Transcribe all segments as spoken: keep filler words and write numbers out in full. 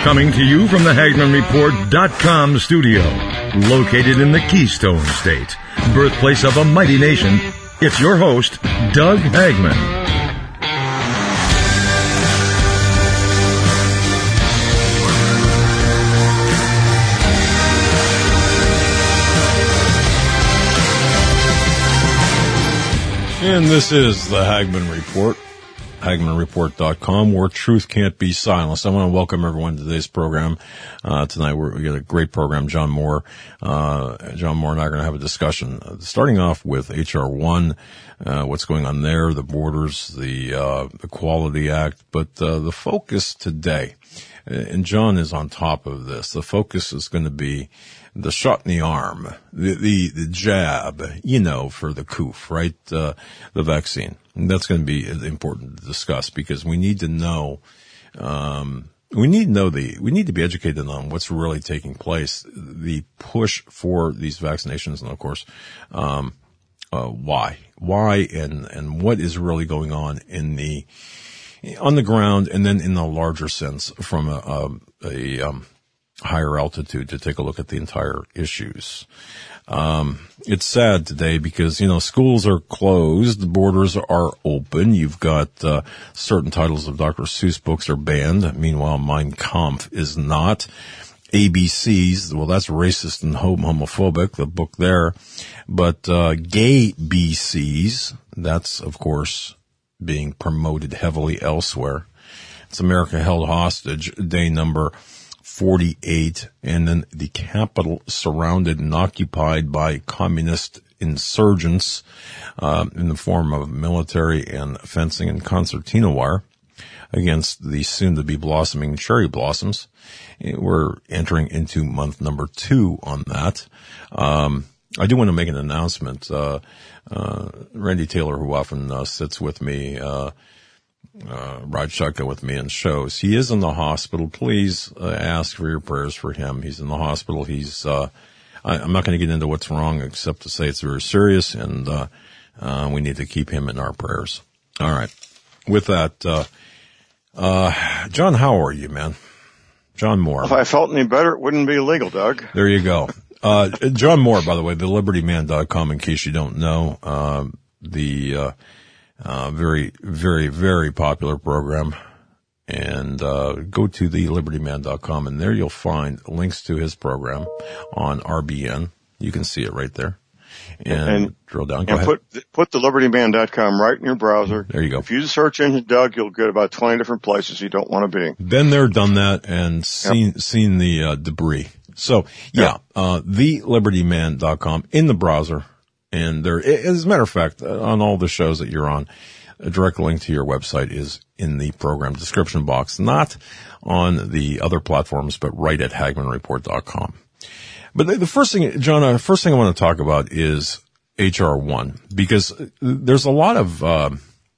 Coming to you from the Hagman Report dot com studio, located in the Keystone State, birthplace of a mighty nation, it's your host, Doug Hagman. And this is the Hagman Report, Hagman Report dot com, where truth can't be silenced. I want to welcome everyone to today's program. Uh, tonight we're, we got a great program. John Moore, uh, John Moore and I are going to have a discussion, uh, starting off with H R one, uh, what's going on there, the borders, the, uh, Equality Act, but, uh, the focus today, and John is on top of this, the focus is going to be the shot in the arm, the, the, the jab, you know, for the coof, right? Uh, the vaccine. And that's going to be important to discuss because we need to know, um, we need to know the, we need to be educated on what's really taking place, the push for these vaccinations, and of course, um, uh, why, why and, and what is really going on in the, on the ground and then in the larger sense from a, a, a um, higher altitude to take a look at the entire issues. Um, it's sad today because, you know, schools are closed, the borders are open. You've got, uh, certain titles of Doctor Seuss books are banned. Meanwhile, Mein Kampf is not. A B Cs, well, that's racist and homophobic, the book there. But, uh, gay B Cs, that's, of course, being promoted heavily elsewhere. It's America Held Hostage, day number forty-eight, and then the capital surrounded and occupied by communist insurgents, um, in the form of military and fencing and concertina wire against the soon-to-be blossoming cherry blossoms. We're entering into month number two on that. Um, I do want to make an announcement. Uh, uh, Randy Taylor, who often uh, sits with me, uh, Uh, ride shotgun with me in shows. He is in the hospital. Please uh, ask for your prayers for him. He's in the hospital. He's, uh, I, I'm not going to get into what's wrong except to say it's very serious and, uh, uh, we need to keep him in our prayers. All right. With that, uh, uh, John, how are you, man? John Moore. If I felt any better, it wouldn't be illegal, Doug. There you go. Uh, John Moore, by the way, the liberty man dot com, in case you don't know, uh, the, uh, Uh, very, very, very popular program. And, uh, go to the liberty man dot com and there you'll find links to his program on R B N. You can see it right there. And, and drill down. Go and ahead. put, put the liberty man dot com right in your browser. There you go. If you search engine Doug, you'll get about twenty different places you don't want to be. Been there, done that, and seen, yep. seen the, uh, debris. So, yeah, yep. uh, the liberty man dot com in the browser. And there, as a matter of fact, on all the shows that you're on, a direct link to your website is in the program description box, not on the other platforms, but right at Hagman Report dot com. But the, the first thing, John, the uh, first thing I want to talk about is H R one, because there's a lot of, uh,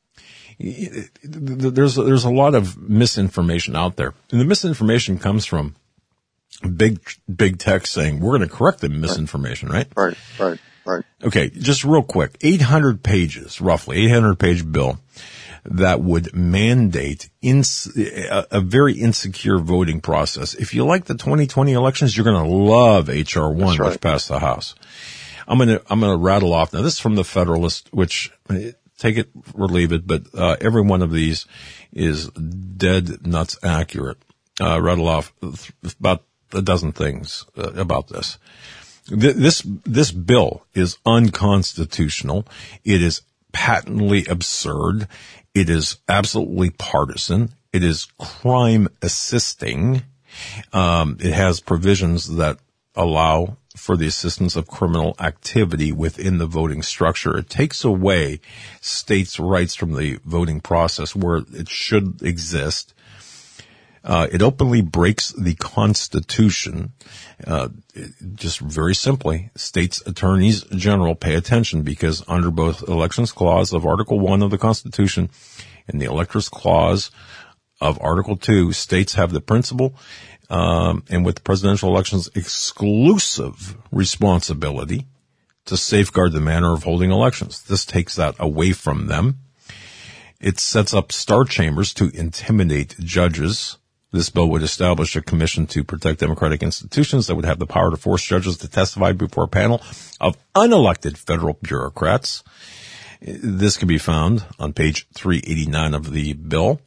there's, there's a lot of misinformation out there. And the misinformation comes from big, big tech saying, we're going to correct the misinformation, right? Right, right. Right. Okay, just real quick, eight hundred pages, roughly, eight hundred page bill that would mandate ins- a, a very insecure voting process. If you like the twenty twenty elections, you're going to love H R one, right, which passed the House. I'm going to, I'm going to rattle off. Now, this is from the Federalist, which, take it or leave it, but, uh, every one of these is dead nuts accurate. Uh, rattle off about a dozen things uh, about this. This, this bill is unconstitutional. It is patently absurd. It is absolutely partisan. It is crime assisting. Um, it has provisions that allow for the assistance of criminal activity within the voting structure. It takes away states' rights from the voting process where it should exist. Uh, it openly breaks the Constitution. Uh, just very simply, states' attorneys general pay attention because under both Elections Clause of Article one of the Constitution and the Electors Clause of Article two, states have the principal, um, and with presidential elections, exclusive responsibility to safeguard the manner of holding elections. This takes that away from them. It sets up star chambers to intimidate judges This bill would establish a commission to protect democratic institutions that would have the power to force judges to testify before a panel of unelected federal bureaucrats. This can be found on page three eighty-nine of the bill.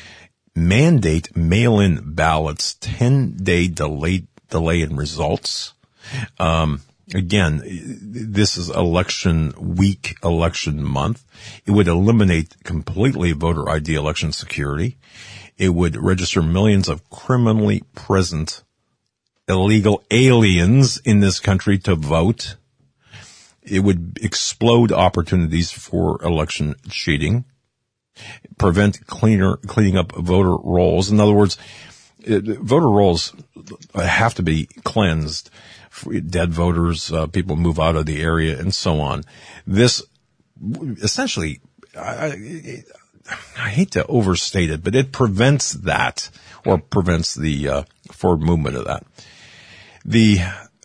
Mandate mail-in ballots, ten-day delay, delay in results. Um, again, this is election week, election month. It would eliminate completely voter I D election security. It would register millions of criminally present illegal aliens in this country to vote. It would explode opportunities for election cheating, prevent cleaner, cleaning up voter rolls. In other words, it, voter rolls have to be cleansed. Dead voters, uh, people move out of the area, and so on. This essentially, I, I, I hate to overstate it, but it prevents that, or prevents the uh, forward movement of that. The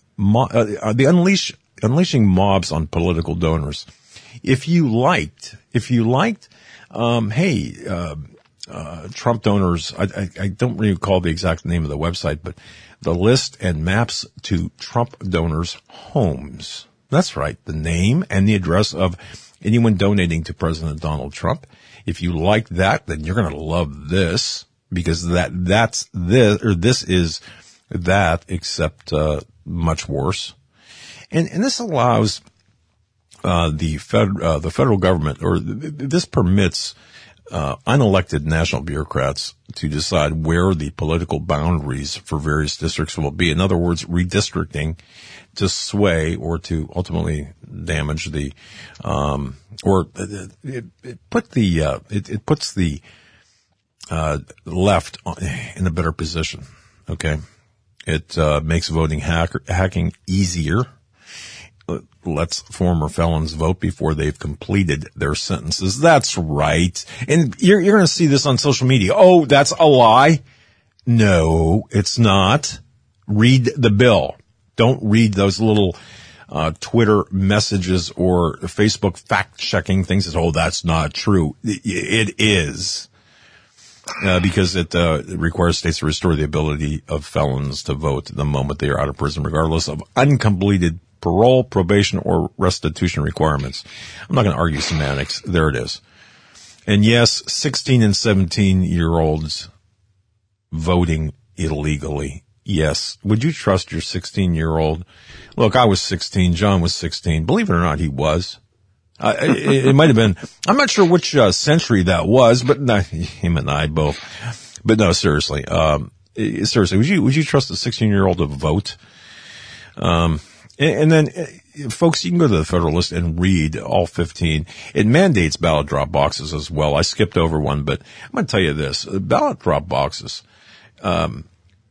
uh, the unleash unleashing mobs on political donors. If you liked, if you liked, um, hey, uh, uh, Trump donors, I, I, I don't recall the exact name of the website, but the list and maps to Trump donors' homes. That's right, the name and the address of anyone donating to President Donald Trump. If you like that, then you're going to love this, because that that's this, or this is that, except uh, much worse. And, and this allows uh, the fed, uh, the federal government, or th- this permits uh, unelected national bureaucrats to decide where the political boundaries for various districts will be. In other words, redistricting to sway or to ultimately damage the, um, or it, it put the, uh, it, it puts the uh, left in a better position. Okay, it uh, makes voting hack- hacking easier. Lets former felons vote before they've completed their sentences. That's right. And you're, you're going to see this on social media. Oh, that's a lie. No, it's not. Read the bill. Don't read those little uh, Twitter messages or Facebook fact-checking things that, oh, that's not true. It is. Uh, because it, uh, it requires states to restore the ability of felons to vote the moment they are out of prison, regardless of uncompleted parole, probation, or restitution requirements. I'm not going to argue semantics. There it is. And yes, sixteen and seventeen year olds voting illegally. Yes. Would you trust your sixteen year old? Look, I was sixteen. John was sixteen. Believe it or not, he was. Uh, it, it might have been, I'm not sure which uh, century that was, but no, him and I both. But no, seriously, um, seriously, would you, would you trust a sixteen year old to vote? Um, And then, folks, you can go to the Federalist and read all fifteen. It mandates ballot drop boxes as well. I skipped over one, but I'm going to tell you this. Ballot drop boxes, um,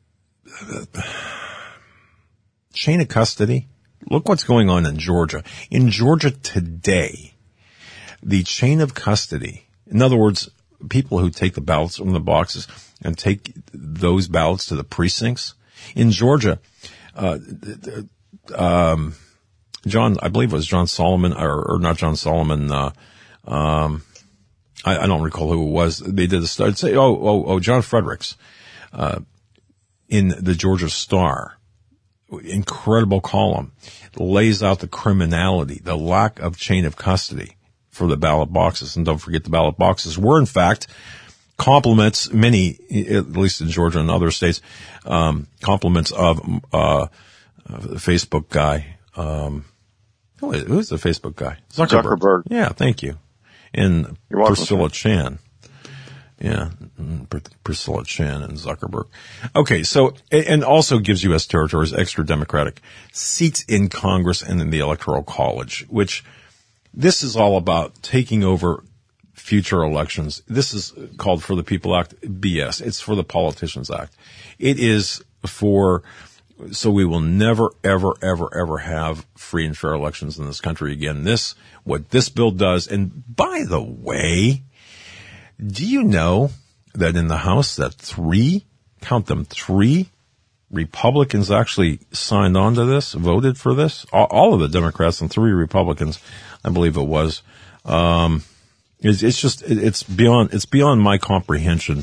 chain of custody. Look what's going on in Georgia. In Georgia today, the chain of custody, in other words, people who take the ballots from the boxes and take those ballots to the precincts. In Georgia, uh, Um, John, I believe it was John Solomon, or, or not John Solomon, uh, um, I, I don't recall who it was. They did a study, say, oh, oh, oh, John Fredericks, uh, in the Georgia Star, incredible column, lays out the criminality, the lack of chain of custody for the ballot boxes. And don't forget, the ballot boxes were, in fact, compliments, many, at least in Georgia and other states, um, compliments of, uh, the Facebook guy, um, who is, who's the Facebook guy? Zuckerberg. Zuckerberg. Yeah, thank you. And Priscilla Chan. Yeah, Priscilla Chan and Zuckerberg. Okay, so, and also gives U S territories extra Democratic seats in Congress and in the Electoral College, which this is all about taking over future elections. This is called For the People Act. B S. It's for the Politicians Act. It is for, so we will never, ever, ever, ever have free and fair elections in this country again. This, what this bill does, and by the way, do you know that in the House that three, count them, three Republicans actually signed on to this, voted for this? All, all of the Democrats and three Republicans, I believe it was. Um, it's, it's just, it's beyond, it's beyond my comprehension to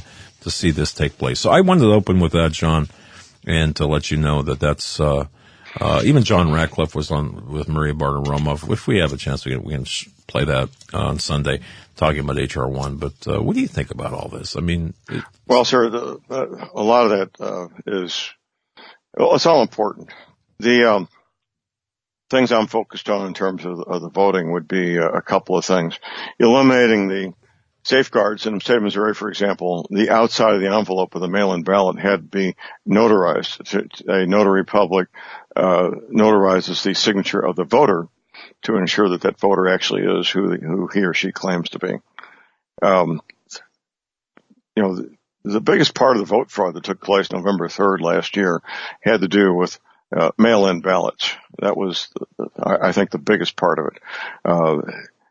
to see this take place. So I wanted to open with that, John, and to let you know that that's, uh, uh, even John Ratcliffe was on with Maria Bartiromo. If we have a chance, we can, we can play that on Sunday, talking about H R one. But, uh, what do you think about all this? I mean, it, well, sir, the, uh, a lot of that, uh, is, well, it's all important. The, um, things I'm focused on in terms of, of the voting would be a, a couple of things. Eliminating the safeguards in the state of Missouri, for example, the outside of the envelope of the mail-in ballot had to be notarized. A notary public uh, notarizes the signature of the voter to ensure that that voter actually is who, who he or she claims to be. Um, you know, the, the biggest part of the vote fraud that took place November third last year had to do with uh, mail-in ballots. That was, I, I think, the biggest part of it. Uh,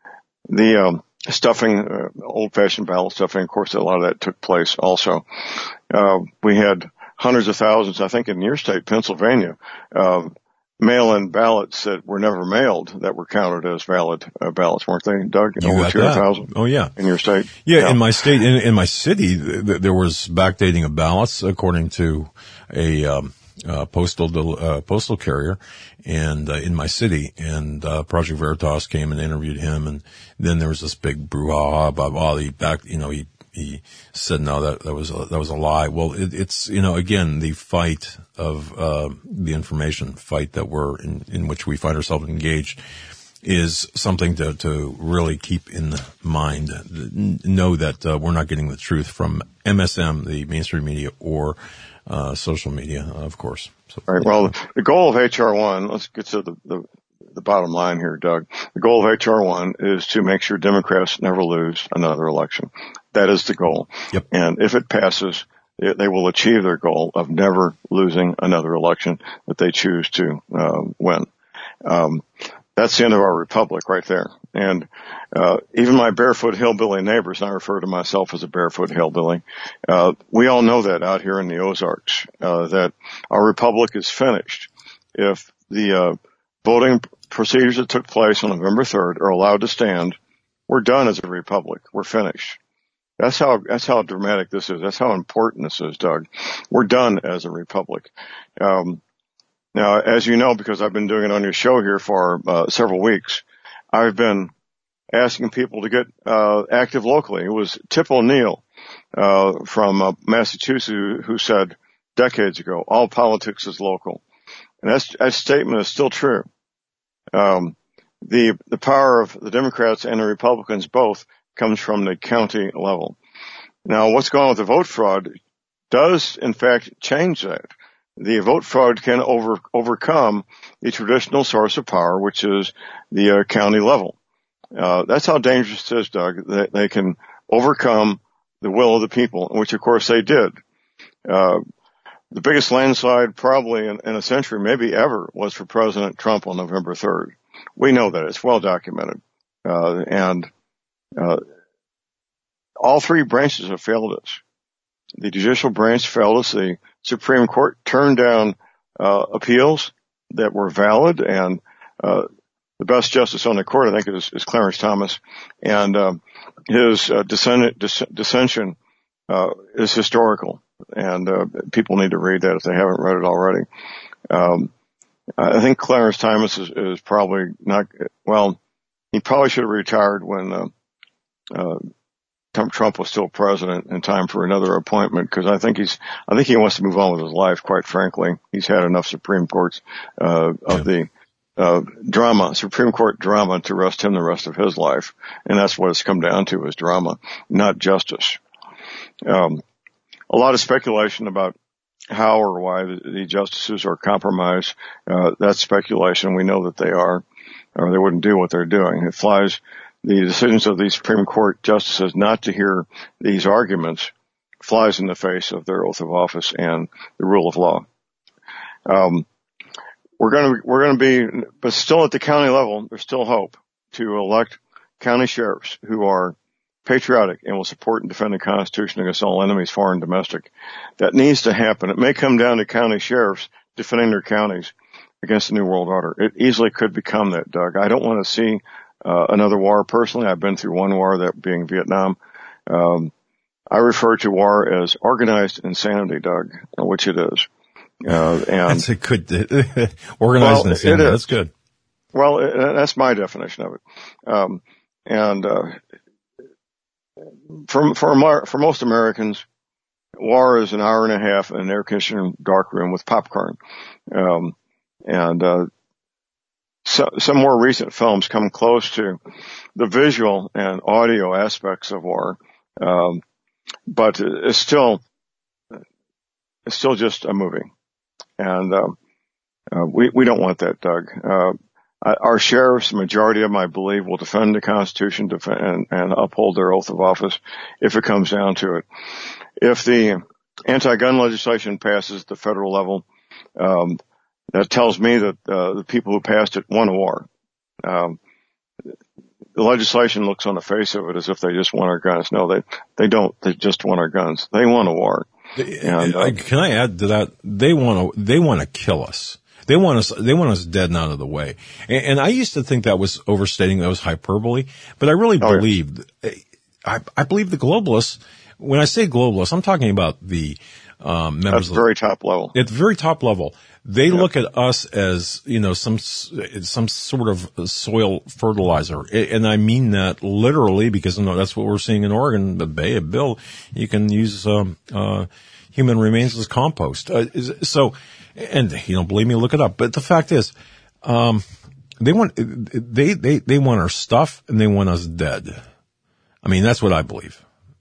the um, stuffing, uh, old-fashioned ballot stuffing, of course, a lot of that took place also. Uh, we had hundreds of thousands, I think in your state, Pennsylvania, uh, mail-in ballots that were never mailed that were counted as valid uh, ballots, weren't they, Doug? You Over got two hundred that. thousand Oh, yeah. In your state? Yeah, yeah. in my state, in, in my city, th- th- there was backdating of ballots according to a um, uh, postal del- uh, postal carrier, and uh, in my city, and uh, Project Veritas came and interviewed him, and then there was this big brouhaha about, oh, he back, you know, he he said no, that that was a, that was a lie. Well, it, it's you know, again, the fight of uh, the information fight that we're in, in which we find ourselves engaged is something to, to really keep in mind. Know that uh, we're not getting the truth from M S M, the mainstream media, or uh, social media, of course. So, All right. Well, the goal of H R one, let's get to the, the, the bottom line here, Doug. The goal of H R one is to make sure Democrats never lose another election. That is the goal. Yep. And if it passes, they will achieve their goal of never losing another election that they choose to uh, win. Um, That's the end of our republic right there. And uh even my barefoot hillbilly neighbors, and I refer to myself as a barefoot hillbilly, uh we all know that out here in the Ozarks, uh that our republic is finished if the uh voting procedures that took place on November third are allowed to stand. We're done as a republic. We're finished. That's how that's how dramatic this is. That's how important this is, Doug. We're done as a republic. Um Now, as you know, because I've been doing it on your show here for uh, several weeks, I've been asking people to get uh, active locally. It was Tip O'Neill uh, from uh, Massachusetts who said decades ago, all politics is local. And that's, that statement is still true. Um, the the power of the Democrats and the Republicans both comes from the county level. Now, what's going on with the vote fraud does, in fact, change that. The vote fraud can over, overcome the traditional source of power, which is the uh, county level. Uh, that's how dangerous it is, Doug. They, they can overcome the will of the people, which of course they did. Uh, the biggest landslide probably in, in a century, maybe ever, was for President Trump on November third. We know that. It's well documented. Uh, and, uh, all three branches have failed us. The judicial branch failed us. The Supreme Court turned down uh, appeals that were valid, and uh, the best justice on the court, I think, is, is Clarence Thomas, and uh, his uh, dissent, dis- dissension uh, is historical, and uh, people need to read that if they haven't read it already. Um, I think Clarence Thomas is, is probably not well. He probably should have retired when uh, uh, Trump was still president in time for another appointment, because I think he's, I think he wants to move on with his life, quite frankly. He's had enough Supreme Courts, uh, of the, uh, drama, Supreme Court drama to rest him the rest of his life. And that's what it's come down to, is drama, not justice. Um, a lot of speculation about how or why the, the justices are compromised. Uh, that's speculation. We know that they are, or they wouldn't do what they're doing. It flies the decisions of these Supreme Court justices not to hear these arguments flies in the face of their oath of office and the rule of law. Um, we're going to, we're going to be, but still at the county level, there's still hope to elect county sheriffs who are patriotic and will support and defend the Constitution against all enemies, foreign and domestic. That needs to happen. It may come down to county sheriffs defending their counties against the New World Order. It easily could become that, Doug. I don't want to see Uh, another war personally. I've been through one war, that being Vietnam. Um, I refer to war as organized insanity, Doug, which it is. Uh, and that's a good, organized well, insanity. It is. That's good. Well, it, that's my definition of it. Um, and, uh, for, for, for most Americans, war is an hour and a half in an air-conditioned dark room with popcorn. Um, and, uh, so, some more recent films come close to the visual and audio aspects of war. Um, but it's still, it's still just a movie. And, um, uh, we, we don't want that, Doug. Uh, our sheriffs, the majority of them, I believe, will defend the Constitution defend, and, and uphold their oath of office if it comes down to it. If the anti-gun legislation passes at the federal level, um, that tells me that uh, the people who passed it won a war. Um, the legislation looks on the face of it as if they just want our guns. No, they they don't. They just want our guns. They won a war. And, uh, Can I add to that? They want to. They want to kill us. They want us. They want us dead and out of the way. And, and I used to think that was overstating. That was hyperbole. But I really oh, believed. Yeah. I, I believe the globalists. When I say globalists, I'm talking about the um, members at the very top level. At the very top level, they yeah. look at us as, you know, some some sort of soil fertilizer, and I mean that literally because you know, that's what we're seeing in Oregon. The Bay of Bill, you can use um, uh, human remains as compost. Uh, so, and you know, believe me, look it up. But the fact is, um, they want they they they want our stuff and they want us dead. I mean, that's what I believe.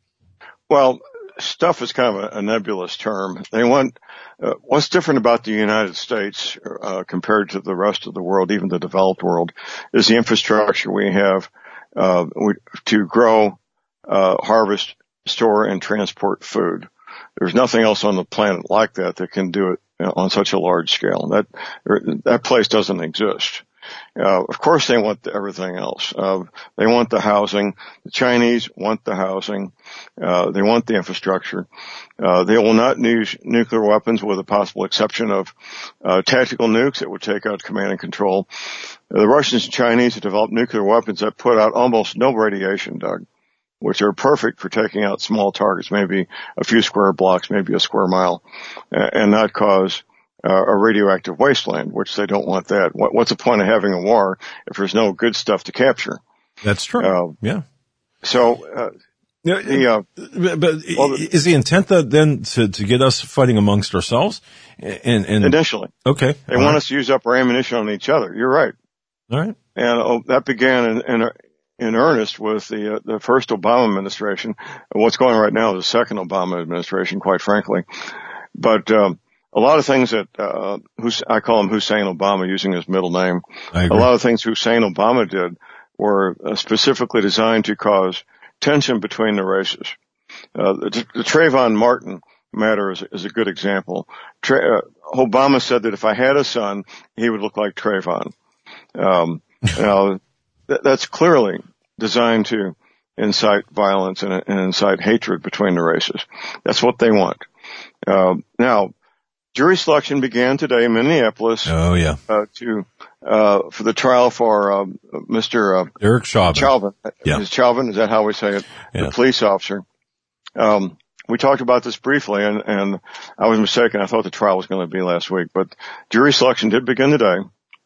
Well, stuff is kind of a, a nebulous term. They want, uh, what's different about the United States, uh, compared to the rest of the world, even the developed world, is the infrastructure we have, uh, we, to grow, uh, harvest, store, and transport food. There's nothing else on the planet like that that can do it on such a large scale. That, that place doesn't exist. Uh, of course they want everything else. Uh, they want the housing. The Chinese want the housing. Uh, they want the infrastructure. Uh, they will not use nuclear weapons with the possible exception of, uh, tactical nukes that would take out command and control. Uh, the Russians and Chinese have developed nuclear weapons that put out almost no radiation, Doug, which are perfect for taking out small targets, maybe a few square blocks, maybe a square mile, uh, and not cause Uh, a radioactive wasteland, which they don't want that. What, what's the point of having a war if there's no good stuff to capture? That's true. Uh, yeah. So, uh, yeah, the, uh, but, but well, the, is the intent that then to, to get us fighting amongst ourselves? And, and initially, okay, they All want right. us to use up our ammunition on each other. You're right. All right. And oh, that began in, in, in earnest with the uh, the first Obama administration. What's going on right now is the second Obama administration, quite frankly. But um, a lot of things that, uh, Hus- I call him Hussein Obama, using his middle name. A lot of things Hussein Obama did were uh, specifically designed to cause tension between the races. Uh, the, the Trayvon Martin matter is, is a good example. Tra- uh, Obama said that if I had a son, he would look like Trayvon. Um, now, th- that's clearly designed to incite violence and, and incite hatred between the races. That's what they want. Uh, now, jury selection began today in Minneapolis. Oh yeah. Uh, to, uh, for the trial for, uh, Mister Uh, Derek Chauvin. Chauvin. Yeah. Is Chauvin, is that how we say it? Yeah. The police officer. Um, we talked about this briefly and, and I was mistaken. I thought the trial was going to be last week, but jury selection did begin today.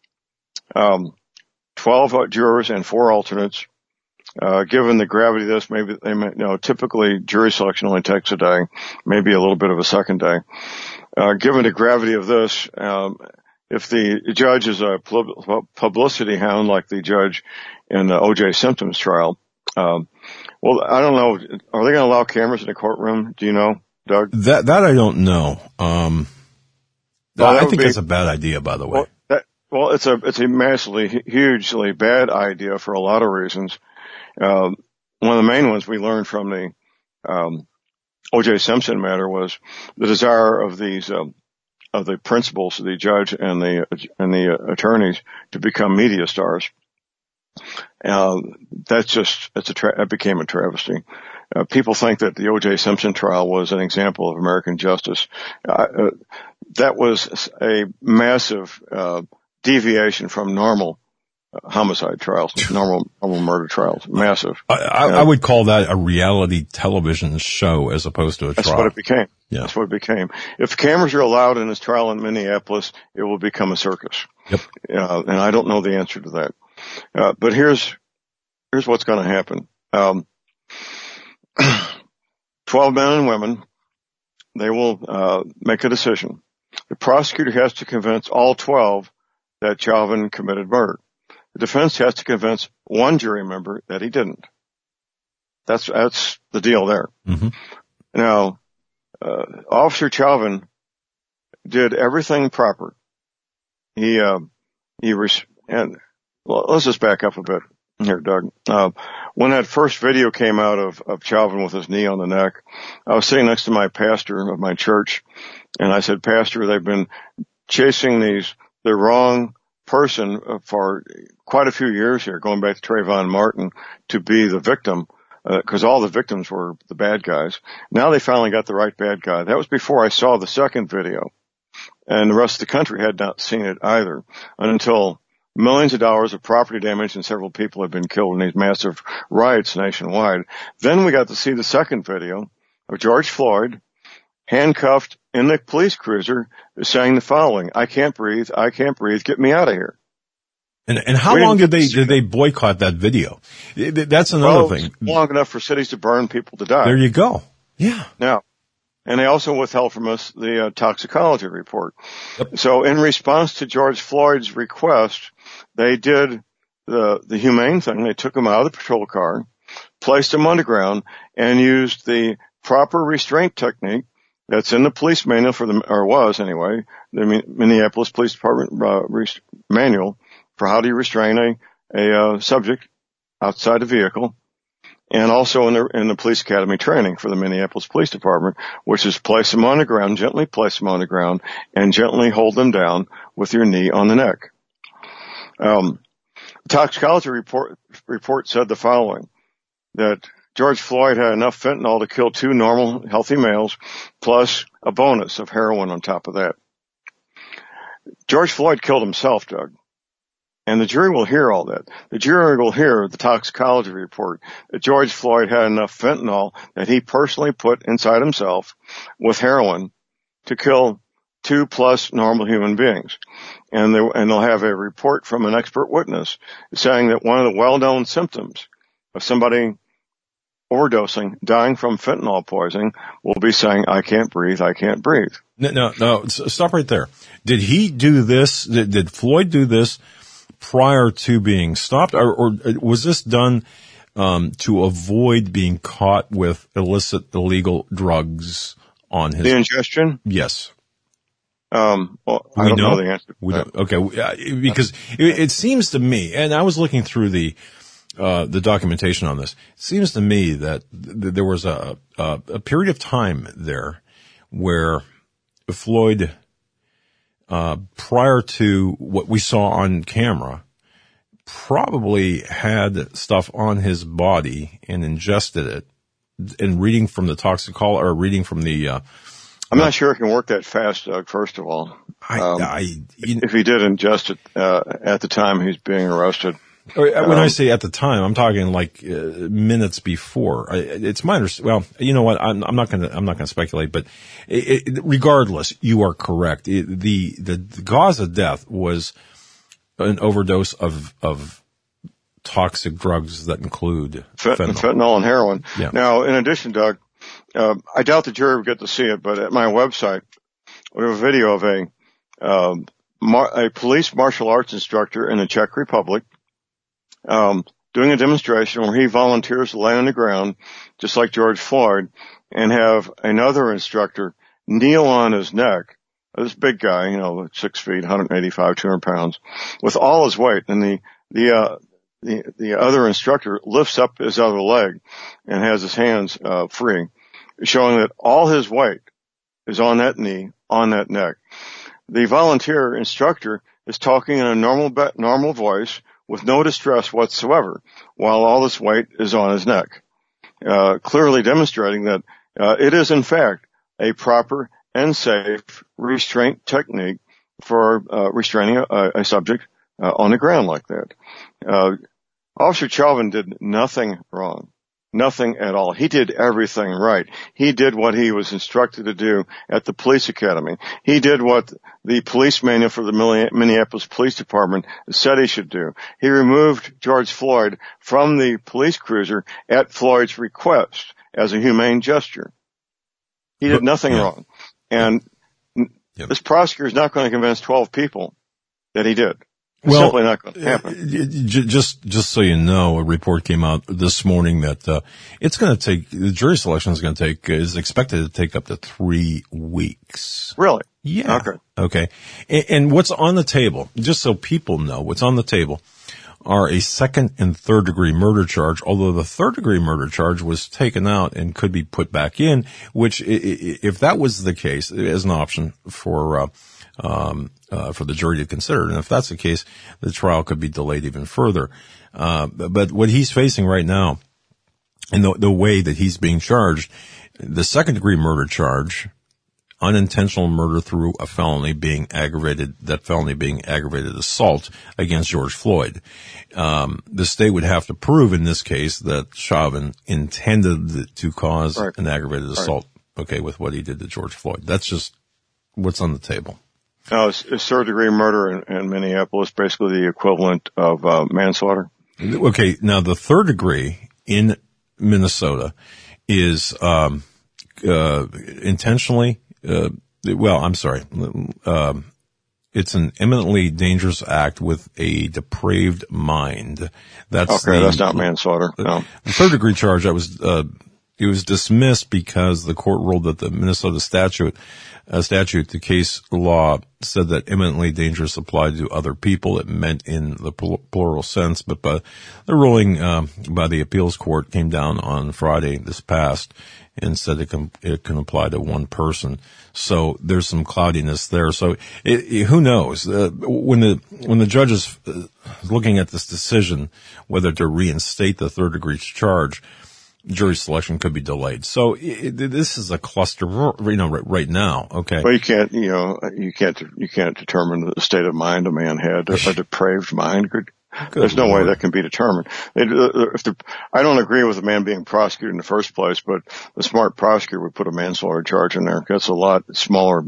Um, twelve jurors and four alternates. Uh, given the gravity of this, maybe they may, you know, typically jury selection only takes a day, maybe a little bit of a second day. Uh, given the gravity of this, um, if the judge is a publicity hound like the judge in the O J Simpson's trial, um, well, I don't know. Are they going to allow cameras in the courtroom? Do you know, Doug? That that I don't know. Um, well, I think be, that's a bad idea, by the way. Well, that, well, it's a it's a massively, hugely bad idea for a lot of reasons. Um, one of the main ones we learned from the um, O J Simpson matter was the desire of these um, of the principals, the judge and the and the attorneys, to become media stars. Uh, that's just it's a tra- that became a travesty. Uh, people think that the O J Simpson trial was an example of American justice. Uh, uh, that was a massive uh, deviation from normal homicide trials, normal, normal murder trials, massive. I, I, I would call that a reality television show as opposed to a That's trial. what it became. Yeah. That's what it became. If cameras are allowed in this trial in Minneapolis, it will become a circus. Yep. Uh, and I don't know the answer to that. Uh, but here's, here's what's going to happen. Um, twelve men and women, they will, uh, make a decision. The prosecutor has to convince all twelve that Chauvin committed murder. The defense has to convince one jury member that he didn't. That's, that's the deal there. Mm-hmm. Now, uh, Officer Chauvin did everything proper. He, uh, he, res- and well, let's just back up a bit here, Doug. Uh, when that first video came out of, of Chauvin with his knee on the neck, I was sitting next to my pastor of my church, and I said, Pastor, they've been chasing these, the wrong person for quite a few years here, going back to Trayvon Martin, to be the victim, because uh, all the victims were the bad guys. Now they finally got the right bad guy. That was before I saw the second video, and the rest of the country had not seen it either, until millions of dollars of property damage and several people have been killed in these massive riots nationwide. Then we got to see the second video of George Floyd handcuffed in the police cruiser, saying the following: I can't breathe, I can't breathe, get me out of here. And, and how we long did they, did they boycott that video? That's another well, thing. Long enough for cities to burn, people to die. There you go. Yeah. Now, and they also withheld from us the uh, toxicology report. Yep. So in response to George Floyd's request, they did the, the humane thing. They took him out of the patrol car, placed him underground, and used the proper restraint technique that's in the police manual for the, or was anyway, the Minneapolis Police Department uh, rest- manual for how do you restrain a, a uh, subject outside a vehicle, and also in the, in the police academy training for the Minneapolis Police Department, which is place them on the ground, gently place them on the ground, and gently hold them down with your knee on the neck. Um, the toxicology report, report said the following, that George Floyd had enough fentanyl to kill two normal, healthy males, plus a bonus of heroin on top of that. George Floyd killed himself, Doug. And the jury will hear all that. The jury will hear the toxicology report that George Floyd had enough fentanyl that he personally put inside himself with heroin to kill two plus normal human beings. And, they, and they'll have a report from an expert witness saying that one of the well-known symptoms of somebody overdosing, dying from fentanyl poisoning, will be saying, I can't breathe, I can't breathe. No, no, no, stop right there. Did he do this, did, did Floyd do this prior to being stopped, or, or was this done um, to avoid being caught with illicit, illegal drugs on his... The ingestion? Yes. Um, well, we I don't know, know the answer. We don't, okay, because it, it seems to me, and I was looking through the uh the documentation on this. It seems to me that th- there was a, a a period of time there where Floyd, uh prior to what we saw on camera, probably had stuff on his body and ingested it. And reading from the toxicology, or reading from the uh I'm not sure it can work that fast, Doug, first of all. I, um, I, you know, if he did ingest it uh, at the time he's being arrested. When um, I say at the time, I'm talking like uh, minutes before. I, it's my understanding. Well, you know what? I'm, I'm not going to. I'm not going to speculate. But it, it, regardless, you are correct. It, the, the the cause of death was an overdose of of toxic drugs that include fent- fentanyl. fentanyl and heroin. Yeah. Now, in addition, Doug, uh, I doubt the jury will get to see it, but at my website we have a video of a um, mar- a police martial arts instructor in the Czech Republic. Um, doing a demonstration where he volunteers to lay on the ground, just like George Floyd, and have another instructor kneel on his neck, this big guy, you know, six feet, one eighty-five, two hundred pounds, with all his weight, and the, the, uh, the, the other instructor lifts up his other leg and has his hands, uh, free, showing that all his weight is on that knee, on that neck. The volunteer instructor is talking in a normal, normal voice, with no distress whatsoever, while all this weight is on his neck, uh, clearly demonstrating that uh, it is, in fact, a proper and safe restraint technique for uh, restraining a, a subject uh, on the ground like that. Uh, Officer Chauvin did nothing wrong. Nothing at all. He did everything right. He did what he was instructed to do at the police academy. He did what the police manual for the Minneapolis Police Department said he should do. He removed George Floyd from the police cruiser at Floyd's request as a humane gesture. He did nothing yeah. wrong. And yep. this prosecutor is not going to convince twelve people that he did. It's well, simply not going to happen. Just, just so you know, a report came out this morning that, uh, it's going to take, the jury selection is going to take, is expected to take up to three weeks. Really? Yeah. Okay. Okay. And, and what's on the table, just so people know, what's on the table are a second and third degree murder charge, although the third degree murder charge was taken out and could be put back in, which if that was the case, as an option for, uh, um, uh, for the jury to consider. And if that's the case, the trial could be delayed even further. Uh, but what he's facing right now, and the, the way that he's being charged, the second degree murder charge, unintentional murder through a felony being aggravated, that felony being aggravated assault against George Floyd. Um, the state would have to prove in this case that Chauvin intended to cause right. an aggravated assault, right. okay, with what he did to George Floyd. That's just what's on the table. Now, is, is third degree murder in, in Minneapolis basically the equivalent of uh, manslaughter? Okay, now the third degree in Minnesota is um, uh, intentionally, uh, well, I'm sorry, um, it's an eminently dangerous act with a depraved mind. That's okay. The, that's not manslaughter. No. The third degree charge that was uh, it was dismissed because the court ruled that the Minnesota statute. A statute, the case law said that eminently dangerous applied to other people. It meant in the plural sense, but by the ruling um, by the appeals court came down on Friday this past and said it can, it can apply to one person. So there's some cloudiness there. So it, it, who knows? Uh, when the when the judge is looking at this decision whether to reinstate the third degree charge, jury selection could be delayed. So it, this is a cluster, you know, right, right now. Okay. Well, you can't, you know, you can't, you can't determine the state of mind a man had. A, a depraved mind could. Good There's no Lord. way that can be determined. They, if the, I don't agree with the man being prosecuted in the first place, but the smart prosecutor would put a manslaughter charge in there. That's a lot smaller,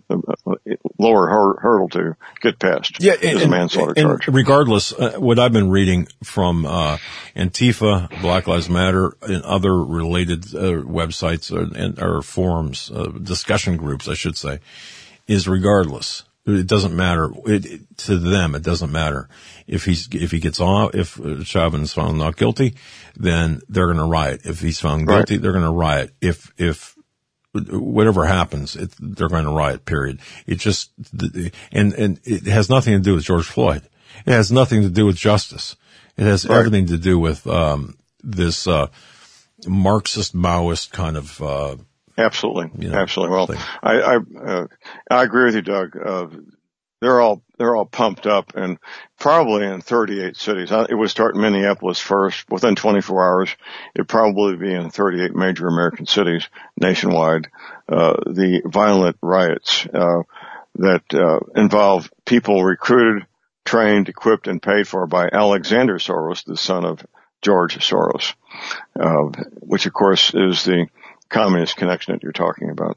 lower hurdle to get past. Yeah, and, a manslaughter and, charge. And regardless, uh, what I've been reading from uh Antifa, Black Lives Matter, and other related uh, websites or, and, or forums, uh, discussion groups, I should say, is regardless. It doesn't matter it, it, to them. It doesn't matter if he's if he gets off. If Chauvin is found not guilty, then they're going to riot. If he's found guilty, right. they're going to riot. If if whatever happens, it, they're going to riot. Period. It just and and it has nothing to do with George Floyd. It has nothing to do with justice. It has right. everything to do with um this uh Marxist Maoist kind of. uh Absolutely. You know, Absolutely. Well, thing. I, I, uh, I agree with you, Doug. Uh, they're all, they're all pumped up and probably in thirty-eight cities. It would start in Minneapolis first. Within twenty-four hours, it'd probably be in thirty-eight major American cities nationwide. Uh, the violent riots, uh, that, uh, involve people recruited, trained, equipped, and paid for by Alexander Soros, the son of George Soros, uh, which of course is the communist connection that you're talking about.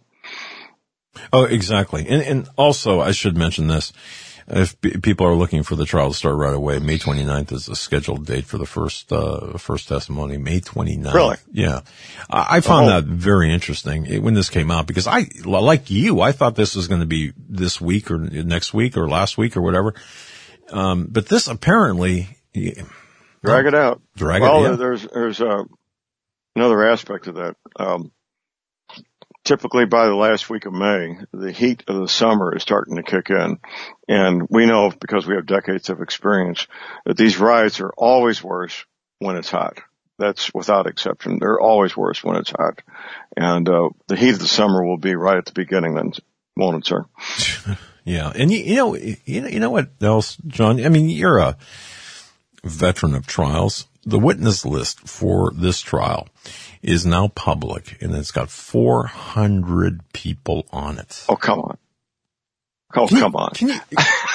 Oh, exactly. And, and also, I should mention this. If b- people are looking for the trial to start right away, May twenty-ninth is the scheduled date for the first, uh, first testimony. May twenty-ninth. Really? Yeah. I, I found oh. that very interesting when this came out because I, like you, I thought this was going to be this week or next week or last week or whatever. Um, but this apparently. Drag it out. Drag well, it out. Yeah. There's, there's, uh, another aspect of that. Um, Typically by the last week of May, the heat of the summer is starting to kick in. And we know, because we have decades of experience, that these riots are always worse when it's hot. That's without exception. They're always worse when it's hot. And uh the heat of the summer will be right at the beginning then, won't it, sir? Yeah. And you, you know, you know, you know what else, John? I mean, you're a veteran of trials. The witness list for this trial is now public, and it's got four hundred people on it. Oh, come on. Oh, can come you, on. Can you,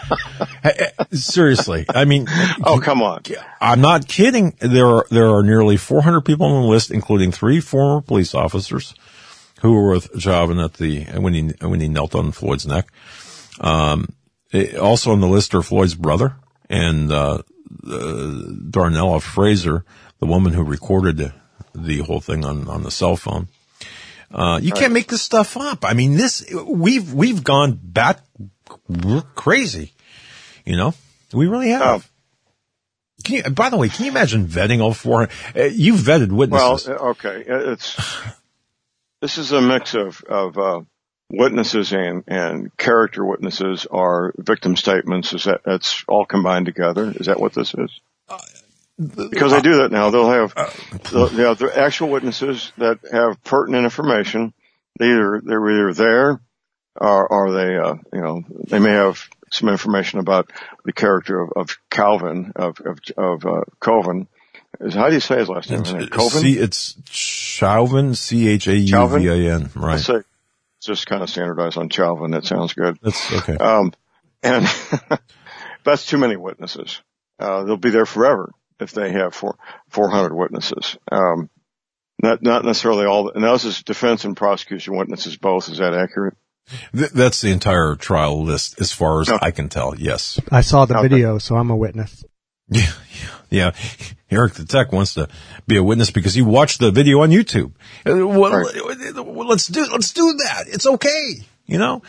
Seriously. I mean. Oh, come on. I'm not kidding. There are, there are nearly four hundred people on the list, including three former police officers who were with Chauvin at the, when he, when he knelt on Floyd's neck. Um, it, also on the list are Floyd's brother and, uh, uh Darnella Fraser, the woman who recorded the, the whole thing on, on the cell phone. Uh, you right. can't make this stuff up. I mean, this, we've, we've gone bat, we're crazy. You know, we really have. Um, can you, by the way, can you imagine vetting all four hundred? Uh, you vetted witnesses. Well, okay. It's, this is a mix of, of, uh, witnesses and, and character witnesses are victim statements. Is that, that's all combined together? Is that what this is? Uh, Because they do that now. They'll have, they'll, they have the actual witnesses that have pertinent information. They either, they're either there or, or they, uh, you know, they may have some information about the character of, of Calvin, of, of, of, uh, Coven. Is, how do you say his last name? It's, Coven? C, it's Chauvin, C H A U V I N, right. Let's say, it's just kind of standardized on Chauvin. That sounds good. That's okay. Um, and that's too many witnesses. Uh, they'll be there forever if they have four, 400 witnesses. Um, not, not necessarily all, and this is defense and prosecution witnesses both. Is that accurate? Th- that's the entire trial list as far as no. I can tell. Yes. I saw the okay. video, so I'm a witness. Yeah. Yeah. Eric the Tech wants to be a witness because he watched the video on YouTube. Well, right. let's do, let's do that. It's okay. You know?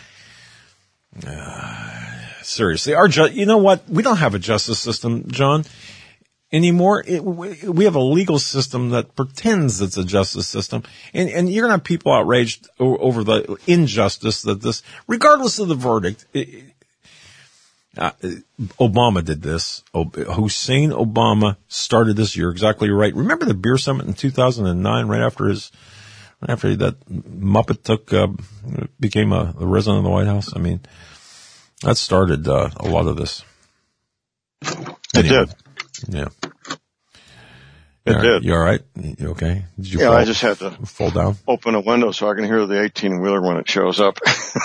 Uh, seriously. Our ju- you know what? We don't have a justice system, John. Anymore. It, we have a legal system that pretends it's a justice system, and, and you're going to have people outraged over the injustice that this, regardless of the verdict. It, uh, Obama did this. Hussein Obama started this. You're exactly right. Remember the beer summit in two thousand nine, right after his, right after that Muppet took, uh, became a, a resident of the White House. I mean, that started uh, a lot of this. Anyway. It did. Yeah. It right. did. You all right? You okay? Did you yeah, fall, I just had to fall down. Open a window so I can hear the eighteen wheeler when it shows up.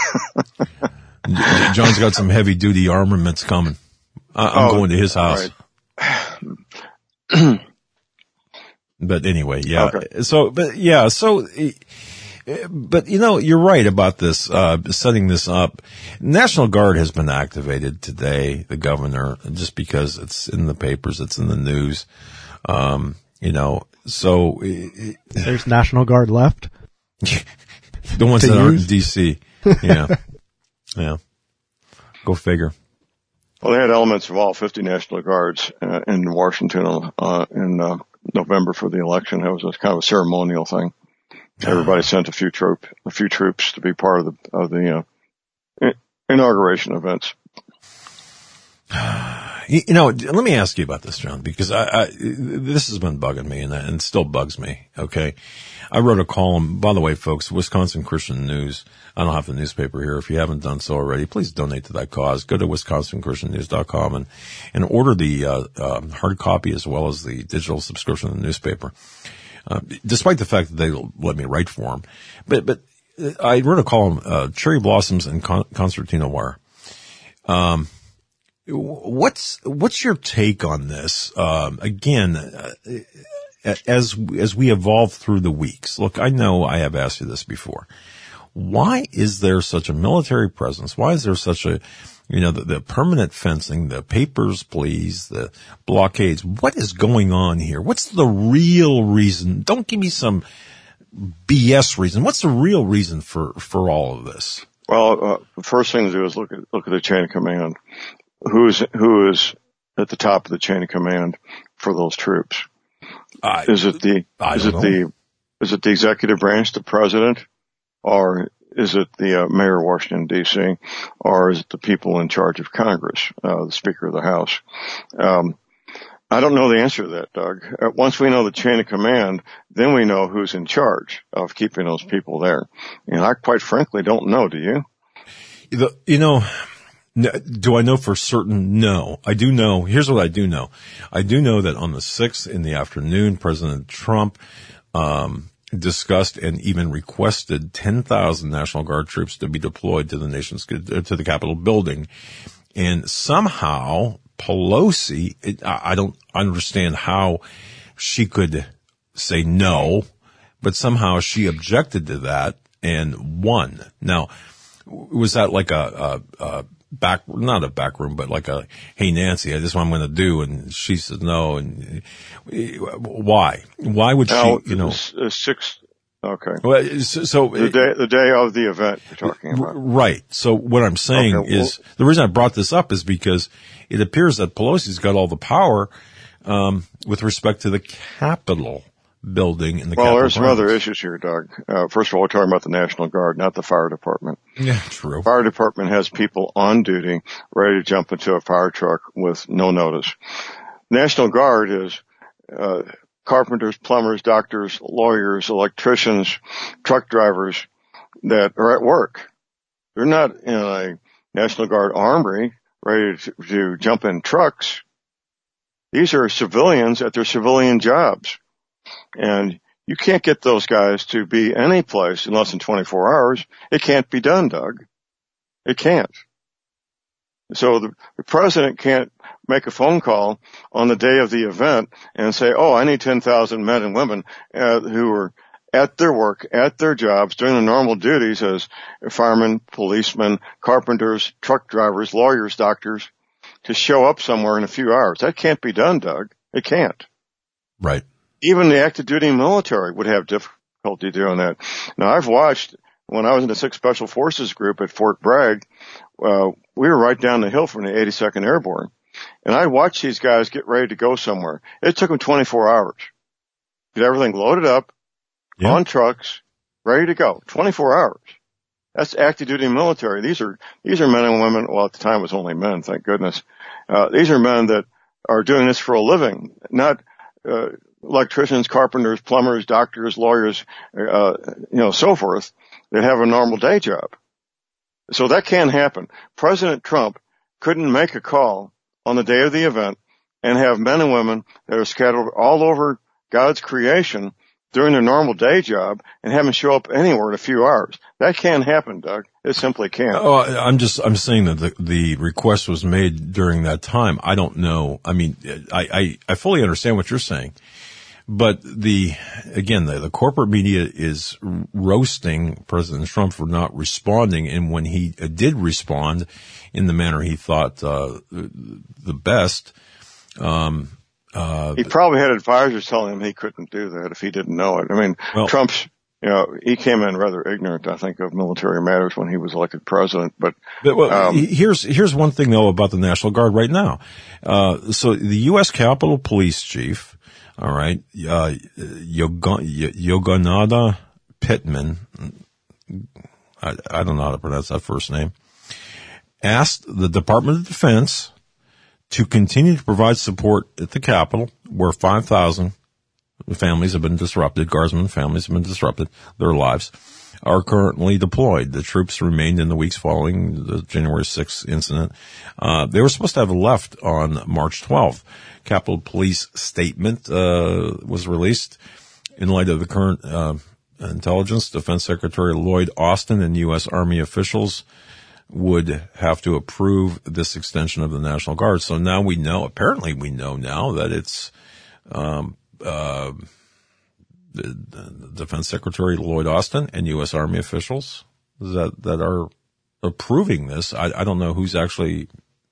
John's got some heavy duty armaments coming. I, I'm oh, going to his house. Right. But anyway, yeah. Okay. So, but yeah, so, but you know, you're right about this, uh, setting this up. National Guard has been activated today, the governor, just because it's in the papers, it's in the news. Um, you know, so. It, There's National Guard left? The ones that use? Aren't in D C. Yeah. Yeah. Go figure. Well, they had elements of all fifty National Guards uh, in Washington uh, in uh, November for the election. It was a kind of a ceremonial thing. Everybody sent a few troop, a few troops to be part of the of the uh, inauguration events. You know, let me ask you about this, John, because I, I this has been bugging me, and, and still bugs me. Okay, I wrote a column. By the way, folks, Wisconsin Christian News. I don't have the newspaper here. If you haven't done so already, please donate to that cause. Go to wisconsin christian news dot com and and order the uh, uh, hard copy as well as the digital subscription of the newspaper. Uh, despite the fact that they let me write for them, but but I wrote a column, uh, Cherry Blossoms and Con- Concertina Wire. Um. What's, what's your take on this? Um, again, uh, as, as we evolve through the weeks, look, I know I have asked you this before. Why is there such a military presence? Why is there such a, you know, the, the permanent fencing, the papers, please, the blockades? What is going on here? What's the real reason? Don't give me some B S reason. What's the real reason for, for all of this? Well, uh, the first thing to do is look at, look at the chain of command. Who's, who is at the top of the chain of command for those troops? I, is it the, I is it know. the, is it the executive branch, the president, or is it the uh, mayor of Washington, D C, or is it the people in charge of Congress, uh, the Speaker of the House? Um, I don't know the answer to that, Doug. Uh, once we know the chain of command, then we know who's in charge of keeping those people there. And I quite frankly don't know, do you? The, you know, do I know for certain? No. I do know. Here's what I do know. I do know that on the sixth in the afternoon, President Trump um discussed and even requested ten thousand National Guard troops to be deployed to the nation's, to the Capitol building. And somehow Pelosi, it, I I don't understand how she could say no, but somehow she objected to that and won. Now, was that like a, a, a back, not a back room, but like a, hey, Nancy, this is what I'm going to do. And she said no. And why? Why would now, she, you know? Uh, six, okay. Well, so, so the day, the day of the event you're talking about. Right. So what I'm saying okay, well, is, the reason I brought this up is because it appears that Pelosi's got all the power, um, with respect to the Capitol building in the well, Capitol there's some grounds. other issues here, Doug. Uh, first of all, we're talking about the National Guard, not the fire department. Yeah, true. Fire department has people on duty ready to jump into a fire truck with no notice. National Guard is, uh, carpenters, plumbers, doctors, lawyers, electricians, truck drivers that are at work. They're not in a National Guard armory ready to, to jump in trucks. These are civilians at their civilian jobs. And you can't get those guys to be any place in less than twenty-four hours. It can't be done, Doug. It can't. So the, the president can't make a phone call on the day of the event and say, oh, I need ten thousand men and women uh, who are at their work, at their jobs, doing the normal duties as firemen, policemen, carpenters, truck drivers, lawyers, doctors, to show up somewhere in a few hours. That can't be done, Doug. It can't. Right. Even the active duty military would have difficulty doing that. Now, I've watched, when I was in the sixth Special Forces group at Fort Bragg, uh, we were right down the hill from the eighty-second Airborne. And I watched these guys get ready to go somewhere. It took them twenty-four hours. Get everything loaded up, yeah. on trucks, ready to go. twenty-four hours. That's active duty military. These are, these are men and women. Well, at the time it was only men, thank goodness. Uh, these are men that are doing this for a living, not, uh, electricians, carpenters, plumbers, doctors, lawyers, uh, you know, so forth, that have a normal day job. So that can happen. President Trump couldn't make a call on the day of the event and have men and women that are scattered all over God's creation doing their normal day job and have them show up anywhere in a few hours. That can't happen, Doug. It simply can't. Oh, I'm just, I'm saying that the, the request was made during that time. I don't know. I mean, I, I, I fully understand what you're saying. But the, again, the, the corporate media is roasting President Trump for not responding. And when he did respond in the manner he thought, uh, the best, um, uh, he probably had advisors telling him he couldn't do that if he didn't know it. I mean, well, Trump's, you know, he came in rather ignorant, I think, of military matters when he was elected president. But, but well, um, here's, here's one thing though about the National Guard right now. Uh, so the U S Capitol Police Chief, all right, uh, Yogananda Pittman, I, I don't know how to pronounce that first name, asked the Department of Defense to continue to provide support at the Capitol, where five thousand families have been disrupted, Guardsmen families have been disrupted, their lives are currently deployed. The troops remained in the weeks following the January sixth incident. Uh, they were supposed to have left on March twelfth. Capitol Police statement uh was released in light of the current uh intelligence. Defense Secretary Lloyd Austin and U S Army officials would have to approve this extension of the National Guard. So now we know, apparently we know now that it's um uh the, the Defense Secretary Lloyd Austin and U S Army officials that that are approving this. I, I don't know who's actually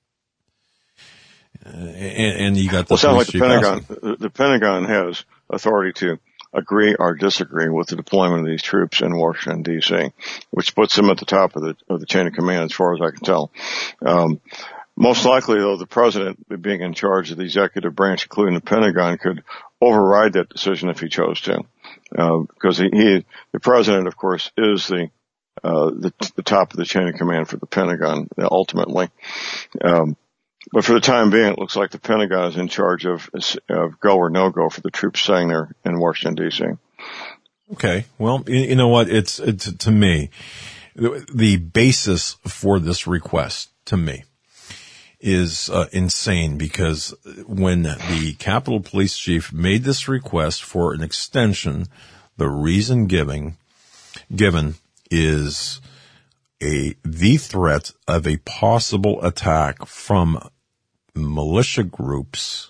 Uh, and, and you got the, well, sounds like the Pentagon. The, the Pentagon has authority to agree or disagree with the deployment of these troops in Washington D C, which puts them at the top of the of the chain of command, as far as I can tell. Um, most likely, though, the president, being in charge of the executive branch, including the Pentagon, could override that decision if he chose to, uh, because he, he, the president, of course, is the uh, the, the top of the chain of command for the Pentagon ultimately. Um, But for the time being, it looks like the Pentagon is in charge of, of go or no go for the troops staying there in Washington, D C. Okay. Well, you know what? It's, it's to me, the basis for this request to me is uh, insane, because when the Capitol Police Chief made this request for an extension, the reason giving, given is a the threat of a possible attack from militia groups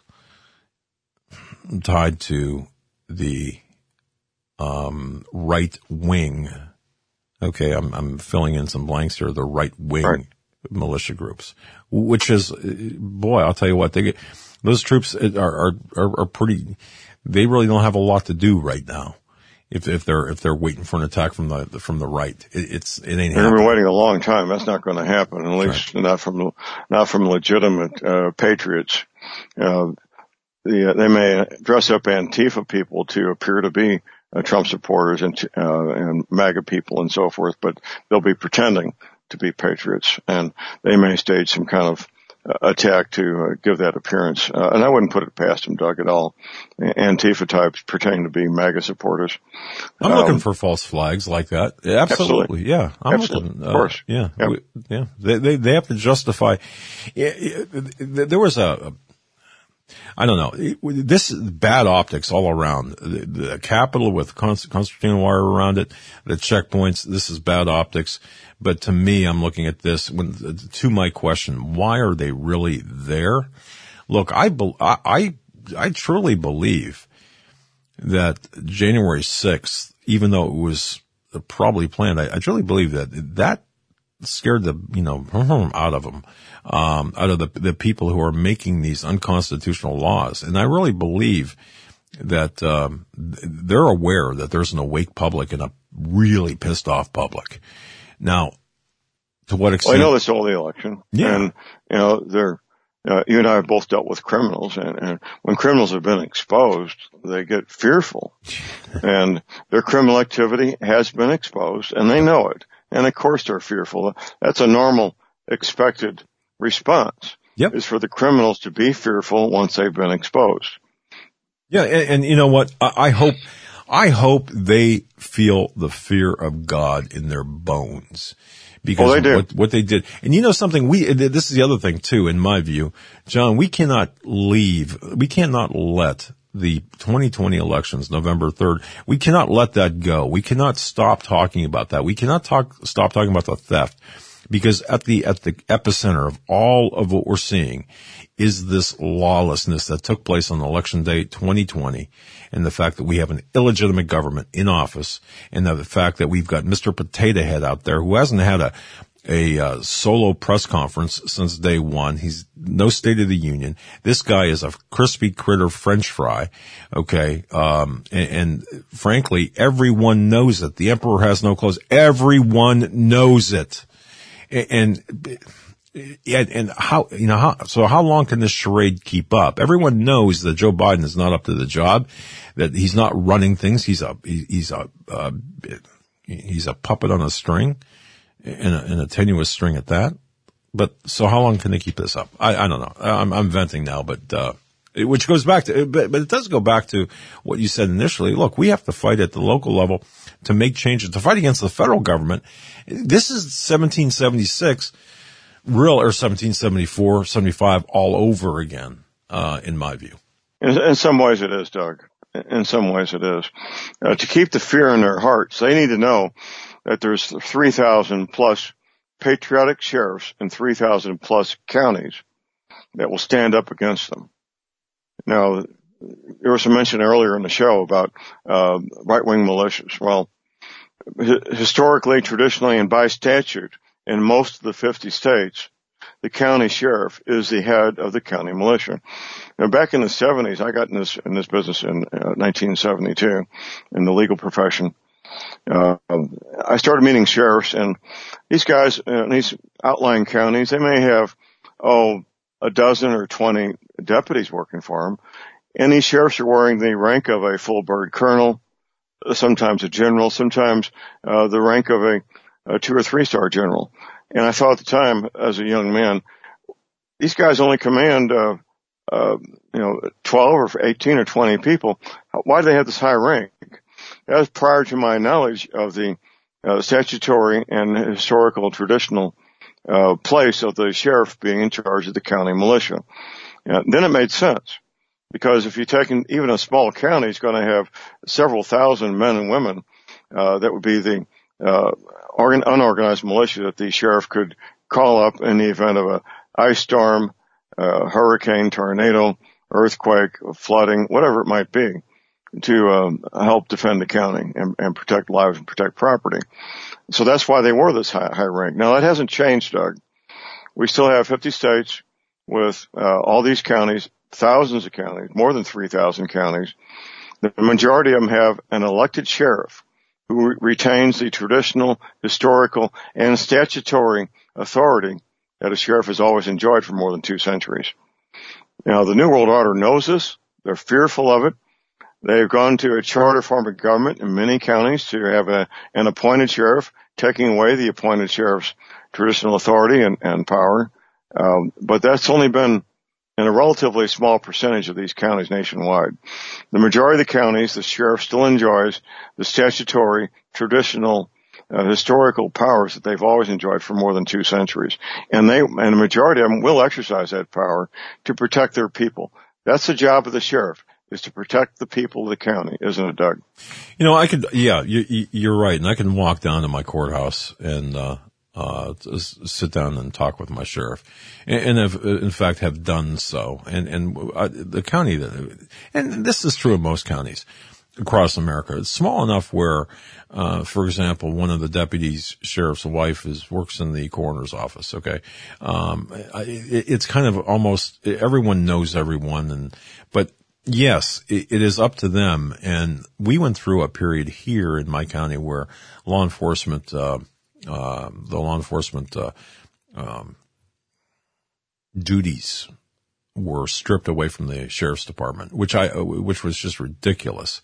tied to the um, right wing. Okay, I'm, I'm filling in some blanks here. The right wing right. militia groups, which is, boy, I'll tell you what, they get, those troops are, are are pretty. They really don't have a lot to do right now. If if they're if they're waiting for an attack from the from the right, it, it's it ain't. They've been waiting a long time. That's not going to happen, at least right. not from not from legitimate uh, patriots. Uh, the, they may dress up Antifa people to appear to be uh, Trump supporters and uh, and MAGA people and so forth, but they'll be pretending to be patriots, and they may stage some kind of uh, attack to uh, give that appearance. Uh, and I wouldn't put it past them, Doug, at all. Antifa types pretending to be MAGA supporters. I'm um, looking for false flags like that. Absolutely, absolutely. yeah. I'm absolutely. looking, uh, of course, yeah, yep. we, yeah. They, they they have to justify. There was a. I don't know. This is bad optics all around. The, the Capitol with concertina wire around it, the checkpoints. This is bad optics. But to me, I'm looking at this when, to my question, why are they really there? Look, I, I, I truly believe that January sixth, even though it was probably planned, I, I truly believe that that scared the, you know, out of them, um, out of the, the people who are making these unconstitutional laws. And I really believe that, um, they're aware that there's an awake public and a really pissed off public. Now, to what extent? Well, I know this all the election. Yeah. And, you know, they're, uh, you and I have both dealt with criminals, and, and when criminals have been exposed, they get fearful. And their criminal activity has been exposed, and they know it. And of course they're fearful. That's a normal, expected response. Yep. Is for the criminals to be fearful once they've been exposed. Yeah, and, and you know what? I, I hope, I hope they feel the fear of God in their bones. Because oh, they do. What, what they did. And you know something, we, this is the other thing too, in my view, John, we cannot leave, we cannot let the twenty twenty elections, November third, we cannot let that go. We cannot stop talking about that. We cannot talk, stop talking about the theft, because at the, at the epicenter of all of what we're seeing is this lawlessness that took place on election day twenty twenty, and the fact that we have an illegitimate government in office, and the fact that we've got Mister Potato Head out there who hasn't had a, a uh, solo press conference since day one. He's no State of the Union. This guy is a crispy critter French fry. Okay. Um, and, and frankly, everyone knows it. The emperor has no clothes. Everyone knows it. And, and, and how, you know, how, so how long can this charade keep up? Everyone knows that Joe Biden is not up to the job, that he's not running things. He's a, he's a, uh, he's a puppet on a string. In a, in a tenuous string at that. But, so how long can they keep this up? I, I don't know. I'm, I'm venting now, but, uh, it, which goes back to, but, but it does go back to what you said initially. Look, we have to fight at the local level to make changes, to fight against the federal government. This is seventeen seventy-six, real, or seventeen seventy-four, seventy-five all over again, uh, in my view. In, in some ways it is, Doug. In some ways it is. Uh, to keep the fear in their hearts, they need to know that there's three thousand plus patriotic sheriffs in three thousand plus counties that will stand up against them. Now, there was some mention earlier in the show about uh, right-wing militias. Well, h- historically, traditionally, and by statute, in most of the fifty states, the county sheriff is the head of the county militia. Now, back in the seventies, I got in this in this business in uh, nineteen seventy-two in the legal profession. Uh, I started meeting sheriffs, and these guys in these outlying counties, they may have, oh, a dozen or twenty deputies working for them. And these sheriffs are wearing the rank of a full bird colonel, sometimes a general, sometimes uh, the rank of a, a two or three star general. And I thought at the time, as a young man, these guys only command, uh, uh, you know, twelve or eighteen or twenty people. Why do they have this high rank? That was prior to my knowledge of the uh, statutory and historical traditional uh, place of the sheriff being in charge of the county militia. Uh, then it made sense, because if you take in, even a small county, it's going to have several thousand men and women uh, that would be the uh, organ, unorganized militia that the sheriff could call up in the event of a ice storm, uh, hurricane, tornado, earthquake, flooding, whatever it might be, to um, help defend the county and, and protect lives and protect property. So that's why they were this high, high rank. Now that hasn't changed, Doug. We still have fifty states with uh, all these counties, thousands of counties, more than three thousand counties. The majority of them have an elected sheriff who re- retains the traditional, historical, and statutory authority that a sheriff has always enjoyed for more than two centuries. Now, the New World Order knows this. They're fearful of it. They've gone to a charter form of government in many counties to have a, an appointed sheriff, taking away the appointed sheriff's traditional authority and, and power. Um, but that's only been in a relatively small percentage of these counties nationwide. The majority of the counties, the sheriff still enjoys the statutory, traditional, uh, historical powers that they've always enjoyed for more than two centuries. And they, and the majority of them will exercise that power to protect their people. That's the job of the sheriff, is to protect the people of the county, isn't it, Doug? You know, I could, yeah, you, you're right. And I can walk down to my courthouse and, uh, uh, sit down and talk with my sheriff, and, and have, in fact, have done so. And, and uh, the county that, and this is true of most counties across America. It's small enough where, uh, for example, one of the deputies sheriff's wife is, works in the coroner's office. Okay. Um, it, it's kind of almost, everyone knows everyone. And, but yes, it, it is up to them. And we went through a period here in my county where law enforcement, uh, Uh, the law enforcement uh, um, duties were stripped away from the sheriff's department, which I, which was just ridiculous.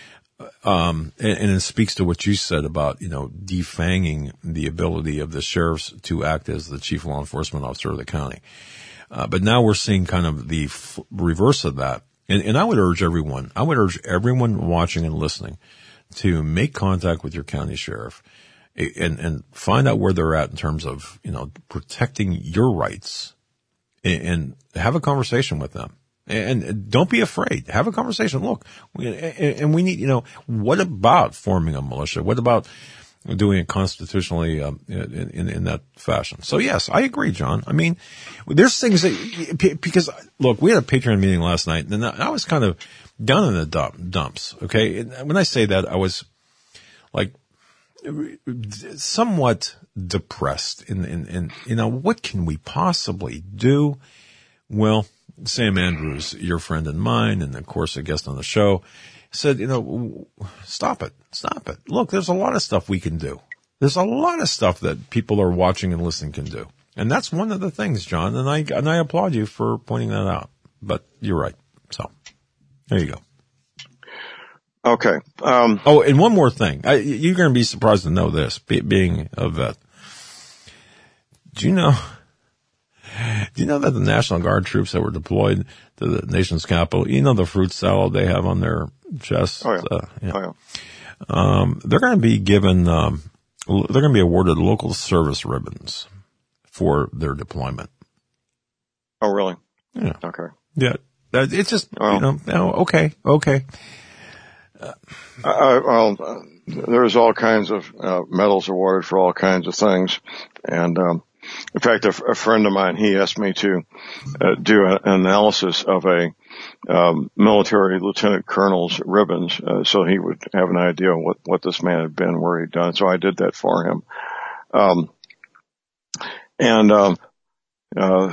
Um, and, and it speaks to what you said about, you know, defanging the ability of the sheriffs to act as the chief law enforcement officer of the county. Uh, but now we're seeing kind of the f- reverse of that. And, and I would urge everyone, I would urge everyone watching and listening to make contact with your county sheriff. And, and find out where they're at in terms of, you know, protecting your rights, and, and have a conversation with them. And, and don't be afraid. Have a conversation. Look, we, and, and we need, you know, what about forming a militia? What about doing it constitutionally um, in, in, in that fashion? So yes, I agree, John. I mean, there's things that, because look, we had a Patreon meeting last night, and I was kind of down in the dump, dumps. Okay. And when I say that, I was like, somewhat depressed in, in, in, you know, what can we possibly do? Well, Sam Andrews, your friend and mine, and of course a guest on the show, said, you know, stop it, stop it. Look, there's a lot of stuff we can do. There's a lot of stuff that people are watching and listening can do. And that's one of the things, John, and I, and I applaud you for pointing that out. But you're right. So there you go. Okay. Um, oh, and one more thing. I, you're going to be surprised to know this, be, being a vet. Do you know, do you know that the National Guard troops that were deployed to the nation's capital, you know the fruit salad they have on their chests? Oh, yeah. Uh, yeah. Oh, yeah. Um, they're going to be given, um, they're going to be awarded local service ribbons for their deployment. Oh, really? Yeah. Okay. Yeah. It's just, well, you know, oh, okay, okay. Uh, uh, well, uh, there's all kinds of uh, medals awarded for all kinds of things, and um, in fact, a, a friend of mine, he asked me to uh, do an analysis of a um, military lieutenant colonel's ribbons, uh, so he would have an idea of what what this man had been, where he'd done. So I did that for him, um, and um, uh,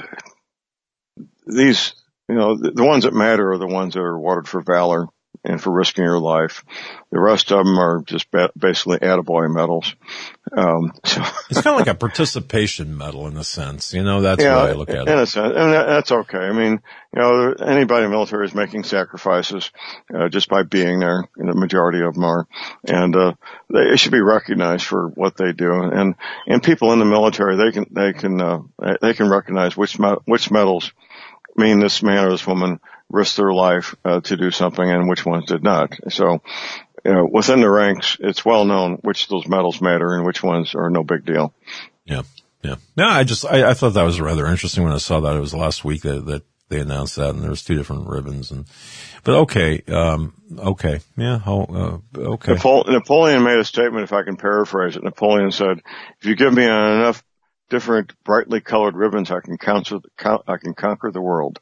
these, you know, the, the ones that matter are the ones that are awarded for valor and for risking your life. The rest of them are just ba- basically attaboy medals. Um, so it's kind of like a participation medal in a sense, you know, that's yeah, what I look at in it. A sense, and that's okay. I mean, you know, anybody in the military is making sacrifices, uh, just by being there, and the majority of them are, and, uh, they should be recognized for what they do. And, and people in the military, they can, they can, uh, they can recognize which, me- which medals mean this man or this woman risked their life uh, to do something, and which ones did not. So, you know, within the ranks, it's well known which of those medals matter and which ones are no big deal. Yeah, yeah. No, I just I, I thought that was rather interesting when I saw that. It was last week that, that they announced that, and there was two different ribbons. And but okay, um, okay, yeah, uh, okay. Napoleon made a statement, if I can paraphrase it. Napoleon said, "If you give me enough different brightly colored ribbons, I can conquer, I can conquer the world."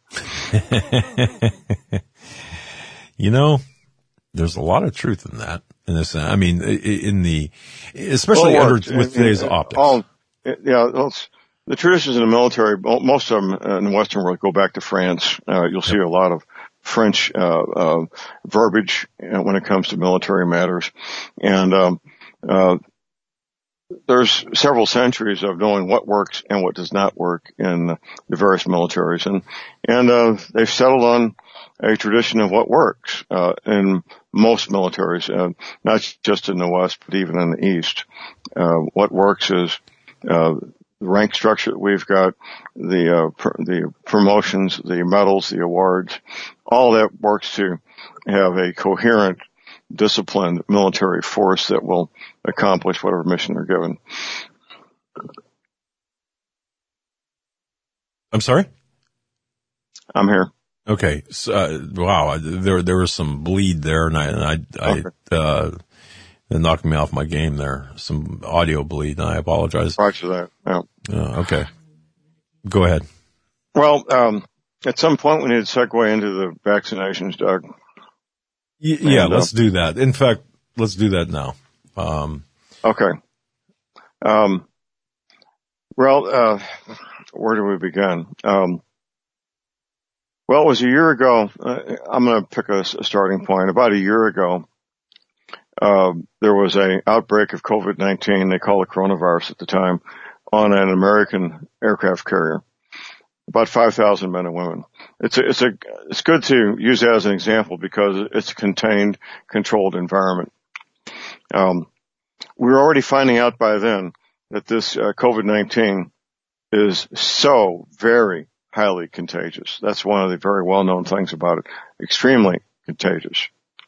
You know, there's a lot of truth in that. In this, I mean, in the, especially well, under, with today's optics. All, yeah, the traditions in the military, most of them in the Western world go back to France. Uh, you'll see yep. a lot of French uh, uh, verbiage when it comes to military matters, and um, uh, there's several centuries of knowing what works and what does not work in the various militaries, and and uh, they've settled on a tradition of what works uh, in most militaries, uh, not just in the West, but even in the East. Uh, what works is uh, the rank structure that we've got, the uh, pr- the promotions, the medals, the awards, all that works to have a coherent, disciplined military force that will accomplish whatever mission they're given. I'm sorry? I'm here. Okay. So, uh, wow. There, there was some bleed there, and I, and I, I, uh, it knocked me off my game there. Some audio bleed, and I apologize. Roger that. Yeah. Uh, okay. Go ahead. Well, um, at some point we need to segue into the vaccinations, Doug. Y- yeah, and, let's uh, do that. In fact, let's do that now. Um, okay. Um, well, uh, where do we begin? Um, Well, it was a year ago. Uh, I'm going to pick a, a starting point. About a year ago, uh, there was a outbreak of COVID nineteen. They called it coronavirus at the time, on an American aircraft carrier. About five thousand men and women. It's a, it's a, it's good to use that as an example because it's a contained, controlled environment. Um, we were already finding out by then that this uh, COVID nineteen is so very highly contagious. That's one of the very well-known things about it. Extremely contagious.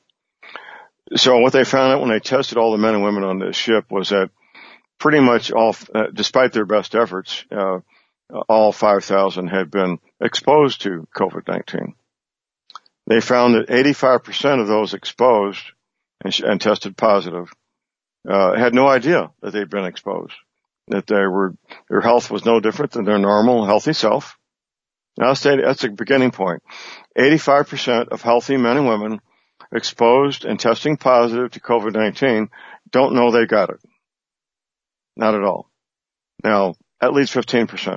So what they found out when they tested all the men and women on this ship was that pretty much all, uh, despite their best efforts, uh, all five thousand had been exposed to COVID nineteen. They found that eighty-five percent of those exposed and, and tested positive uh, had no idea that they'd been exposed, that they were, their health was no different than their normal, healthy self. Now, that's a beginning point. eighty-five percent of healthy men and women exposed and testing positive to COVID nineteen don't know they got it. Not at all. Now, at least fifteen percent.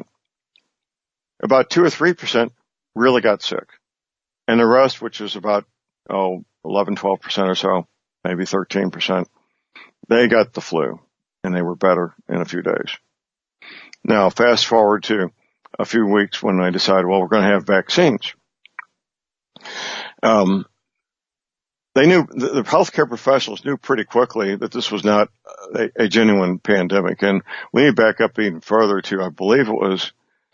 About two or three percent really got sick. And the rest, which is about, oh, eleven, twelve percent or so, maybe thirteen percent, they got the flu and they were better in a few days. Now, fast forward to a few weeks when they decided, well, we're going to have vaccines. Um, they knew, the, the healthcare professionals knew pretty quickly that this was not a, a genuine pandemic. And we need to back up even further to, I believe it was,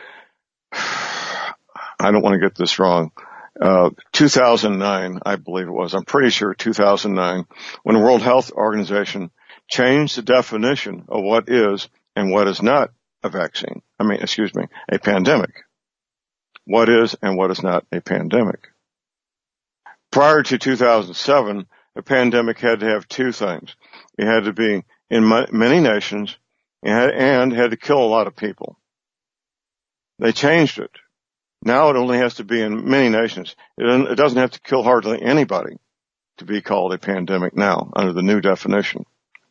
I don't want to get this wrong, uh, two thousand nine, I believe it was. I'm pretty sure two thousand nine, when the World Health Organization changed the definition of what is and what is not a vaccine. I mean, excuse me, a pandemic. What is and what is not a pandemic? Prior to two thousand seven, a pandemic had to have two things. It had to be in many nations and had to kill a lot of people. They changed it. Now it only has to be in many nations. It doesn't have to kill hardly anybody to be called a pandemic now under the new definition.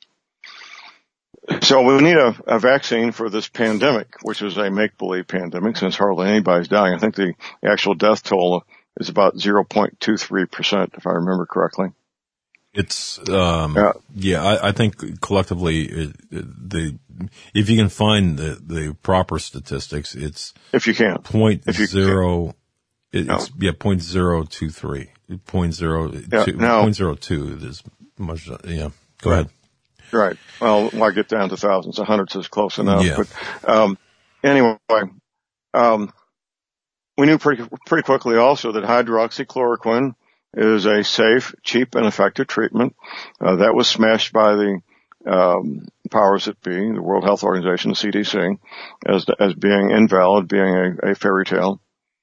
So we need a, a vaccine for this pandemic, which is a make-believe pandemic since hardly anybody's dying. I think the actual death toll is about zero point two three percent, if I remember correctly. It's, um, yeah, yeah I, I think collectively, it, it, the, if you can find the, the proper statistics, it's, if you can, point if you zero, can. it's, no. yeah, point zero two three, point zero, yeah, two, now, point zero two is much, yeah, go right. ahead. Right. Well, why get down to thousands? A hundreds is close enough. Yeah. But, um, anyway, um, we knew pretty, pretty quickly also that hydroxychloroquine is a safe, cheap, and effective treatment. Uh, that was smashed by the, um, powers that be, the World Health Organization, the C D C, as, as being invalid, being a, a fairy tale.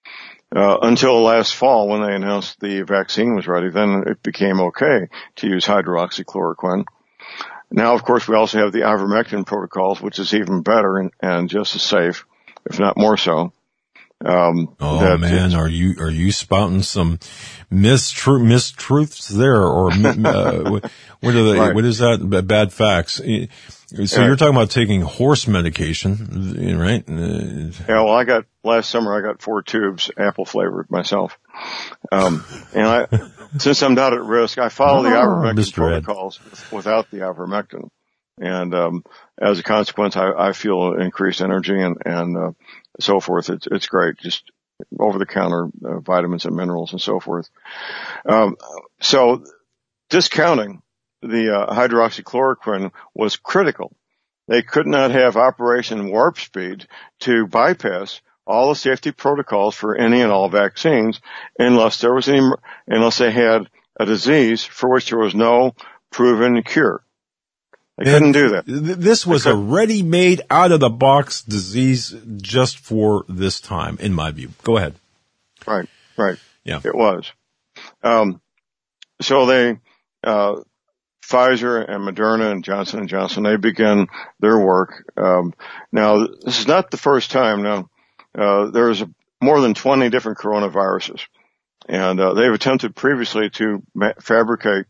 Uh, until last fall when they announced the vaccine was ready, then it became okay to use hydroxychloroquine. Now, of course, we also have the ivermectin protocols, which is even better and, and just as safe, if not more so. Um, oh man, are you are you spouting some mistruth mistruths there, or uh, what are they? Right. What is that? Bad facts. So yeah. You're talking about taking horse medication, right? Yeah. Well, I got last summer. I got four tubes, apple flavored myself. Um, and I, since I'm not at risk, I follow oh, the ivermectin Mister protocols Ed. without the ivermectin, and um, as a consequence, I, I feel increased energy and and uh, so forth. It's it's great. Just over the counter uh, vitamins and minerals and so forth. Um, so discounting the uh, hydroxychloroquine was critical. They could not have Operation Warp Speed to bypass all the safety protocols for any and all vaccines unless there was any, unless they had a disease for which there was no proven cure. They and couldn't do that. This was a ready-made, out-of-the-box disease just for this time, in my view. Go ahead. Right, right. Yeah. It was. Um, so they, uh, Pfizer and Moderna and Johnson and Johnson, they began their work. Um, now, this is not the first time. Now, uh, there's a, more than twenty different coronaviruses, and uh, they've attempted previously to ma- fabricate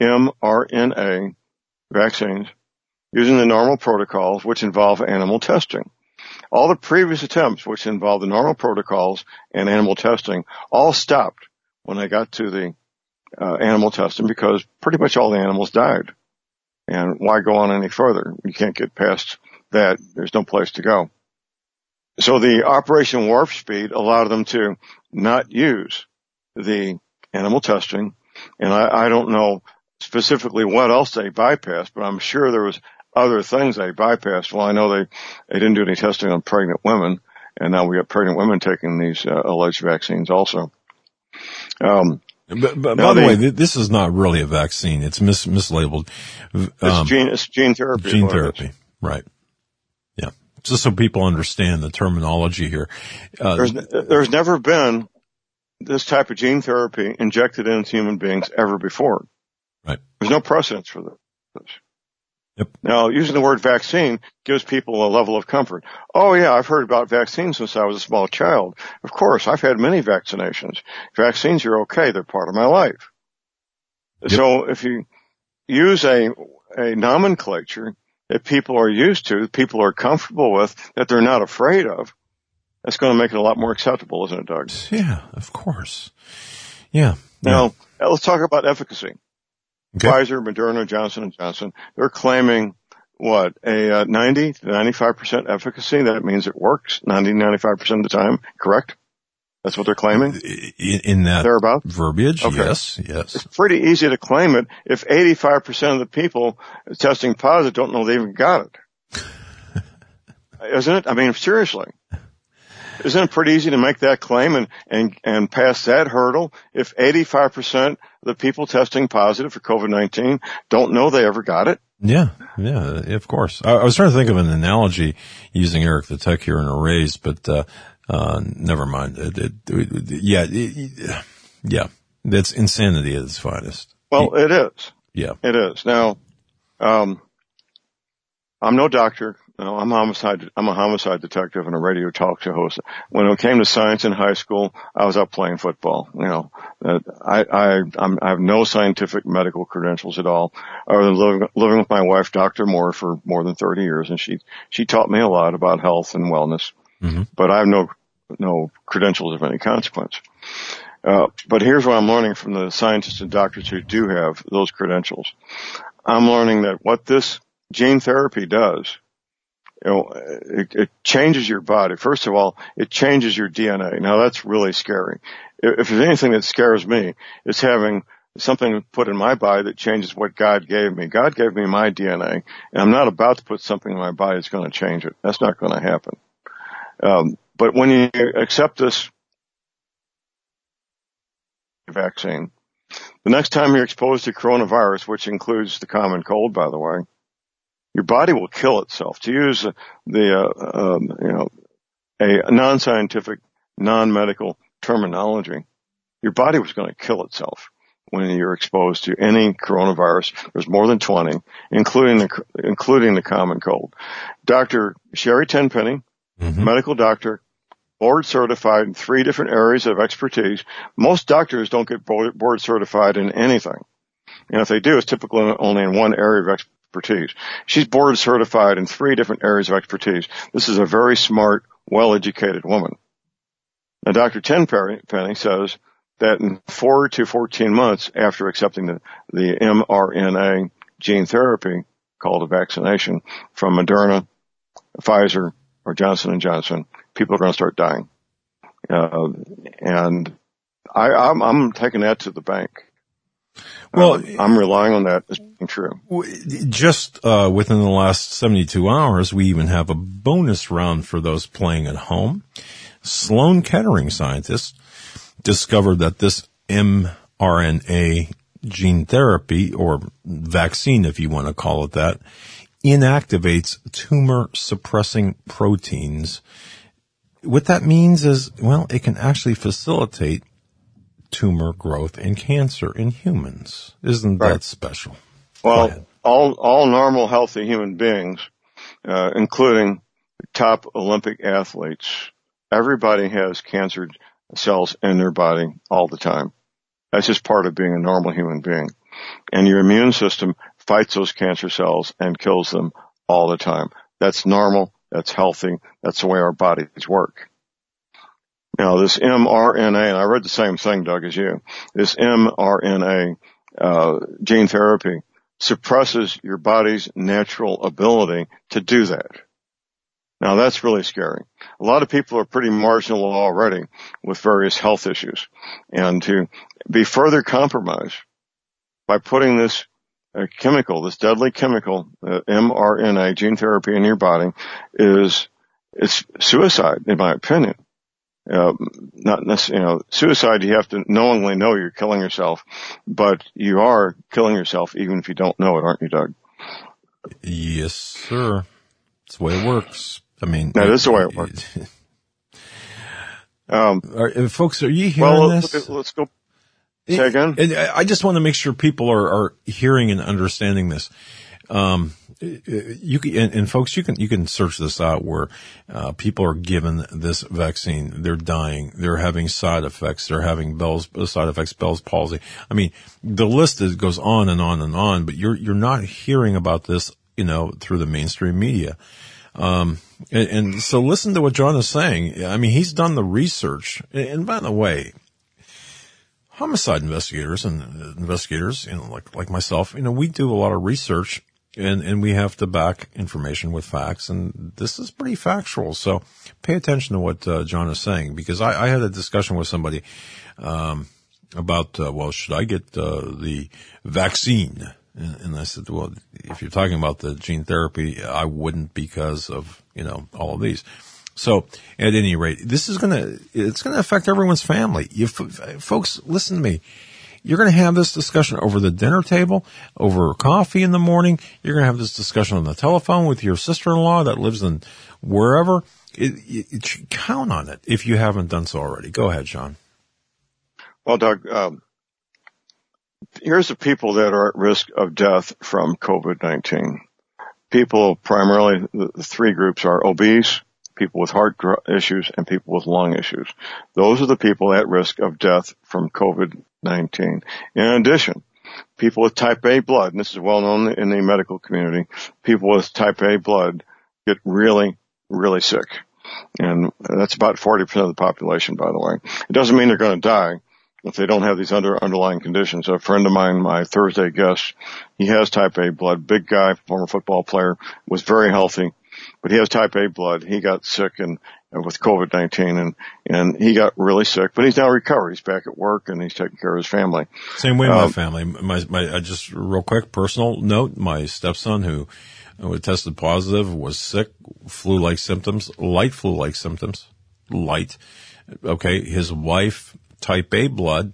mRNA vaccines using the normal protocols, which involve animal testing. All the previous attempts, which involved the normal protocols and animal testing, all stopped when they got to the uh, animal testing because pretty much all the animals died. And why go on any further? You can't get past that. There's no place to go. So the Operation Warp Speed allowed them to not use the animal testing. And I, I don't know specifically what else they bypassed, but I'm sure there was other things they bypassed. Well, I know they, they didn't do any testing on pregnant women, and now we have pregnant women taking these uh, alleged vaccines also. Um, but, but by the way, this is not really a vaccine. It's mis- mislabeled. Um, it's gene, it's gene therapy. Gene therapy, right. Yeah. Just so people understand the terminology here. Uh, there's, there's never been this type of gene therapy injected into human beings ever before. Right. There's no precedence for this. Yep. Now, using the word vaccine gives people a level of comfort. Oh, yeah, I've heard about vaccines since I was a small child. Of course, I've had many vaccinations. Vaccines are okay. They're part of my life. Yep. So if you use a, a nomenclature that people are used to, people are comfortable with, that they're not afraid of, that's going to make it a lot more acceptable, isn't it, Doug? Yeah, of course. Yeah. Now, yeah. let's talk about efficacy. Okay. Pfizer, Moderna, Johnson and Johnson, they're claiming what, a uh, ninety to ninety-five percent efficacy. That means it works ninety, ninety-five percent of the time, correct? That's what they're claiming? In, in that Thereabouts? verbiage, okay. yes, yes. It's pretty easy to claim it if eighty-five percent of the people testing positive don't know they even got it. Isn't it? I mean, seriously. Isn't it pretty easy to make that claim and, and, and pass that hurdle if eighty-five percent of the people testing positive for COVID nineteen don't know they ever got it? Yeah, yeah, of course. I, I was trying to think of an analogy using Eric the Tech here in arrays, but, uh, uh, never mind. It, it, it, yeah, it, yeah, that's insanity at its finest. Well, it is. Yeah. It is. Now, um, I'm no doctor. No, I'm homicide. I'm a homicide detective and a radio talk show host. When it came to science in high school, I was out playing football. You know, uh, I I I'm, I have no scientific medical credentials at all, other than living, living with my wife, Doctor Moore, for more than thirty years, and she she taught me a lot about health and wellness. Mm-hmm. But I have no no credentials of any consequence. Uh, but here's what I'm learning from the scientists and doctors who do have those credentials. I'm learning that what this gene therapy does, you know, it, it changes your body. First of all, it changes your D N A. Now that's really scary. If there's anything that scares me, it's having something put in my body that changes what God gave me. God gave me my D N A, and I'm not about to put something in my body that's going to change it. That's not going to happen. Um, but when you accept this vaccine, the next time you're exposed to coronavirus, which includes the common cold, by the way, your body will kill itself. To use the, uh, um, you know, a non-scientific, non-medical terminology, your body was going to kill itself when you're exposed to any coronavirus. There's more than twenty, including the, including the common cold. Doctor Sherry Tenpenny, mm-hmm. medical doctor, board certified in three different areas of expertise. Most doctors don't get board certified in anything. And if they do, it's typically only in one area of expertise. She's board certified in three different areas of expertise. This is a very smart, well-educated woman. Now, Doctor Tenpenny says that in four to fourteen months after accepting the, the mRNA gene therapy called a vaccination from Moderna, Pfizer, or Johnson and Johnson, people are going to start dying. Uh, and I, I'm, I'm taking that to the bank. Well, um, I'm relying on that as being true. Just uh, within the last seventy-two hours, we even have a bonus round for those playing at home. Sloan Kettering scientists discovered that this mRNA gene therapy, or vaccine if you want to call it that, inactivates tumor-suppressing proteins. What that means is, well, it can actually facilitate tumor growth and cancer in humans. Isn't right. that special? Well, all all normal, healthy human beings, uh, including top Olympic athletes, everybody has cancer cells in their body all the time. That's just part of being a normal human being. And your immune system fights those cancer cells and kills them all the time. That's normal. That's healthy. That's the way our bodies work. Now, this mRNA, and I read the same thing, Doug, as you, this mRNA uh, gene therapy suppresses your body's natural ability to do that. Now, that's really scary. A lot of people are pretty marginal already with various health issues. And to be further compromised by putting this uh, chemical, this deadly chemical, uh, mRNA gene therapy in your body is, it's suicide, in my opinion. Uh, not necessarily, you know, suicide, you have to knowingly know you're killing yourself, but you are killing yourself even if you don't know it, aren't you, Doug? Yes, sir. It's the way it works. I mean, that is the way it works. um, are, folks, are you hearing well, this? Let's, let's go. Say again. And I just want to make sure people are, are hearing and understanding this. Um, you can, and, and folks, you can, you can search this out where, uh, people are given this vaccine. They're dying. They're having side effects. They're having Bell's, side effects, Bell's palsy. I mean, the list is, goes on and on and on, but you're, you're not hearing about this, you know, through the mainstream media. Um, and, and so listen to what John is saying. I mean, he's done the research. And by the way, homicide investigators and investigators, you know, like, like myself, you know, we do a lot of research. And, and we have to back information with facts, and this is pretty factual. So pay attention to what uh, John is saying, because I, I had a discussion with somebody um, about, uh, well, should I get uh, the vaccine? And, and I said, well, if you're talking about the gene therapy, I wouldn't, because of, you know, all of these. So at any rate, this is going to, it's going to affect everyone's family. You f- folks, listen to me. You're going to have this discussion over the dinner table, over coffee in the morning. You're going to have this discussion on the telephone with your sister-in-law that lives in wherever. It, it, it, count on it if you haven't done so already. Go ahead, Sean. Well, Doug, um, here's the people that are at risk of death from COVID nineteen. People, primarily, the three groups are obese, people with heart issues, and people with lung issues. Those are the people at risk of death from COVID nineteen. In addition, people with type A blood, and this is well known in the medical community, people with type A blood get really, really sick. And that's about forty percent of the population, by the way. It doesn't mean they're going to die if they don't have these under, underlying conditions. A friend of mine, my Thursday guest, he has type A blood, big guy, former football player, was very healthy, but he has type A blood. He got sick and uh, with COVID nineteen, and and he got really sick, but he's now recovered. He's back at work and he's taking care of his family. Same way, my um, family. My my uh, just real quick personal note: my stepson, who who tested positive, was sick, flu-like symptoms, light flu-like symptoms, light. Okay, his wife, type A blood.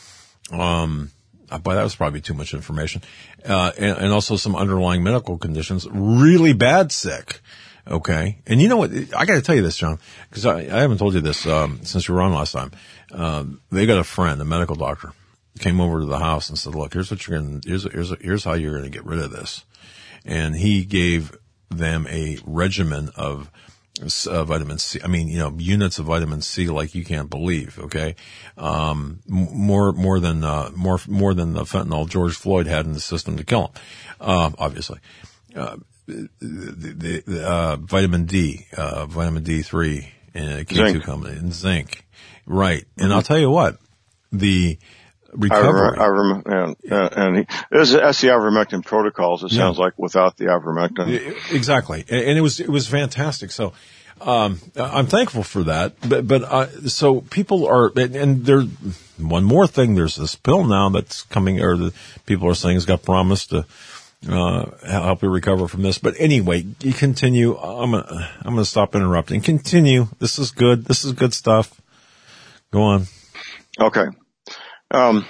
Um. But that was probably too much information. Uh, and, and also some underlying medical conditions, really bad sick. Okay. And you know what? I got to tell you this, John, because I, I haven't told you this um, since you were on last time. Uh, they got a friend, a medical doctor, came over to the house and said, look, here's what you're going to, here's, here's, here's how you're going to get rid of this. And he gave them a regimen of uh, vitamin C. I mean, you know, units of vitamin C like you can't believe. Okay. Um, more, more than, uh, more, more than the fentanyl George Floyd had in the system to kill him. Uh, obviously. Uh, The, the uh, vitamin D, uh, vitamin D three, and K two company, and zinc, right? And mm-hmm. I'll tell you what, the recovery. I rem- I rem- and, and he, that's the ivermectin protocols. It sounds yeah. like without the ivermectin. Exactly, and it was it was fantastic. So um, I'm thankful for that. But but uh, so people are, and there. One more thing, there's this pill now that's coming, or the people are saying has got promise to. Uh, help you recover from this. But anyway, you continue. I'm gonna, I'm gonna stop interrupting. Continue. This is good. This is good stuff. Go on. Okay. Um,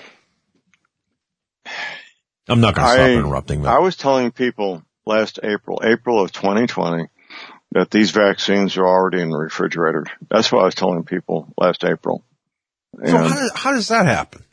I'm not gonna stop I, interrupting. But. I was telling people last April, April of twenty twenty, that these vaccines are already in the refrigerator. That's what I was telling people last April. And so how does, how does that happen?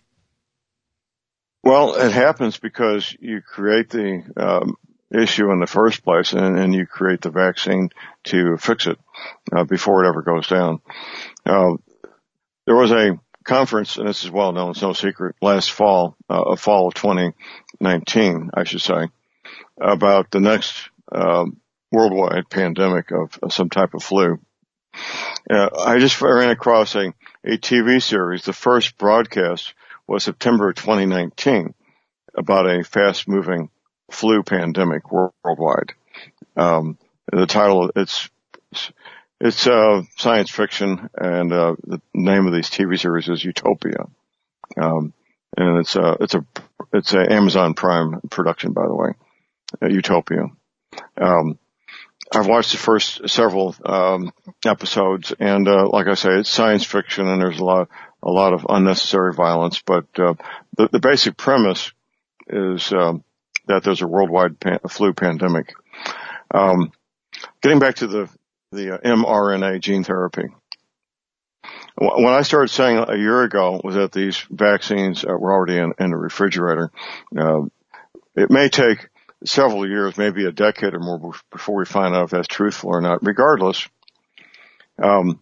Well, it happens because you create the um, issue in the first place, and, and you create the vaccine to fix it uh, before it ever goes down. Uh, there was a conference, and this is well known, it's no secret, last fall, uh, fall of twenty nineteen, I should say, about the next uh, worldwide pandemic of, of some type of flu. Uh, I just ran across a, a T V series, the first broadcast was September twenty nineteen, about a fast-moving flu pandemic worldwide. Um, the title, it's, it's, uh, science fiction, and, uh, the name of these T V series is Utopia. Um, and it's, uh, it's a, it's a Amazon Prime production, by the way, uh, Utopia. Um, I've watched the first several, um, episodes, and, uh, like I say, it's science fiction, and there's a lot, a lot of unnecessary violence, but, uh, the, the basic premise is, um, that there's a worldwide pan- flu pandemic. Um, getting back to the, the uh, mRNA gene therapy. What I started saying a year ago was that these vaccines uh, were already in, in the refrigerator. Uh, it may take several years, maybe a decade or more before we find out if that's truthful or not. Regardless, um,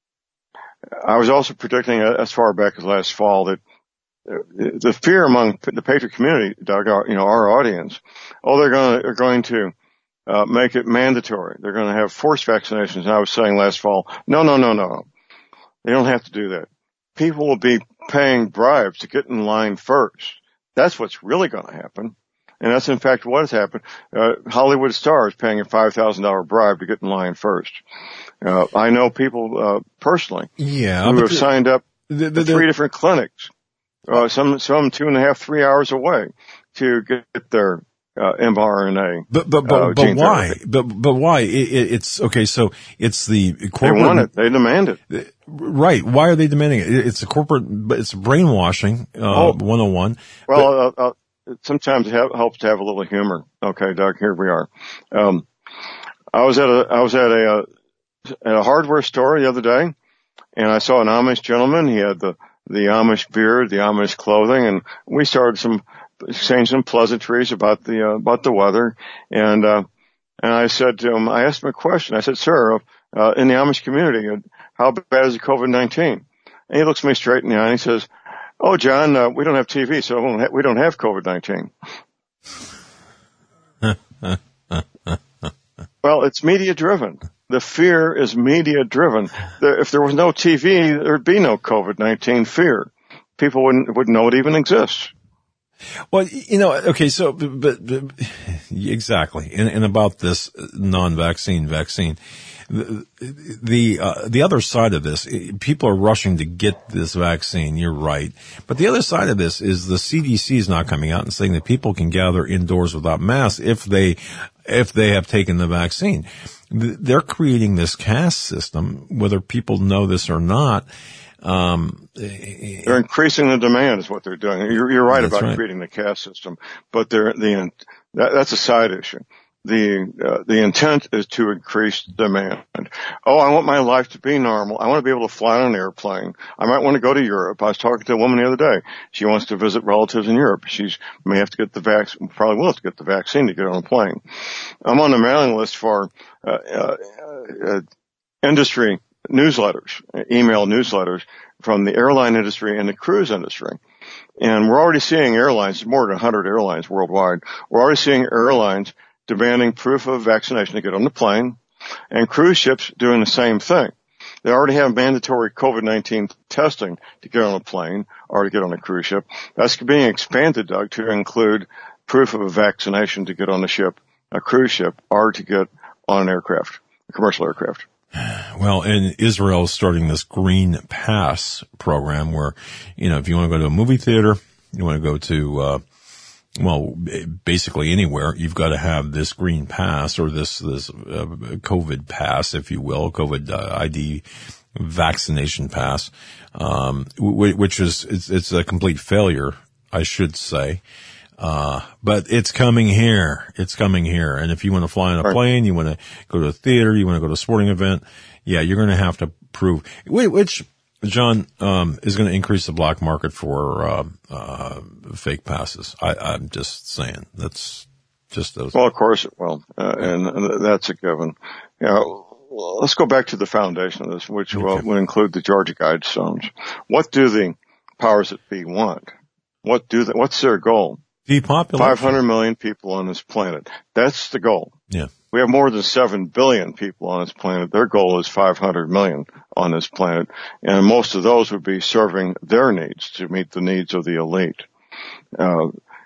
I was also predicting as far back as last fall that the fear among the Patriot community, Doug, our, you know, our audience, oh, they're going to, they're going to, uh, make it mandatory. They're going to have forced vaccinations. And I was saying last fall, no, no, no, no. They don't have to do that. People will be paying bribes to get in line first. That's what's really going to happen. And that's in fact what has happened. Uh, Hollywood stars paying a five thousand dollars bribe to get in line first. Uh, I know people, uh, personally yeah, who have the, signed up the, the, three the, different clinics, uh, some, some two and a half, three hours away to get their, uh, mRNA. But, but, but, uh, but why? Therapy. But, but why? It, it, it's, okay, so it's the corporate. They want it. They demand it. Right. Why are they demanding it? It's a corporate, it's brainwashing, uh, oh. one oh one. Well, but, uh, uh, sometimes it ha- helps to have a little humor. Okay, Doug, here we are. Um, I was at a, I was at a, uh, at a hardware store the other day, and I saw an Amish gentleman. He had the, the Amish beard, the Amish clothing, and we started some, exchanging some pleasantries about the, uh, about the weather. And, uh, and I said to him, I asked him a question. I said, sir, uh, in the Amish community, how bad is the COVID nineteen? And he looks me straight in the eye and he says, oh, John, uh, we don't have T V, so we don't, ha- we don't have COVID nineteen. Well, it's media driven. The fear is media driven. If there was no T V, there'd be no COVID nineteen fear. People wouldn't, wouldn't know it even exists. Well, you know, okay, so, but, but exactly. And, and about this non-vaccine vaccine, the, the, uh, the other side of this, people are rushing to get this vaccine. You're right. But the other side of this is the C D C is not coming out and saying that people can gather indoors without masks if they, if they have taken the vaccine. They're creating this caste system, whether people know this or not. Um, they're increasing the demand is what they're doing. You're, you're right about right. creating the caste system, but they're, the, that, that's a side issue. the uh, the intent is to increase demand. Oh, I want my life to be normal. I want to be able to fly on an airplane. I might want to go to Europe. I was talking to a woman the other day. She wants to visit relatives in Europe. She's may have to get the vaccine, probably will have to get the vaccine to get on a plane. I'm on the mailing list for uh, uh, uh, industry newsletters, email newsletters from the airline industry and the cruise industry. And we're already seeing airlines, more than one hundred airlines worldwide, we're already seeing airlines demanding proof of vaccination to get on the plane, and cruise ships doing the same thing. They already have mandatory COVID nineteen testing to get on a plane or to get on a cruise ship. That's being expanded, Doug, to include proof of a vaccination to get on a ship, a cruise ship, or to get on an aircraft, a commercial aircraft. Well, and Israel is starting this Green Pass program where, you know, if you want to go to a movie theater, you want to go to, uh, well, basically anywhere, you've got to have this Green Pass or this, this, uh, COVID pass, if you will, COVID uh, I D vaccination pass, um, w- which is, it's, it's a complete failure, I should say. Uh, but it's coming here. It's coming here. And if you want to fly on a plane, you want to go to a theater, you want to go to a sporting event, yeah, you're going to have to prove, which, John, um, is going to increase the black market for, uh, uh, fake passes. I, I'm just saying. That's just those. Well, of course it will. Uh, and, and that's a given. You know, let's go back to the foundation of this, which okay. will, will include the Georgia Guidestones. What do the powers that be want? What do they, what's their goal? Depopulation. five hundred million people on this planet. That's the goal. Yeah. We have more than seven billion people on this planet. Their goal is five hundred million on this planet. And most of those would be serving their needs to meet the needs of the elite. Uh,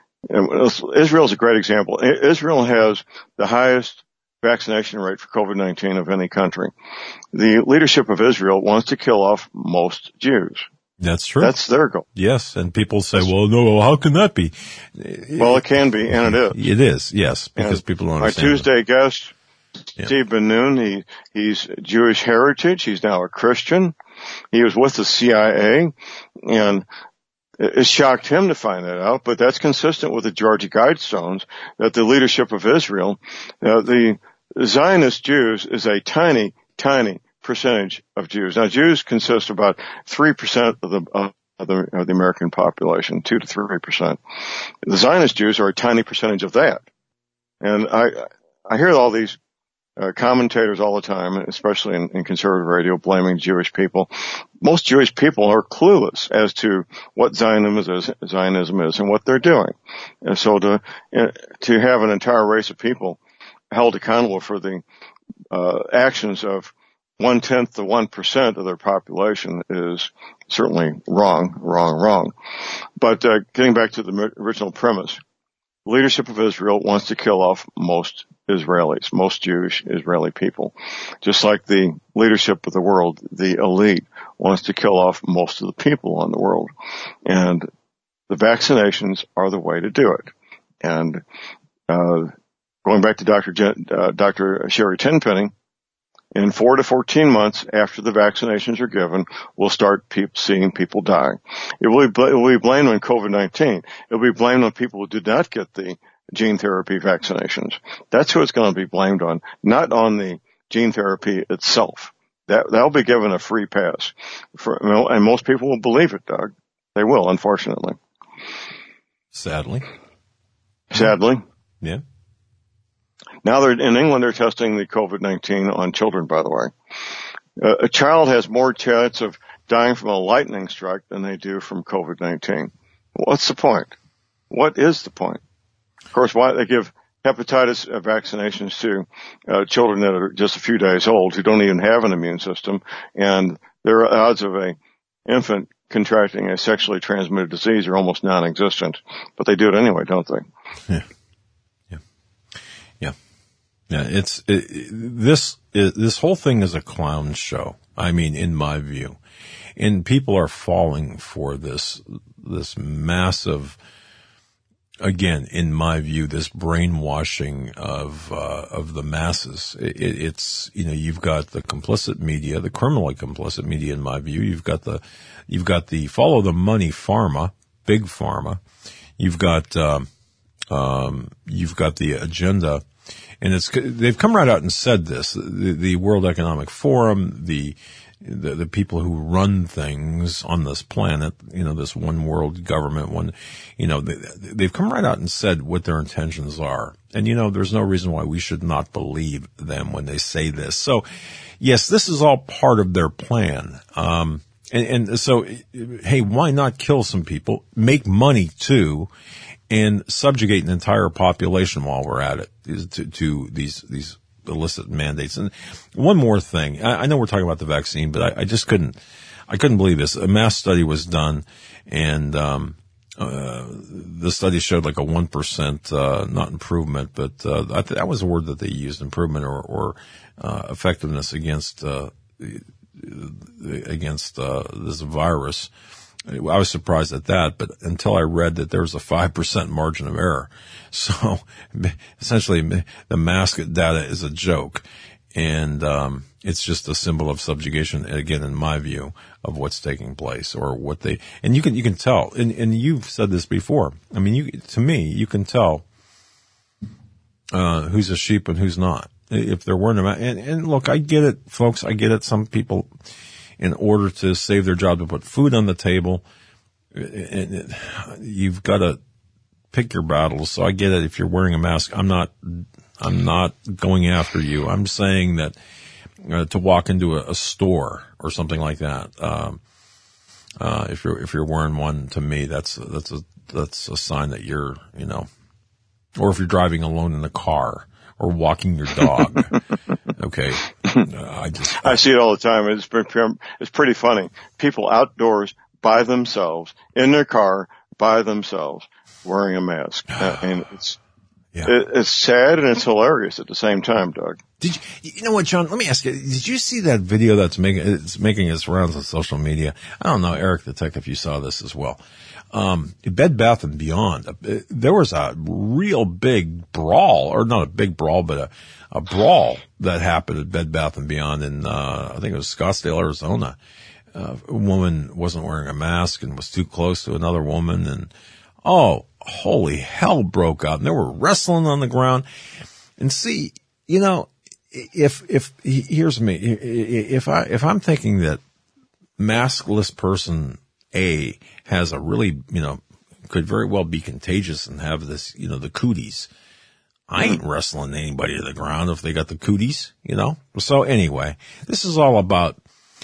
Israel's a great example. Israel has the highest vaccination rate for COVID nineteen of any country. The leadership of Israel wants to kill off most Jews. That's true. That's their goal. Yes, and people say, well, no, how can that be? Well, it can be, and it is. It is, yes, because and people don't my understand. My Tuesday that. guest, yeah. Steve Ben-Nun, he, he's Jewish heritage. He's now a Christian. He was with the C I A, and it shocked him to find that out, but that's consistent with the Georgia Guidestones that the leadership of Israel, uh, the Zionist Jews is a tiny, tiny percentage of Jews. Now, Jews consist of about three percent of the, uh, of the, of the American population, two to three percent. The Zionist Jews are a tiny percentage of that. And I, I hear all these uh, commentators all the time, especially in, in conservative radio, blaming Jewish people. Most Jewish people are clueless as to what Zionism is, Zionism is and what they're doing. And so to, uh, to have an entire race of people held accountable for the, uh, actions of one-tenth to one percent of their population is certainly wrong, wrong, wrong. But uh, getting back to the original premise, the leadership of Israel wants to kill off most Israelis, most Jewish Israeli people. Just like the leadership of the world, the elite, wants to kill off most of the people on the world. And the vaccinations are the way to do it. And uh going back to Doctor Jen, uh, Doctor Sherry Tenpenny, in four to fourteen months after the vaccinations are given, we'll start pe- seeing people die. It will, be, it will be blamed on COVID nineteen. It will be blamed on people who did not get the gene therapy vaccinations. That's who it's going to be blamed on, not on the gene therapy itself. That, that'll be given a free pass. For, and most people will believe it, Doug. They will, unfortunately. Sadly. Sadly. Yeah. Now they're, in England, they're testing the COVID nineteen on children, by the way. Uh, a child has more chance of dying from a lightning strike than they do from COVID nineteen. What's the point? What is the point? Of course, why they give hepatitis vaccinations to uh, children that are just a few days old who don't even have an immune system, and their odds of a infant contracting a sexually transmitted disease are almost non-existent. But they do it anyway, don't they? Yeah. Yeah, it's, it, this, it, this whole thing is a clown show. I mean, in my view. And people are falling for this, this massive, again, in my view, this brainwashing of, uh, of the masses. It, it's, you know, you've got the complicit media, the criminally complicit media, in my view. You've got the, you've got the follow the money pharma, big pharma. You've got, um, um, you've got the agenda and it's they've come right out and said this. The, the World Economic Forum, the, the the people who run things on this planet, you know, this one world government, one, you know, they, they've come right out and said what their intentions are. And you know, there's no reason why we should not believe them when they say this. So, yes, this is all part of their plan. Um, and, and so, hey, why not kill some people, make money too, and subjugate an entire population while we're at it to, to these, these illicit mandates. And one more thing. I, I know we're talking about the vaccine, but I, I just couldn't, I couldn't believe this. A mass study was done, and, um, uh, the study showed like a one percent, uh, not improvement, but, uh, I th- that was a word that they used, improvement or, or, uh, effectiveness against, uh, against, uh, this virus. I was surprised at that, but until I read that there was a five percent margin of error. So essentially the mask data is a joke. And, um, it's just a symbol of subjugation, again, in my view, of what's taking place or what they, and you can, you can tell, and, and you've said this before. I mean, you, to me, you can tell, uh, who's a sheep and who's not. If they're wearing a mask. And, and look, I get it, folks. I get it. Some people, in order to save their job, to put food on the table, you've got to pick your battles. So I get it. If you're wearing a mask, I'm not, I'm not going after you. I'm saying that uh, to walk into a, a store or something like that, um, uh, if you're if you're wearing one, to me, that's that's a that's a sign that you're, you know, or if you're driving alone in the car or walking your dog. Okay, uh, I just I see it all the time. It's it's pretty funny. People outdoors by themselves in their car by themselves wearing a mask, uh, and it's. Yeah. It, it's sad and it's hilarious at the same time, Doug. Did you, you know what, John? Let me ask you. Did you see that video that's making it's making its rounds on social media? I don't know, Eric the Tech, if you saw this as well. Um, Bed Bath and Beyond. There was a real big brawl, or not a big brawl, but a, a brawl that happened at Bed Bath and Beyond in uh, I think it was Scottsdale, Arizona. Uh, a woman wasn't wearing a mask and was too close to another woman, and oh. Holy hell broke out, and they were wrestling on the ground. And see, you know, if, if, here's me, if I, if I'm thinking that maskless person A has a really, you know, could very well be contagious and have this, you know, the cooties, I ain't wrestling anybody to the ground if they got the cooties, you know? So anyway, this is all about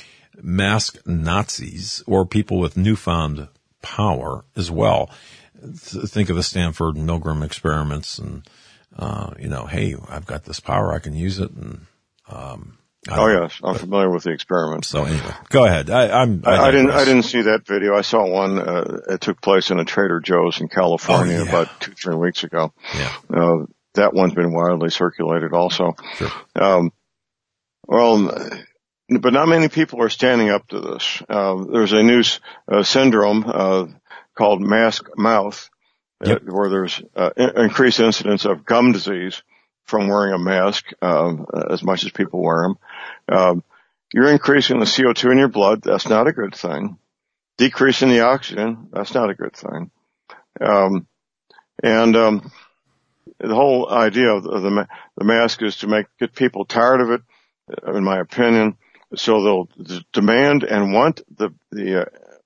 mask Nazis or people with newfound power as well. Think of the Stanford and Milgram experiments and, uh, you know, hey, I've got this power, I can use it. And, um, I oh yes, I'm familiar with the experiment. So anyway, go ahead. I, I'm, I, I, I didn't, I didn't see that video. I saw one, uh, it took place in a Trader Joe's in California oh, yeah. about two, three weeks ago. Yeah. Uh, that one's been widely circulated also. Sure. Um, well, but not many people are standing up to this. Uh, there's a new, uh, syndrome, uh, called mask mouth, yep. uh, where there's uh, in- increased incidence of gum disease from wearing a mask, um, as much as people wear them. Um, you're increasing the C O two in your blood. That's not a good thing. Decreasing the oxygen. That's not a good thing. Um, and um, the whole idea of the, of the, ma- the mask is to make get people tired of it, in my opinion. So they'll d- demand and want the the uh,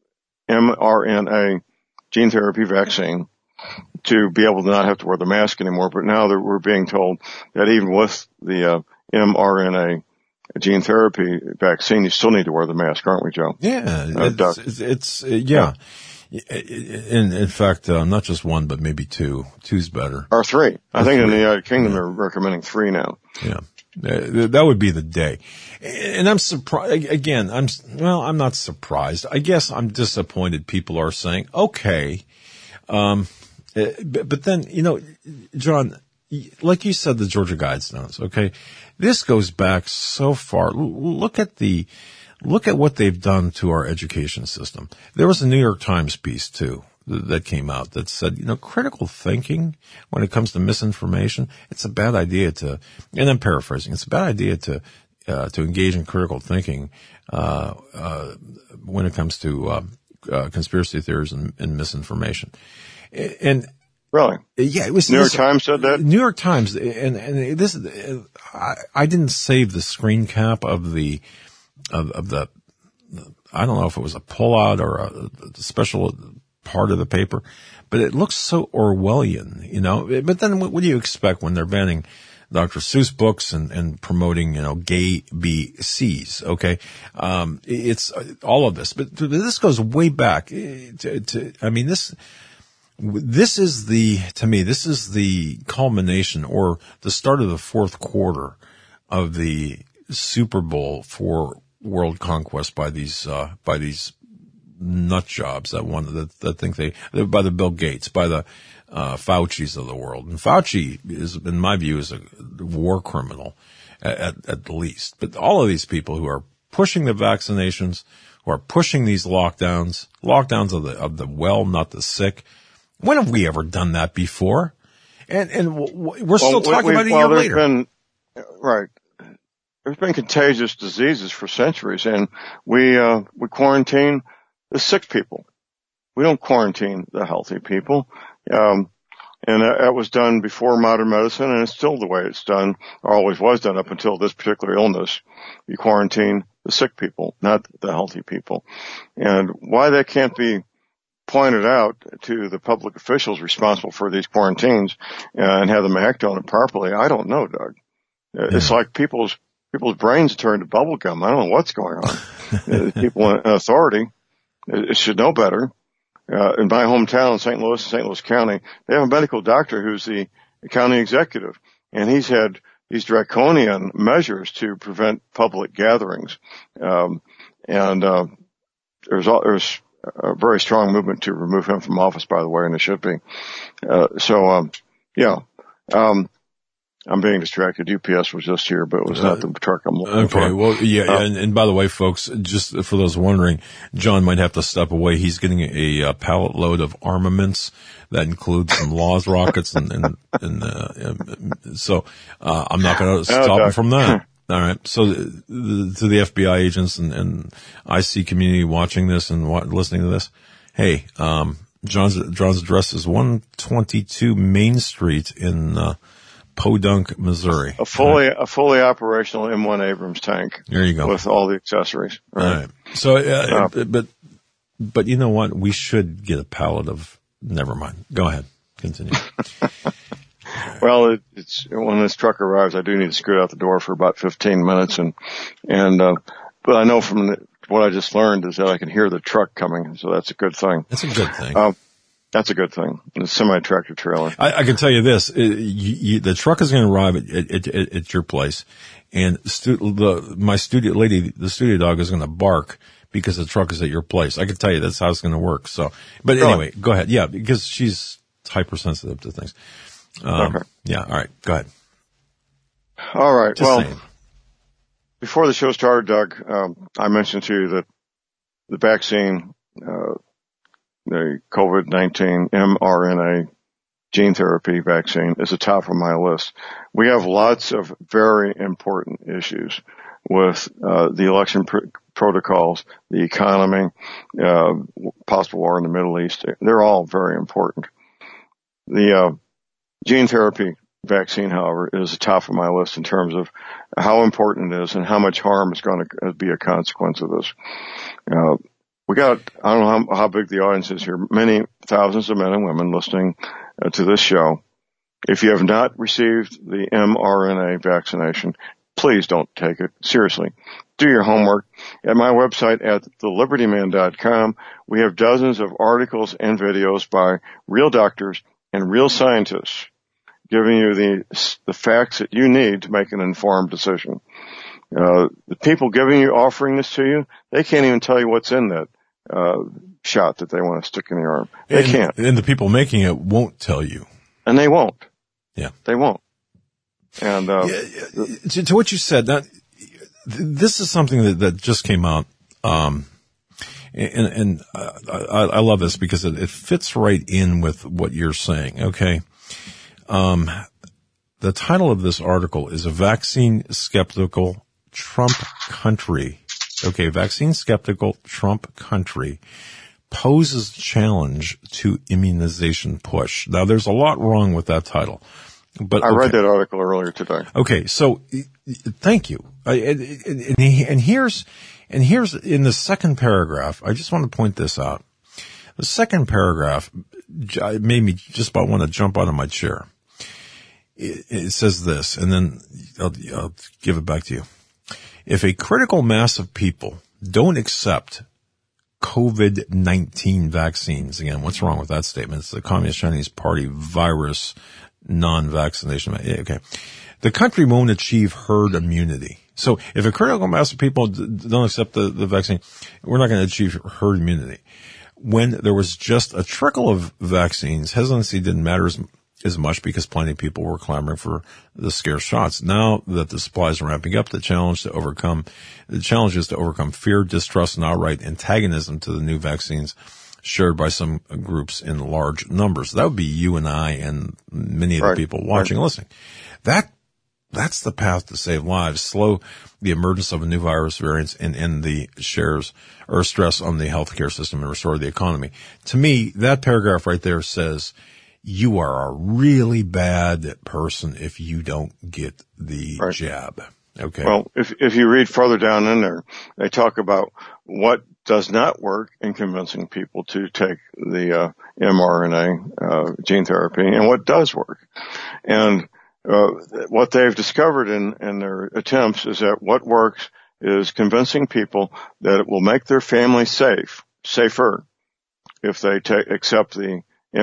mRNA gene therapy vaccine to be able to not have to wear the mask anymore. But now that we're being told that even with the uh, mRNA gene therapy vaccine, you still need to wear the mask, aren't we, Joe? Yeah, uh, it's, it's, it's uh, yeah. yeah. In, in fact, uh, not just one, but maybe two. Two's better. Or three. I or think three. in the United Kingdom yeah. they're recommending three now. Yeah. That would be the day. And I'm surprised, again, I'm, well, I'm not surprised. I guess I'm disappointed people are saying, okay. Um, but, but then, you know, John, like you said, the Georgia Guidestones, okay? This goes back so far. Look at the, look at what they've done to our education system. There was a New York Times piece too that came out that said, you know, critical thinking when it comes to misinformation, it's a bad idea to, and I'm paraphrasing, it's a bad idea to, uh, to engage in critical thinking, uh, uh, when it comes to, uh, uh conspiracy theories and, and misinformation. And, Really? Yeah, it was. New York this, Times said that? New York Times, and, and this, I, I didn't save the screen cap of the, of, of the, I don't know if it was a pullout or a, a special part of the paper, but it looks so Orwellian, you know. But then what, what do you expect when they're banning Doctor Seuss books and, and promoting, you know, gay B Cs? Okay. Um, it's all of this, but this goes way back to, to I mean, this, This is the, to me, this is the culmination or the start of the fourth quarter of the Super Bowl for world conquest by these, uh, by these nut jobs that want, that, that think they, by the Bill Gates, by the, uh, Fauci's of the world. And Fauci is, in my view, is a war criminal at, at the least. But all of these people who are pushing the vaccinations, who are pushing these lockdowns, lockdowns of the, of the well, not the sick. When have we ever done that before? And and we're still well, talking we, about a well, year later. Been, right. There's been contagious diseases for centuries, and we uh, we quarantine the sick people. We don't quarantine the healthy people. Um, and that, that was done before modern medicine, and it's still the way it's done, or always was done up until this particular illness. You quarantine the sick people, not the healthy people. And why that can't be pointed out to the public officials responsible for these quarantines uh, and have them act on it properly, I don't know, Doug. Yeah. It's like people's people's brains turn to bubble gum. I don't know what's going on. uh, people in authority uh, should know better. Uh, in my hometown, Saint Louis, Saint Louis County, they have a medical doctor who's the county executive, and he's had these draconian measures to prevent public gatherings. Um, and uh, there's there's a very strong movement to remove him from office, by the way, and it should be. Uh, so, um, yeah, um, I'm being distracted. U P S was just here, but it was not the truck I'm looking okay, for. Okay, well, yeah, uh, and, and by the way, folks, just for those wondering, John might have to step away. He's getting a, a pallet load of armaments that includes some Laws rockets, and and, and uh, so uh, I'm not going to stop oh, him from that. All right. So the, the, to the F B I agents and, and I C community watching this and wa- listening to this, hey, um, John's, John's address is one twenty-two Main Street in, uh, Podunk, Missouri. A fully, right. a fully operational M one Abrams tank. There you go. With all the accessories. Right. All right. So, uh, uh, but, but you know what? We should get a pallet of, never mind. Go ahead. Continue. Well, it, it's when this truck arrives, I do need to scoot out the door for about fifteen minutes, and and uh, but I know from the, what I just learned is that I can hear the truck coming, so that's a good thing. That's a good thing. Um, that's a good thing. It's a semi-tractor trailer. I, I can tell you this: it, you, you, the truck is going to arrive at, at, at, at your place, and stu- the my studio lady, the studio dog, is going to bark because the truck is at your place. I can tell you that's how it's going to work. So, but Go anyway, on. Go ahead. Yeah, because she's hypersensitive to things. Um, okay. Yeah. All right. Go ahead. All right. Just well, saying. Before the show started, Doug, um, I mentioned to you that the vaccine, uh, the COVID nineteen mRNA gene therapy vaccine is the top of my list. We have lots of very important issues with uh, the election pr- protocols, the economy, uh, possible war in the Middle East. They're all very important. The uh, gene therapy vaccine, however, is the top of my list in terms of how important it is and how much harm is going to be a consequence of this. Uh, we got, I don't know how, how big the audience is here, many thousands of men and women listening uh, to this show. If you have not received the mRNA vaccination, please don't take it. Seriously. Do your homework. At my website at the liberty man dot com, we have dozens of articles and videos by real doctors and real scientists giving you the the facts that you need to make an informed decision. Uh, the people giving you, offering this to you, they can't even tell you what's in that uh, shot that they want to stick in the arm. They and, can't. And the people making it won't tell you. And they won't. Yeah. They won't. And uh, yeah, to, to what you said, that this is something that, that just came out, um, and, and I, I love this because it, it fits right in with what you're saying. Okay. Um, the title of this article is "A Vaccine Skeptical Trump Country." Okay, vaccine skeptical Trump country poses challenge to immunization push. Now, there's a lot wrong with that title. But I okay. read that article earlier today. Okay, so thank you. I, and, and, and here's and here's in the second paragraph. I just want to point this out. The second paragraph made me just about want to jump out of my chair. It, it says this, and then I'll, I'll give it back to you. If a critical mass of people don't accept COVID nineteen vaccines, again, what's wrong with that statement? It's the Communist Chinese Party virus non-vaccination. Okay. The country won't achieve herd immunity. So if a critical mass of people d- don't accept the, the vaccine, we're not going to achieve herd immunity. When there was just a trickle of vaccines, hesitancy didn't matter as, as much because plenty of people were clamoring for the scarce shots. Now that the supplies are ramping up, the challenge to overcome, the challenge is to overcome fear, distrust, and outright antagonism to the new vaccines shared by some groups in large numbers. That would be you and I and many of the right. people watching right. and listening. That, that's the path to save lives, slow the emergence of a new virus variants and end the shares or stress on the healthcare system and restore the economy. To me, that paragraph right there says you are a really bad person if you don't get the right. jab. Okay. Well, if, if you read further down in there, they talk about what does not work in convincing people to take the uh, mRNA uh, gene therapy and what does work. And uh, what they've discovered in, in their attempts is that what works is convincing people that it will make their family safe, safer, if they take, accept the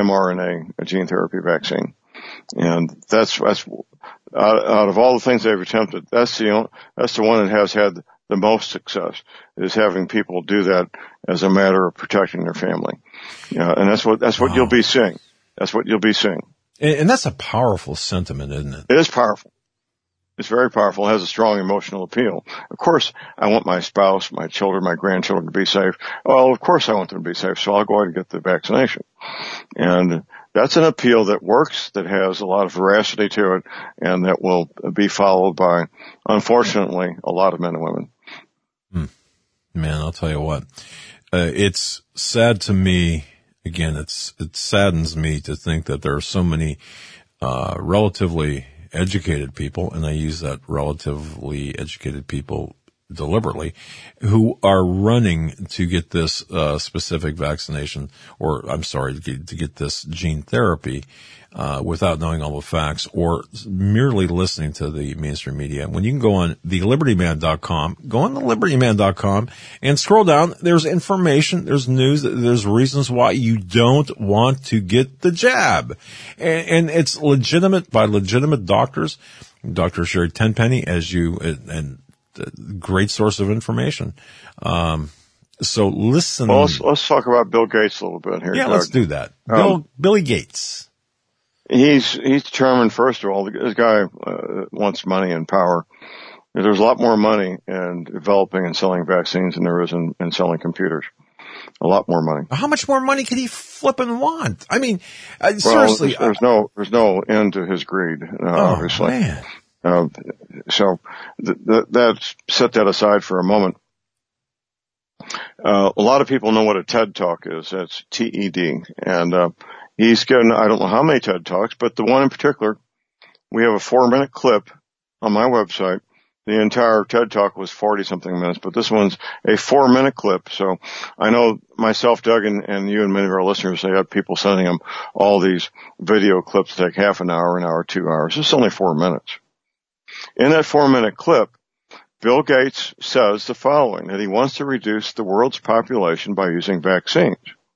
mRNA gene therapy vaccine. And that's, that's out, out of all the things they've attempted, that's the, that's the one that has had the most success, is having people do that as a matter of protecting their family. Yeah, and that's what, that's what wow. you'll be seeing. That's what you'll be seeing. And, and that's a powerful sentiment, isn't it? It is powerful. It's very powerful. It has a strong emotional appeal. Of course, I want my spouse, my children, my grandchildren to be safe. Well, of course I want them to be safe, so I'll go ahead and get the vaccination. And that's an appeal that works, that has a lot of veracity to it, and that will be followed by, unfortunately, a lot of men and women. Hmm. Man, I'll tell you what. Uh, it's sad to me, again, it's it saddens me to think that there are so many uh relatively educated people, and I use that relatively educated people deliberately, who are running to get this uh specific vaccination, or I'm sorry, to get, to get this gene therapy uh without knowing all the facts or merely listening to the mainstream media. When you can go on the liberty man dot com, go on the liberty man dot com and scroll down, there's information, there's news, there's reasons why you don't want to get the jab. And, and it's legitimate by legitimate doctors. Doctor Sherry Tenpenny, as you, and, and great source of information. Um, so listen. Well, let's, let's talk about Bill Gates a little bit here. Yeah, Doug. let's do that. Bill, um, Billy Gates. He's, he's determined, first of all, this guy uh, wants money and power. There's a lot more money in developing and selling vaccines than there is in, in selling computers. A lot more money. How much more money could he flip and want? I mean, uh, well, seriously. There's, there's no, there's no end to his greed, uh, oh, obviously. Man. Uh, so th- th- that's, set that aside for a moment. Uh, a lot of people know what a TED Talk is. That's T E D. And, uh, he's given, I don't know how many TED Talks, but the one in particular, we have a four minute clip on my website. The entire TED Talk was forty something minutes, but this one's a four minute clip. So I know myself, Doug, and, and you and many of our listeners, they have people sending them all these video clips that take half an hour, an hour, two hours. It's only four minutes. In that four minute clip, Bill Gates says the following, that he wants to reduce the world's population by using vaccines.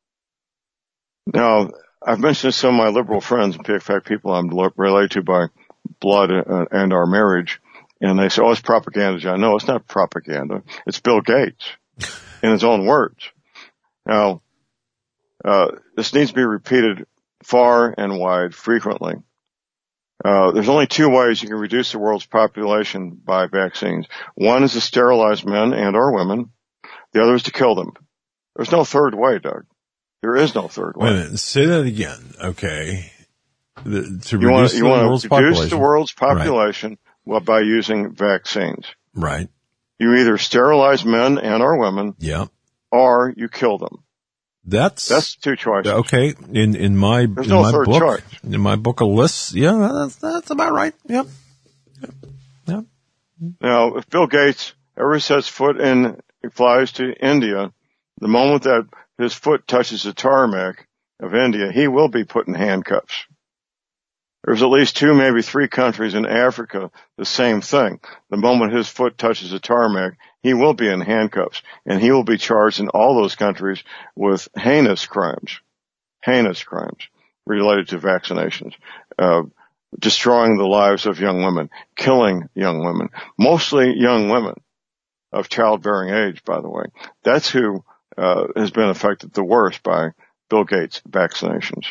Now, I've mentioned this to some of my liberal friends, in fact, people I'm related to by blood and our marriage, and they say, oh, it's propaganda, John. No, it's not propaganda. It's Bill Gates in his own words. Now, uh, this needs to be repeated far and wide, frequently. Uh, there's only two ways you can reduce the world's population by vaccines. One is to sterilize men and or women. The other is to kill them. There's no third way, Doug. There is no third way. Wait a minute. Say that again. Okay. The, to you reduce want, you the want world's to population. reduce the world's population right. well, by using vaccines. Right. You either sterilize men and or women. Yeah. Or you kill them. That's that's two choices. Okay, in in my There's in no my third book, choice. in my book of lists, yeah, that's that's about right. Yep. Yep. Now, if Bill Gates ever sets foot in, he flies to India, the moment that his foot touches the tarmac of India, he will be put in handcuffs. There's at least two, maybe three countries in Africa, the same thing. The moment his foot touches the tarmac, he will be in handcuffs, and he will be charged in all those countries with heinous crimes, heinous crimes related to vaccinations, uh, destroying the lives of young women, killing young women, mostly young women of childbearing age, by the way. That's who uh, has been affected the worst by Bill Gates' vaccinations.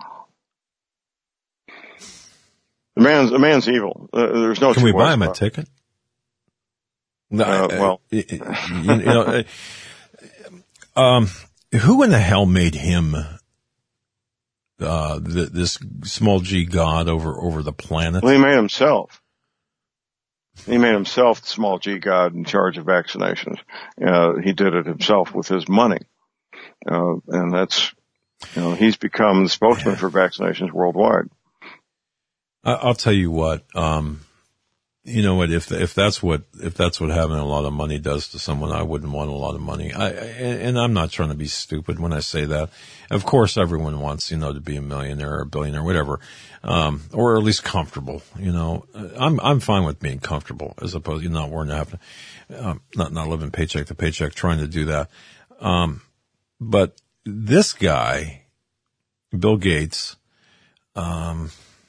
The man's, the man's evil. Uh, there's no. Can we buy him a about. ticket? No, Uh, well, you, you know, um, who in the hell made him uh, the, this small g god over over the planet? well, he made himself. He made himself the small g god in charge of vaccinations. Uh, he did it himself with his money, uh, and that's, you know, he's become the spokesman for vaccinations worldwide. I'll tell you what, um, you know what, if, if that's what, if that's what having a lot of money does to someone, I wouldn't want a lot of money. I, and I'm not trying to be stupid when I say that. Of course, everyone wants, you know, to be a millionaire or a billionaire, whatever, um, or at least comfortable, you know. I'm, I'm fine with being comfortable as opposed to not worrying to have to, um, not, not living paycheck to paycheck, trying to do that. Um, but this guy, Bill Gates, um,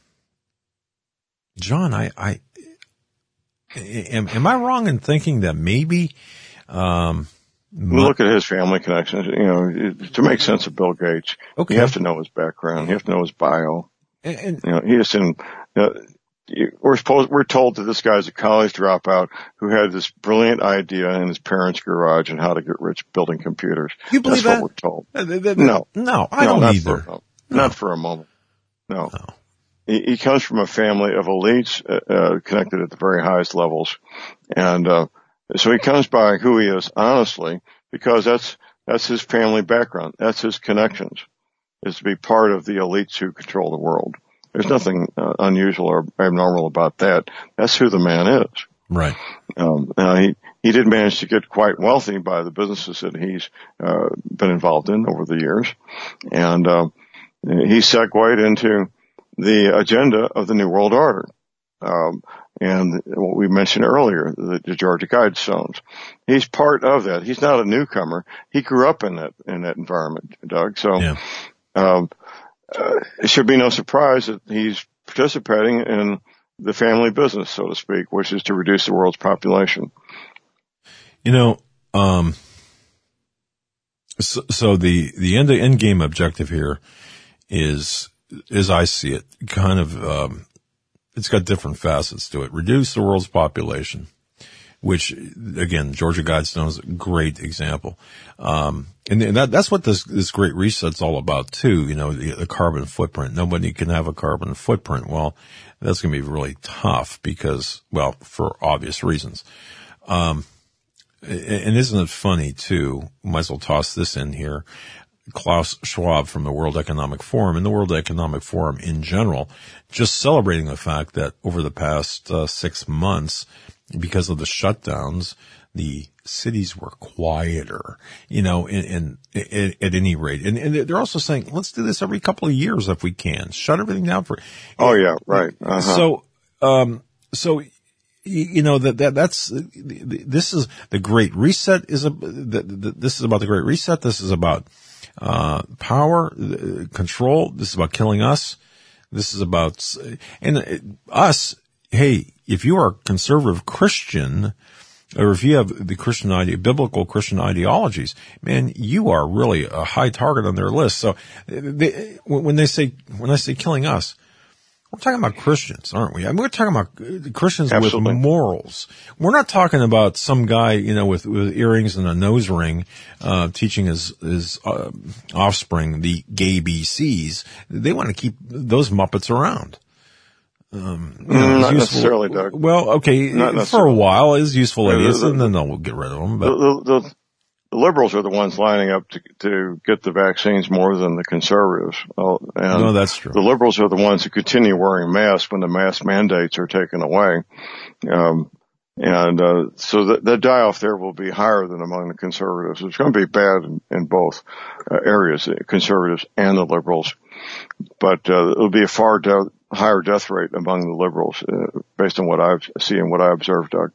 John, I, I, am, am I wrong in thinking that maybe, um, my, look at his family connections, you know, to make sense of Bill Gates, okay. you have to know his background, you have to know his bio. And, and you know, he is in, uh, we're supposed, we're told that this guy's a college dropout who had this brilliant idea in his parents' garage on how to get rich building computers. You believe That's that? what we're told. Uh, th- th- No. No, I no, don't not either. For, no, No. Not for a moment. No. No. He, he comes from a family of elites, uh, uh, connected at the very highest levels. And, uh, so he comes by who he is, honestly, because that's, that's his family background. That's his connections, is to be part of the elites who control the world. There's nothing uh, unusual or abnormal about that. That's who the man is. Right. Um, now he, he did manage to get quite wealthy by the businesses that he's, uh, been involved in over the years. And, uh, he segued into the agenda of the New World Order. Um, and what we mentioned earlier, the, the Georgia Guidestones. He's part of that. He's not a newcomer. He grew up in that, in that environment, Doug. So, yeah. um, uh, it should be no surprise that he's participating in the family business, so to speak, which is to reduce the world's population. You know, um, so, so the, the end, end game objective here is, as I see it, kind of, um, it's got different facets to it. Reduce the world's population, which, again, Georgia Guidestone is a great example. Um, and that, that's what this, this Great Reset's all about too, you know, the, the carbon footprint. Nobody can have a carbon footprint. Well, that's going to be really tough because, well, for obvious reasons. Um, and isn't it funny too? Might as well toss this in here. Klaus Schwab from the World Economic Forum and the World Economic Forum in general, just celebrating the fact that over the past uh, six months, because of the shutdowns, the cities were quieter, you know, in, in, in at any rate. And, and they're also saying, let's do this every couple of years if we can. Shut everything down for. Oh yeah, right. Uh-huh. So, um, so. You know, that, that, that's, this is the Great Reset is a, this is about the Great Reset. This is about, uh, power, control. This is about killing us. This is about, and us, hey, if you are a conservative Christian, or if you have the Christian idea, biblical Christian ideologies, man, you are really a high target on their list. So they, when they say, when I say killing us, we're talking about Christians, aren't we? I mean, we're talking about Christians Absolutely. with morals. We're not talking about some guy, you know, with, with earrings and a nose ring, uh, teaching his, his, uh, offspring the gay B Cs. They want to keep those Muppets around. Um, you know, mm, not useful, necessarily, Doug. Well, okay, Not for a while, as useful Yeah, idiots, the, the, and then they'll get rid of them. But they'll, they'll, the liberals are the ones lining up to, to get the vaccines more than the conservatives. Uh, and no, that's true. The liberals are the ones who continue wearing masks when the mask mandates are taken away. Um, and, uh, so the, the die-off there will be higher than among the conservatives. It's going to be bad in, in both uh, areas, the conservatives and the liberals. But, uh, it'll be a far de- higher death rate among the liberals, uh, based on what I see and what I observed, Doug.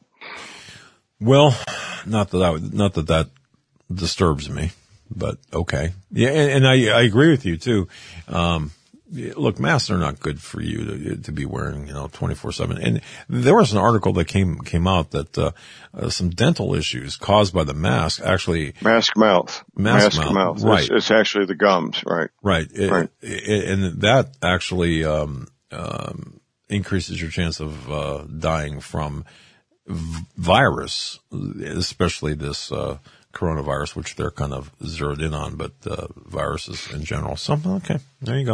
Well, not that I would, not that that disturbs me, but okay. Yeah, and, and I, I agree with you too. Um, look, masks are not good for you to, to be wearing, you know, twenty-four seven. And there was an article that came, came out that, uh, uh some dental issues caused by the mask actually. Mask mouth. Mask, mask mouth. mouth. Right. It's, it's actually the gums, right? Right. It, right. It, and that actually, um, um, increases your chance of, uh, dying from v- virus, especially this, uh, coronavirus, which they're kind of zeroed in on, but uh, viruses in general. So, okay, there you go.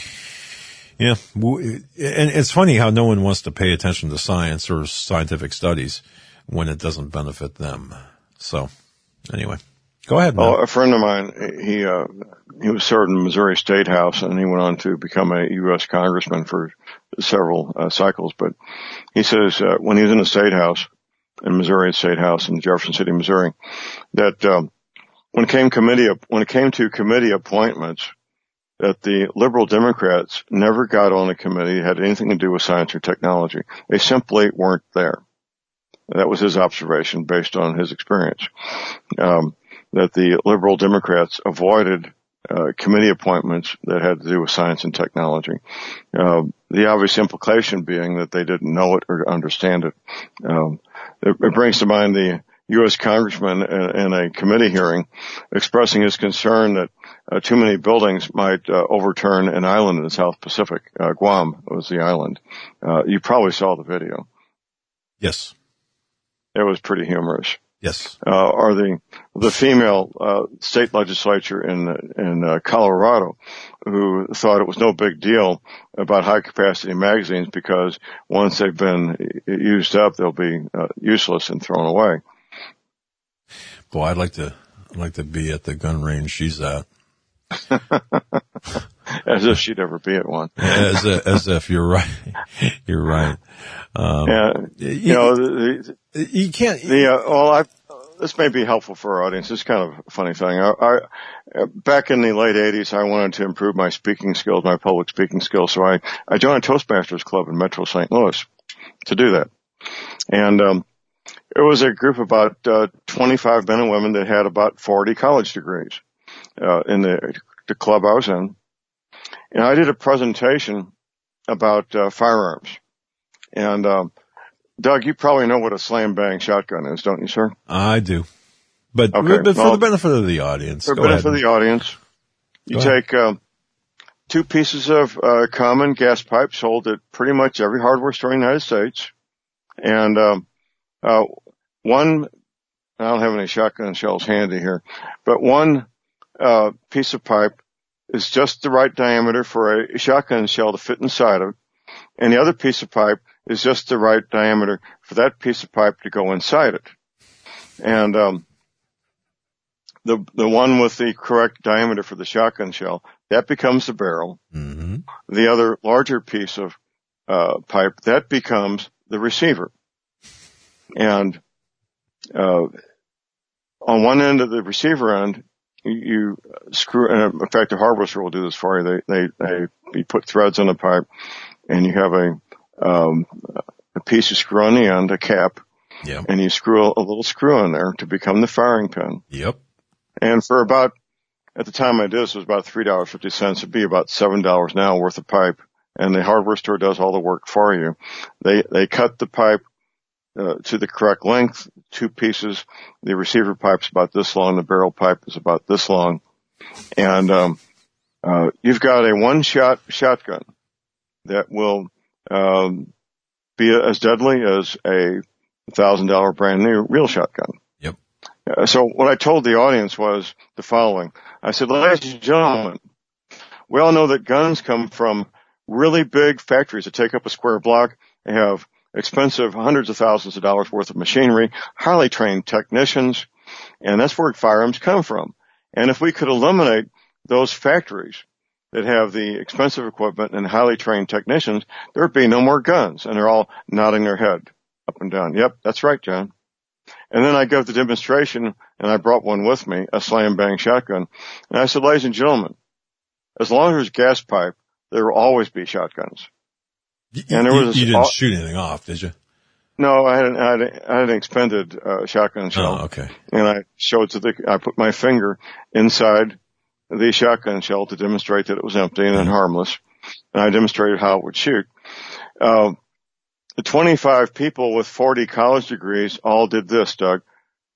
Yeah, and it's funny how no one wants to pay attention to science or scientific studies when it doesn't benefit them. So, anyway, go ahead. Well, a friend of mine, he uh, he was served in the Missouri State House, and he went on to become a U S congressman for several uh, cycles. But he says uh, when he was in the State House, in Missouri State House in Jefferson City, Missouri, that um, when it came committee when it came to committee appointments, that the liberal Democrats never got on a committee that had anything to do with science or technology. They simply weren't there. That was his observation based on his experience. Um, that the liberal Democrats avoided uh, committee appointments that had to do with science and technology. Uh, the obvious implication being that they didn't know it or understand it. Um, It, it brings to mind the U S congressman in, in a committee hearing expressing his concern that uh, too many buildings might uh, overturn an island in the South Pacific. Uh, Guam was the island. Uh, you probably saw the video. Yes. It was pretty humorous. Yes. Uh, or the the female uh, state legislature in in uh, Colorado, who thought it was no big deal about high capacity magazines because once they've been used up, they'll be uh, useless and thrown away. Boy, I'd like to I'd like to be at the gun range she's at. As if she'd ever be at one. as a, as if you're right. You're right. Um, yeah, you, you know, the, the, you can't. The uh, well, I this may be helpful for our audience. This is kind of a funny thing. I, I back in the late eighties, I wanted to improve my speaking skills, my public speaking skills. So I I joined a Toastmasters club in Metro Saint Louis to do that, and um, it was a group of about uh, twenty-five men and women that had about forty college degrees uh, in the the club I was in. And I did a presentation about uh, firearms. And, um, Doug, you probably know what a slam bang shotgun is, don't you, sir? I do. But, okay. but for well, the benefit of the audience. For the go benefit ahead. of the audience, you go take uh, two pieces of uh, common gas pipe sold at pretty much every hardware store in the United States. And um, uh, one, I don't have any shotgun shells handy here, but one uh, piece of pipe is just the right diameter for a shotgun shell to fit inside of it. And the other piece of pipe is just the right diameter for that piece of pipe to go inside it. And um, the the one with the correct diameter for the shotgun shell, that becomes the barrel. Mm-hmm. The other larger piece of uh, pipe, that becomes the receiver. And uh, on one end of the receiver end, you screw, and in fact, the hardware store will do this for you. They, they, they, you put threads on the pipe and you have a, um, a piece of screw on the end, a cap, yep. and you screw a, a little screw in there to become the firing pin. Yep. And for about, at the time I did this, it was about three dollars and fifty cents. It'd be about seven dollars now worth of pipe. And the hardware store does all the work for you. They, they cut the pipe Uh, to the correct length, two pieces. The receiver pipe's about this long. The barrel pipe is about this long. And, um, uh, you've got a one-shot shotgun that will, um, be as deadly as a thousand dollar brand new real shotgun. Yep. Uh, so what I told the audience was the following. I said, ladies and gentlemen, we all know that guns come from really big factories that take up a square block. They have expensive hundreds of thousands of dollars worth of machinery, highly trained technicians, And that's where firearms come from. And if we could eliminate those factories that have the expensive equipment and highly trained technicians, there'd be no more guns. And they're all nodding their head up and down. Yep, that's right, John. And then I gave the demonstration, and I brought one with me, a slam bang shotgun. And I said, ladies and gentlemen, as long as there's gas pipe, there will always be shotguns. You, and there you, was you didn't all, shoot anything off, did you? No, I had an, I had, a, I had an expended uh, shotgun shell. Oh, okay. And I showed to the, I put my finger inside the shotgun shell to demonstrate that it was empty and mm-hmm. harmless. And I demonstrated how it would shoot. Uh, the twenty-five people with forty college degrees all did this, Doug.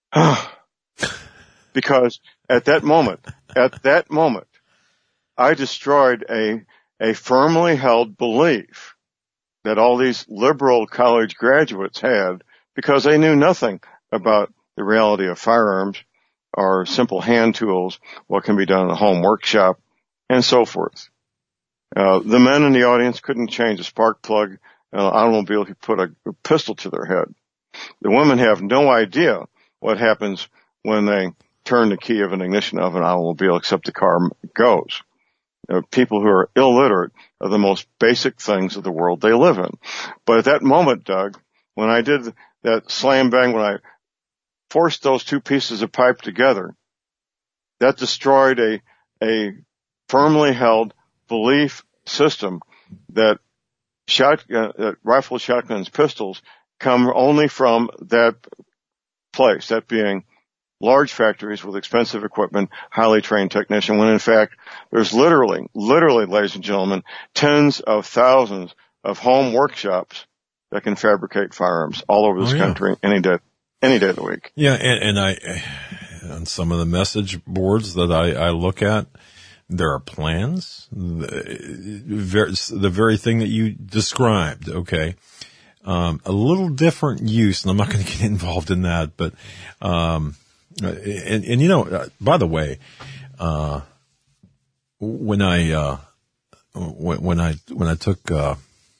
Because at that moment, at that moment, I destroyed a, a firmly held belief that all these liberal college graduates had because they knew nothing about the reality of firearms or simple hand tools, what can be done in a home workshop, and so forth. Uh, the men in the audience couldn't change a spark plug in an automobile if you put a, a pistol to their head. The women have no idea what happens when they turn the key of an ignition of an automobile except the car goes. Uh, people who are illiterate are the most basic things of the world they live in. But at that moment, Doug, when I did that slam bang, when I forced those two pieces of pipe together, that destroyed a, a firmly held belief system that shotgun, that rifle shotguns, pistols come only from that place, that being large factories with expensive equipment, highly trained technician, when in fact there's literally, literally, ladies and gentlemen, tens of thousands of home workshops that can fabricate firearms all over this oh, yeah. country any day, any day of the week. Yeah, and, and I, on some of the message boards that I, I look at, there are plans, the, the very thing that you described, okay? Um, a little different use, and I'm not going to get involved in that, but, um, and, and you know, uh, by the way, uh, when I, uh, when, when I, when I took, uh,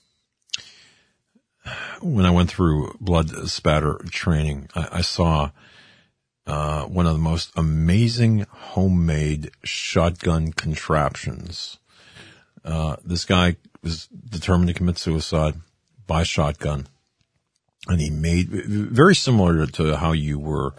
when I went through blood spatter training, I, I saw, uh, one of the most amazing homemade shotgun contraptions. Uh, this guy was determined to commit suicide by shotgun, and he made very similar to how you were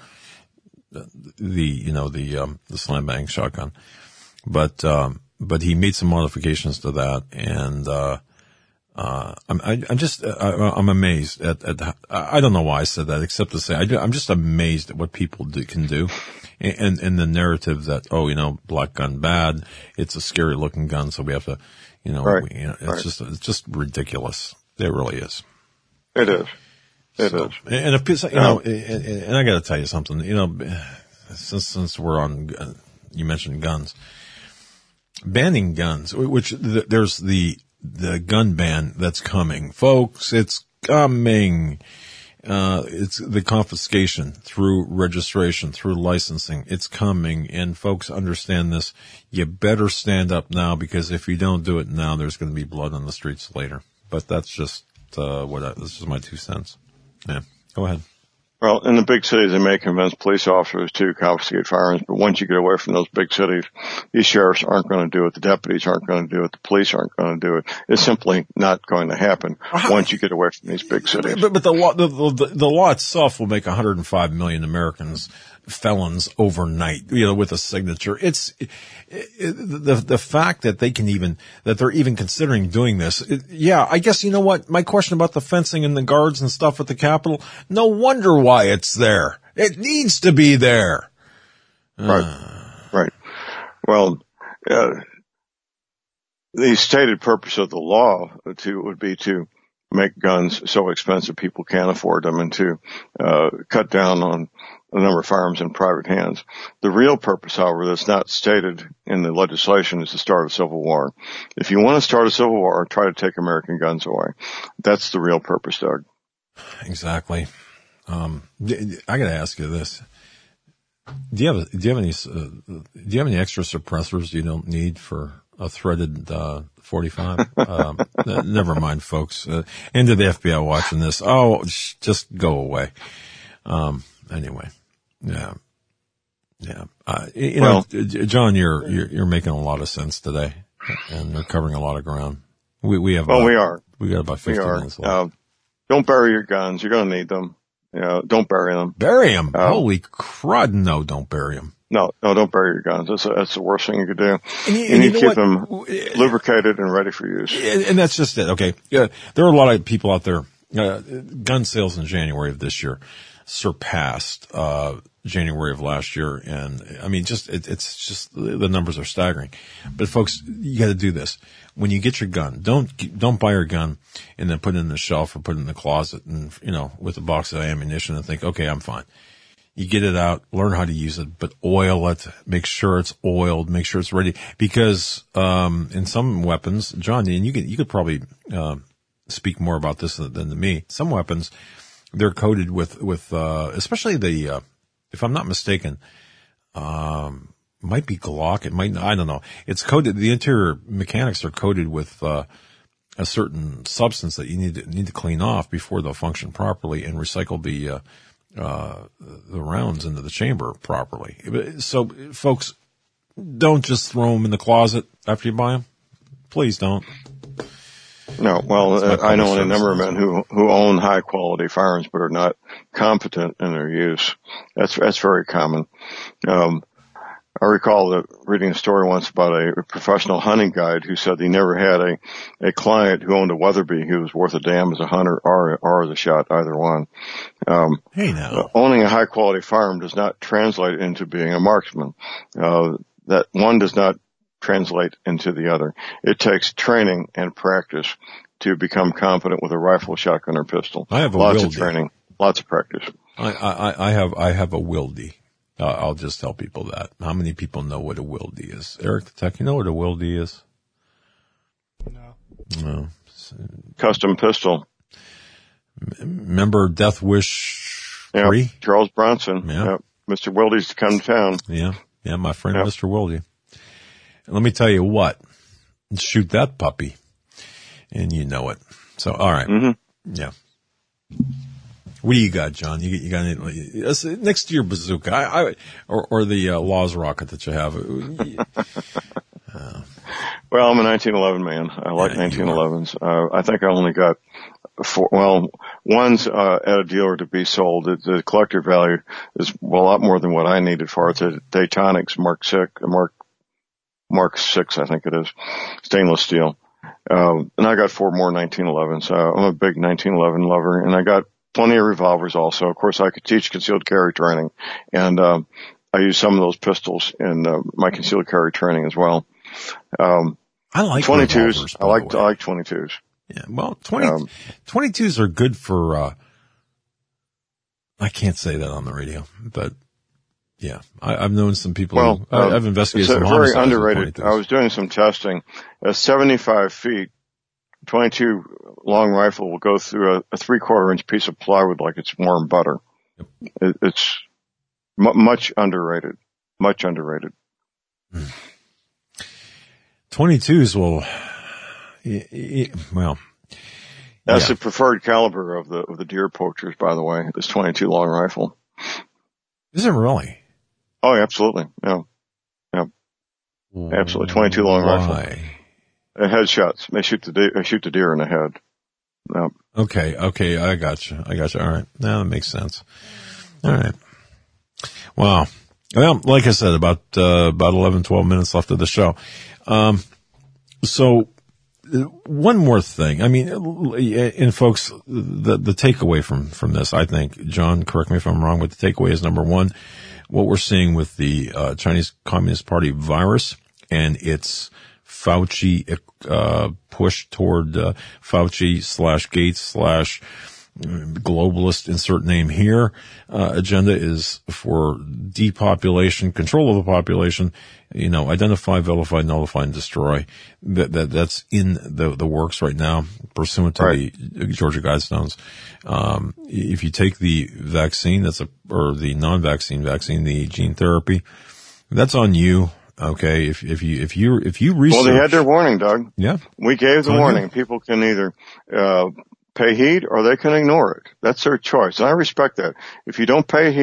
the, you know, the, um, the slam bang shotgun, but, um, but he made some modifications to that. And, uh, uh, I'm, I, I'm just, I, I'm amazed at, at, I don't know why I said that except to say I do, I'm just amazed at what people do, can do. And, and the narrative that, oh, you know, black gun bad. It's a scary looking gun. So we have to, you know, right. we, you know it's right. just, it's just ridiculous. It really is. It is. It so, is. And if, you know, and, and I got to tell you something, you know, since, since we're on, you mentioned guns, banning guns, which there's the, the gun ban that's coming, folks. It's coming. Uh, it's the confiscation through registration, through licensing. It's coming. And folks understand this. You better stand up now, because if you don't do it now, there's going to be blood on the streets later. But that's just, uh, what I, this is my two cents. Yeah. Go ahead. Well, in the big cities, they may convince police officers to confiscate firearms, but once you get away from those big cities, these sheriffs aren't going to do it, the deputies aren't going to do it, the police aren't going to do it. It's simply not going to happen once you get away from these big cities. But, but the law, the, the, the law itself will make one hundred five million Americans felons overnight, you know, with a signature. It's it, it, the the fact that they can even that they're even considering doing this. It, yeah, I guess you know what, my question about the fencing and the guards and stuff at the Capitol. No wonder why it's there. It needs to be there. Right, uh. right. Well, uh, the stated purpose of the law to would be to make guns so expensive people can't afford them, and to uh, cut down on the number of firearms in private hands. The real purpose, however, that's not stated in the legislation, is to start a civil war. If you want to start a civil war, try to take American guns away. That's the real purpose, Doug. Exactly. Um, I got to ask you this: Do you have do you have any uh, do you have any extra suppressors you don't need for a threaded uh, forty-five? um, never mind, folks. Uh, and to the F B I watching this, oh, just go away. Um, anyway. Yeah. Yeah. Uh, you well, know, John, you're, you're, you're making a lot of sense today, and they're covering a lot of ground. We, we have, well, about, we are. We got about fifty we are. minutes left. Uh, don't bury your guns. You're going to need them. You know, don't bury them. Bury them? Um, Holy crud. No, don't bury them. No, no, don't bury your guns. That's, a, that's the worst thing you could do. And you, you and need you to know keep them lubricated and ready for use. And that's just it. Okay. Yeah. There are a lot of people out there. Uh, gun sales in January of this year surpassed, uh, January of last year. And I mean, just, it, it's just, the numbers are staggering. But folks, you got to do this. When you get your gun, don't, don't buy your gun and then put it in the shelf or put it in the closet and, you know, with a box of ammunition and think, okay, I'm fine. You get it out, learn how to use it, but oil it, make sure it's oiled, make sure it's ready. Because, um, in some weapons, John, and you could, you could probably, um, speak more about this than, than me. Some weapons, they're coated with, with, uh, especially the, uh, if I'm not mistaken, um, might be Glock. It might, I don't know. It's coated, the interior mechanics are coated with, uh, a certain substance that you need to, need to clean off before they'll function properly and recycle the, uh, uh, the rounds into the chamber properly. So folks, don't just throw them in the closet after you buy them. Please don't. No, well, uh, I know a number of men who, who own high quality firearms but are not competent in their use. That's, that's very common. Um, I recall that reading a story once about a professional hunting guide who said he never had a, a client who owned a Weatherby who was worth a damn as a hunter or, or as a shot, either one. Um, hey now. Uh, owning a high quality firearm does not translate into being a marksman. Uh, that one does not translate into the other. It takes training and practice to become competent with a rifle, shotgun, or pistol. I have a lots Wildy. of training, lots of practice. I, I, I have, I have a Wildy. Uh, I'll just tell people that. How many people know what a Wildy is? Eric the Tech, you know what a Wildy is? No. No. Custom pistol. Remember Death Wish Yeah, three? Charles Bronson. Yeah. Yep. Mister Wildy's to come to town. Yeah. Yeah, my friend Yep. Mister Wildy. And let me tell you what. Shoot that puppy. And you know it. So, all right. Mm-hmm. Yeah. What do you got, John? You, you got any, uh, next to your bazooka, I, I, or, or the uh, Laws rocket that you have. uh, Well, I'm a nineteen eleven man. I like Yeah, nineteen elevens. Uh, I think I only got four, well, one's, uh, at a dealer to be sold. The, the collector value is well, a lot more than what I needed for it. It's a Daytonics Mark six, Mark, Mark six, I think it is. Stainless steel. Um, and I got four more nineteen elevens. Uh, I'm a big nineteen eleven lover, and I got plenty of revolvers also. Of course, I could teach concealed carry training, and, um, I use some of those pistols in uh, my concealed carry training as well. Um, I like twenty-twos. I like, I I like twenty-twos. Yeah. Well, twenty, Um, twenty-twos are good for, uh, I can't say that on the radio, but yeah, I, I've known some people Well, who, I, um, I've investigated it's some very homicides with underrated. twenty-twos. I was doing some testing. At seventy-five feet, twenty-two long rifle will go through a, a three-quarter inch piece of plywood like it's warm butter. Yep. It, it's m- much underrated. Much underrated. twenty-twos will, y- y- well, That's yeah. the preferred caliber of the of the deer poachers, by the way. This twenty-two long rifle. Is it really? Oh, yeah, absolutely. Yeah, yeah, absolutely. twenty-two long Why? rifle. Uh, headshots. They shoot the deer, shoot the deer in the head. No. Okay, okay, I got you. I got you. All right. Now that makes sense. All right. Wow. Well, like I said, about, uh, about eleven, twelve minutes left of the show. Um, so, uh, one more thing. I mean, and folks, the, the takeaway from, from this, I think, John, correct me if I'm wrong, but the takeaway is number one, what we're seeing with the, uh, Chinese Communist Party virus and its Fauci, uh, push toward, uh, Fauci slash Gates slash globalist, insert name here, uh, agenda is for depopulation, control of the population, you know, identify, vilify, nullify, and destroy. That, that, that's in the, the works right now, pursuant to Right. the Georgia Guidestones. Um, if you take the vaccine, that's a, or the non-vaccine vaccine, the gene therapy, that's on you. Okay. If, if you, if you, if you research. Well, they had their warning, Doug. Yeah. We gave the on warning. you. People can either, uh, pay heed or they can ignore it. That's their choice. And I respect that. If you don't pay heed,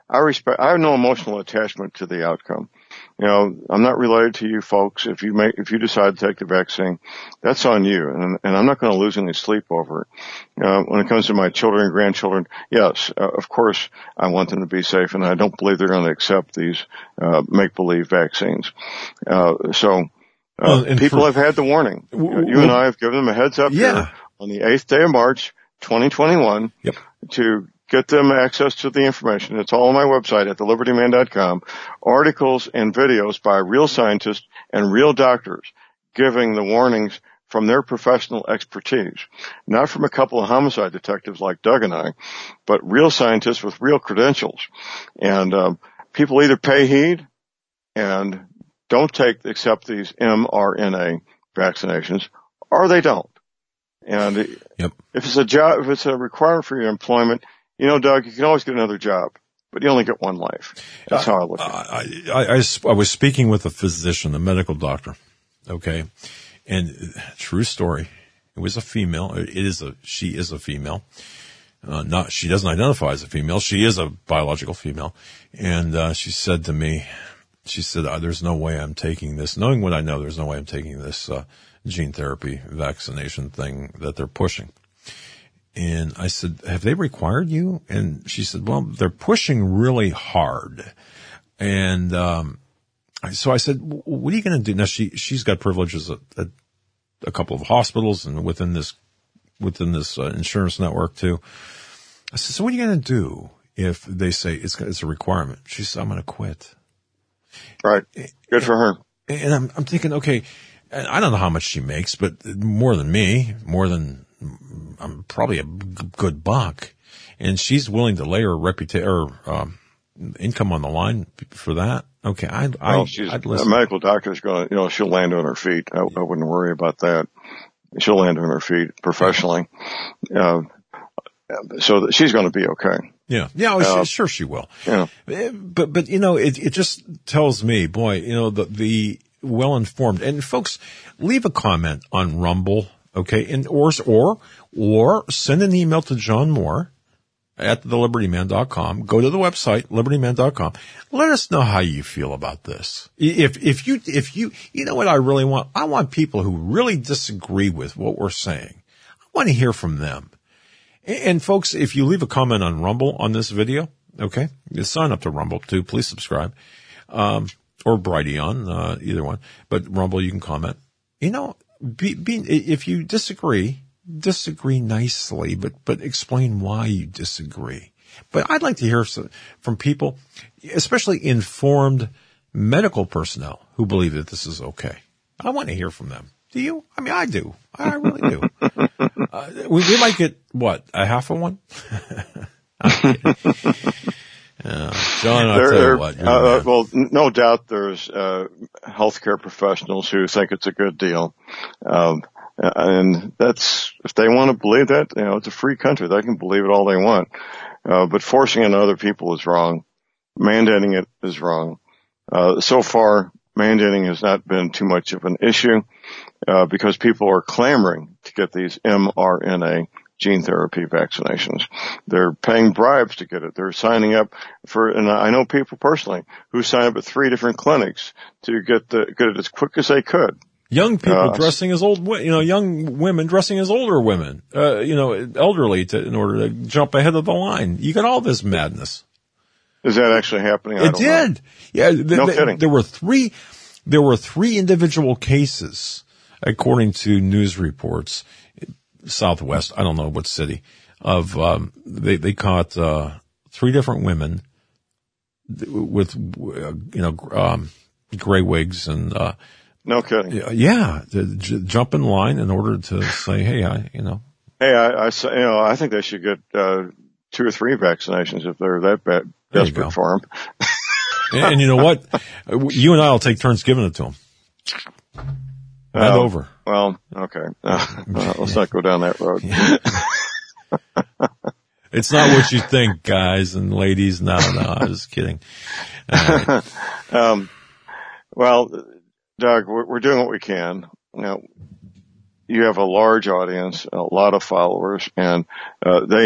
I respect, I have no emotional attachment to the outcome. You know, I'm not related to you folks. If you make, if you decide to take the vaccine, that's on you. And, and I'm not going to lose any sleep over it. Uh, when it comes to my children and grandchildren, yes, uh, of course I want them to be safe, and I don't believe they're going to accept these, uh, make-believe vaccines. Uh, so, uh, well, people for, have had the warning. W- you and I have given them a heads up yeah. here on the eighth day of March, twenty twenty-one, yep. to get them access to the information. It's all on my website at the liberty man dot com. Articles and videos by real scientists and real doctors giving the warnings from their professional expertise. Not from a couple of homicide detectives like Doug and I, but real scientists with real credentials. And um, people either pay heed and don't take, accept these mRNA vaccinations, or they don't. And yep. if it's a job, if it's a requirement for your employment, you know, Doug, you can always get another job, but you only get one life. That's how I look at it. I, I, I, I was speaking with a physician, a medical doctor, okay? And true story, it was a female. It is a, she is a female. Uh, not, she doesn't identify as a female. She is a biological female. And, uh, she said to me, she said, oh, there's no way I'm taking this. Knowing what I know, there's no way I'm taking this, uh, gene therapy vaccination thing that they're pushing. And I said, have they required you? And she said, well, they're pushing really hard. And, um, so I said, what are you going to do? Now she, she's got privileges at, at a couple of hospitals and within this, within this uh, insurance network too. I said, so what are you going to do if they say it's, it's a requirement? She said, I'm going to quit. Right. Good for her. And I'm, I'm thinking, okay, I don't know how much she makes, but more than me, more than, I'm probably a good buck, and she's willing to lay her reputation or um, income on the line for that. Okay, I'd, well, I'd, she's, I'd listen. A medical doctor's going to, you know, she'll land on her feet. I, I wouldn't worry about that. She'll land on her feet professionally. Uh, so she's going to be okay. Yeah, yeah, well, uh, sure she will. Yeah, but but you know, it it just tells me, boy, you know, the the well informed and folks, leave a comment on Rumble. Okay, and or or or send an email to John Moore at the liberty man dot com. Go to the website liberty man dot com. Let us know how you feel about this. If if you if you you know what I really want, I want people who really disagree with what we're saying. I want to hear from them. And, and folks, if you leave a comment on Rumble on this video, okay, you sign up to Rumble too. Please subscribe, um, or Brighteon, uh, either one. But Rumble, you can comment. You know. Be, be, if you disagree, disagree nicely, but, but explain why you disagree. But I'd like to hear from people, especially informed medical personnel who believe that this is okay. I want to hear from them. Do you? I mean, I do. I really do. uh, we, we might get, what, a half of one? I'm kidding. Uh, John, I'll there, tell there, you what. Uh, well, no doubt there's uh, healthcare professionals who think it's a good deal. Um, and that's, if they want to believe that, you know, it's a free country. They can believe it all they want. Uh, but forcing it on other people is wrong. Mandating it is wrong. Uh, so far, mandating has not been too much of an issue, uh, because people are clamoring to get these mRNA gene therapy vaccinations. They're paying bribes to get it. They're signing up for, and I know people personally who sign up at three different clinics to get the, get it as quick as they could. Young people uh, dressing as old, you know, young women dressing as older women, uh, you know, elderly to, in order to jump ahead of the line. You got all this madness. Is that actually happening? I It don't did. know. Yeah. Th- no th- kidding. There were three, there were three individual cases, according to news reports, Southwest, I don't know what city, of, um, they, they caught, uh, three different women with, uh, you know, um, gray wigs and, uh, no kidding. yeah, to j- jump in line in order to say, hey, I, you know. Hey, I, I, you know, I think they should get, uh, two or three vaccinations if they're that bad, desperate for them. and, and you know what? You and I will take turns giving it to them. Head um, over. Well, okay. Uh, uh, let's not go down that road. It's not what you think, guys and ladies. No, no, I was kidding. Right. um, well, Doug, we're, we're doing what we can. You know, you have a large audience, a lot of followers, and uh, they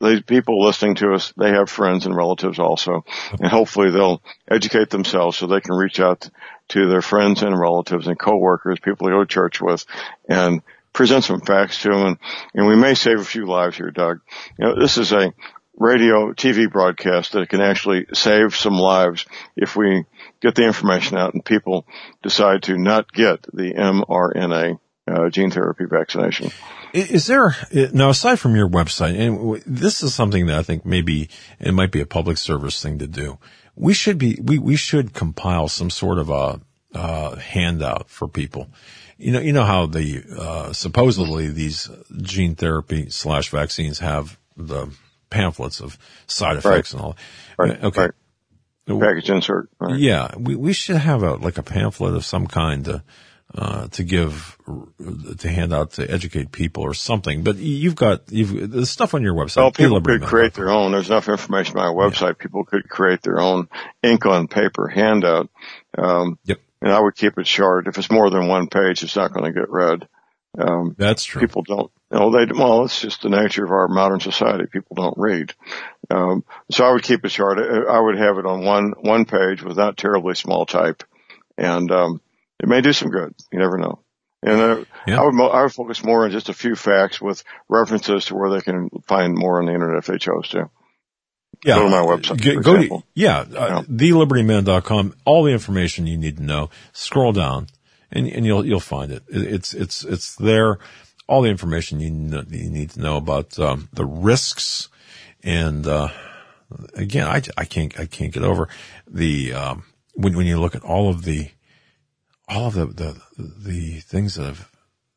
these people listening to us, they have friends and relatives also, and hopefully they'll educate themselves so they can reach out to their friends and relatives and coworkers, people they go to church with, and present some facts to them. And, and we may save a few lives here, Doug. You know, this is a radio, T V broadcast that can actually save some lives if we get the information out and people decide to not get the mRNA uh, gene therapy vaccination. Is there, now aside from your website, and this is something that I think maybe it might be a public service thing to do. We should be, we, we should compile some sort of a, uh, handout for people. You know, you know how the, uh, supposedly these gene therapy slash vaccines have the pamphlets of side effects right. and all. Right. Okay. Right. Package insert. Right. Yeah. We, we should have a, like a pamphlet of some kind to, uh, to give, to hand out to educate people or something. But you've got, you've, the stuff on your website. Well, people could create their own. There's enough information on our website. Yeah. People could create their own ink on paper handout. Um, yep. And I would keep it short. If it's more than one page, it's not going to get read. Um, That's true. People don't, you know, they, well, it's just the nature of our modern society. People don't read. Um, so I would keep it short. I would have it on one, one page with not terribly small type. And, um, it may do some good. You never know. And uh, yeah. I would, I would focus more on just a few facts with references to where they can find more on the internet if they chose to. Yeah. Go to my website. G- go to, yeah, uh, yeah. the liberty man dot com. All the information you need to know. Scroll down and, and you'll, you'll find it. It's, it's, it's there. All the information you, know, you need to know about, um, the risks. And, uh, again, I, I can't, I can't get over the, um, when, when you look at all of the, all of the, the, the things that have,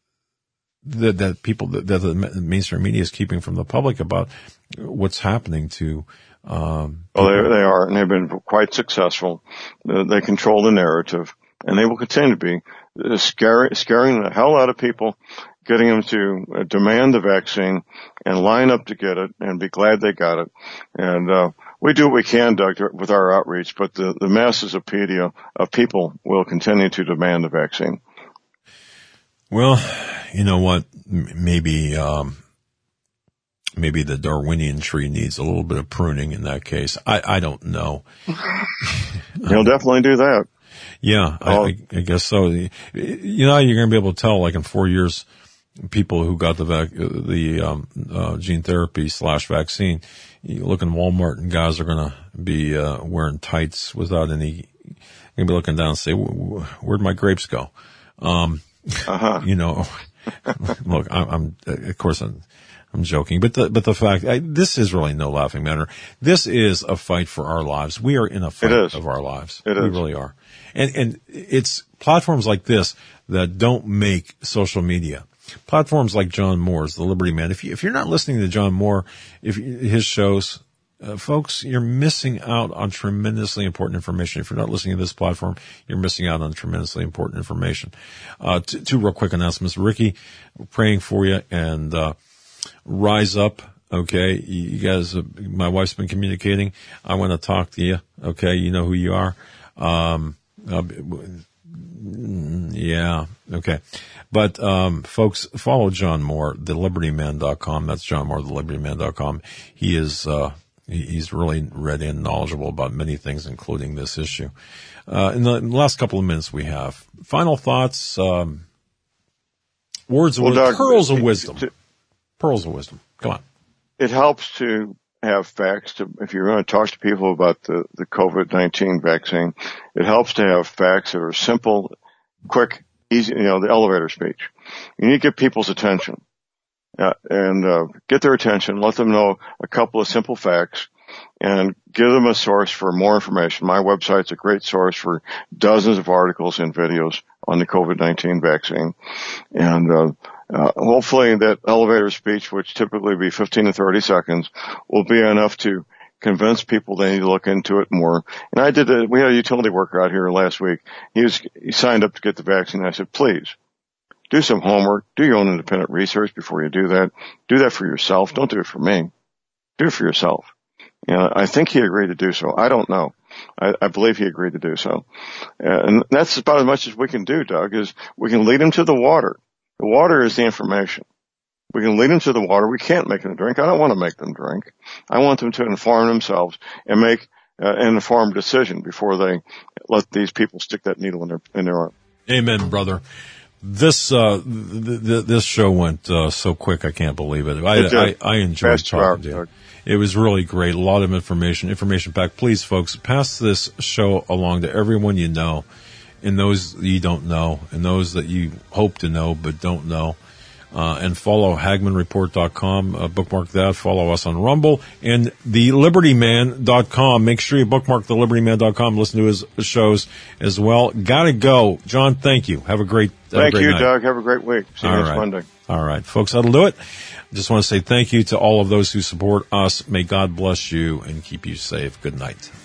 that, that people, that, that the mainstream media is keeping from the public about what's happening to, um. Well, they, they are, and they've been quite successful. They control the narrative, and they will continue to be scaring, scaring the hell out of people, getting them to demand the vaccine and line up to get it and be glad they got it. And, uh, we do what we can, Doug, with our outreach, but the, the masses of pedia, of people will continue to demand the vaccine. Well, you know what? Maybe, um, maybe the Darwinian tree needs a little bit of pruning in that case. I, I don't know. He'll um, definitely do that. Yeah, I, I guess so. You know, you're going to be able to tell, like in four years, people who got the vac- the um, uh, gene therapy slash vaccine. You look in Walmart and guys are going to be uh, wearing tights without any. You're going to be looking down and say, "Where'd my grapes go?" Um, uh-huh. You know, look, I'm, I'm of course I'm, I'm joking, but the but the fact I, this is really no laughing matter. This is a fight for our lives. We are in a fight of our lives. It we is. really are, and and it's platforms like this that don't make social media. Platforms like John Moore's, the Liberty Man. If you, if you're not listening to John Moore, if his shows, uh, folks, you're missing out on tremendously important information. If you're not listening to this platform, you're missing out on tremendously important information. Uh, t- two real quick announcements. Ricky, we're praying for you and, uh, rise up. Okay. You guys, uh, my wife's been communicating. I want to talk to you. Okay. You know who you are. Um, uh, yeah. Okay. But, um, folks, follow John Moore, the liberty man dot com. That's John Moore, the liberty man dot com. He is, uh, he's really ready and knowledgeable about many things, including this issue. Uh, in the, in the last couple of minutes we have final thoughts, um, words of well, wisdom, Doug, pearls of to, wisdom, to, pearls of wisdom. Come on. It helps to have facts to, if you're going to talk to people about the, the COVID nineteen vaccine, it helps to have facts that are simple, quick, easy, you know, the elevator speech. You need to get people's attention, uh, and, uh, get their attention, let them know a couple of simple facts, and give them a source for more information. My website's a great source for dozens of articles and videos on the COVID nineteen vaccine. And, uh, uh, hopefully that elevator speech, which typically be fifteen to thirty seconds, will be enough to convince people they need to look into it more. And I did a, we had a utility worker out here last week. He was, he signed up to get the vaccine. I said, please do some homework, do your own independent research before you do that. Do that for yourself. Don't do it for me. Do it for yourself. You know, I think he agreed to do so. I don't know. I, I believe he agreed to do so. Uh, and that's about as much as we can do, Doug, is we can lead him to the water. The water is the information. We can lead them to the water. We can't make them drink. I don't want to make them drink. I want them to inform themselves and make uh, an informed decision before they let these people stick that needle in their in their arm. Amen, brother. This uh, th- th- this show went uh, so quick. I can't believe it. I It did. I, I enjoyed Fast talking hour, to you. Doug. It was really great. A lot of information, information packed. Please, folks, pass this show along to everyone you know, and those you don't know, and those that you hope to know but don't know. Uh, and follow Hagman Report dot com, uh, bookmark that, follow us on Rumble, and the Liberty Man dot com. Make sure you bookmark the Liberty Man dot com, listen to his shows as well. Gotta go. John, thank you. Have a great, have Thank a great you, night. Doug. Have a great week. See you All next right. Monday. All right, folks, that'll do it. Just want to say thank you to all of those who support us. May God bless you and keep you safe. Good night.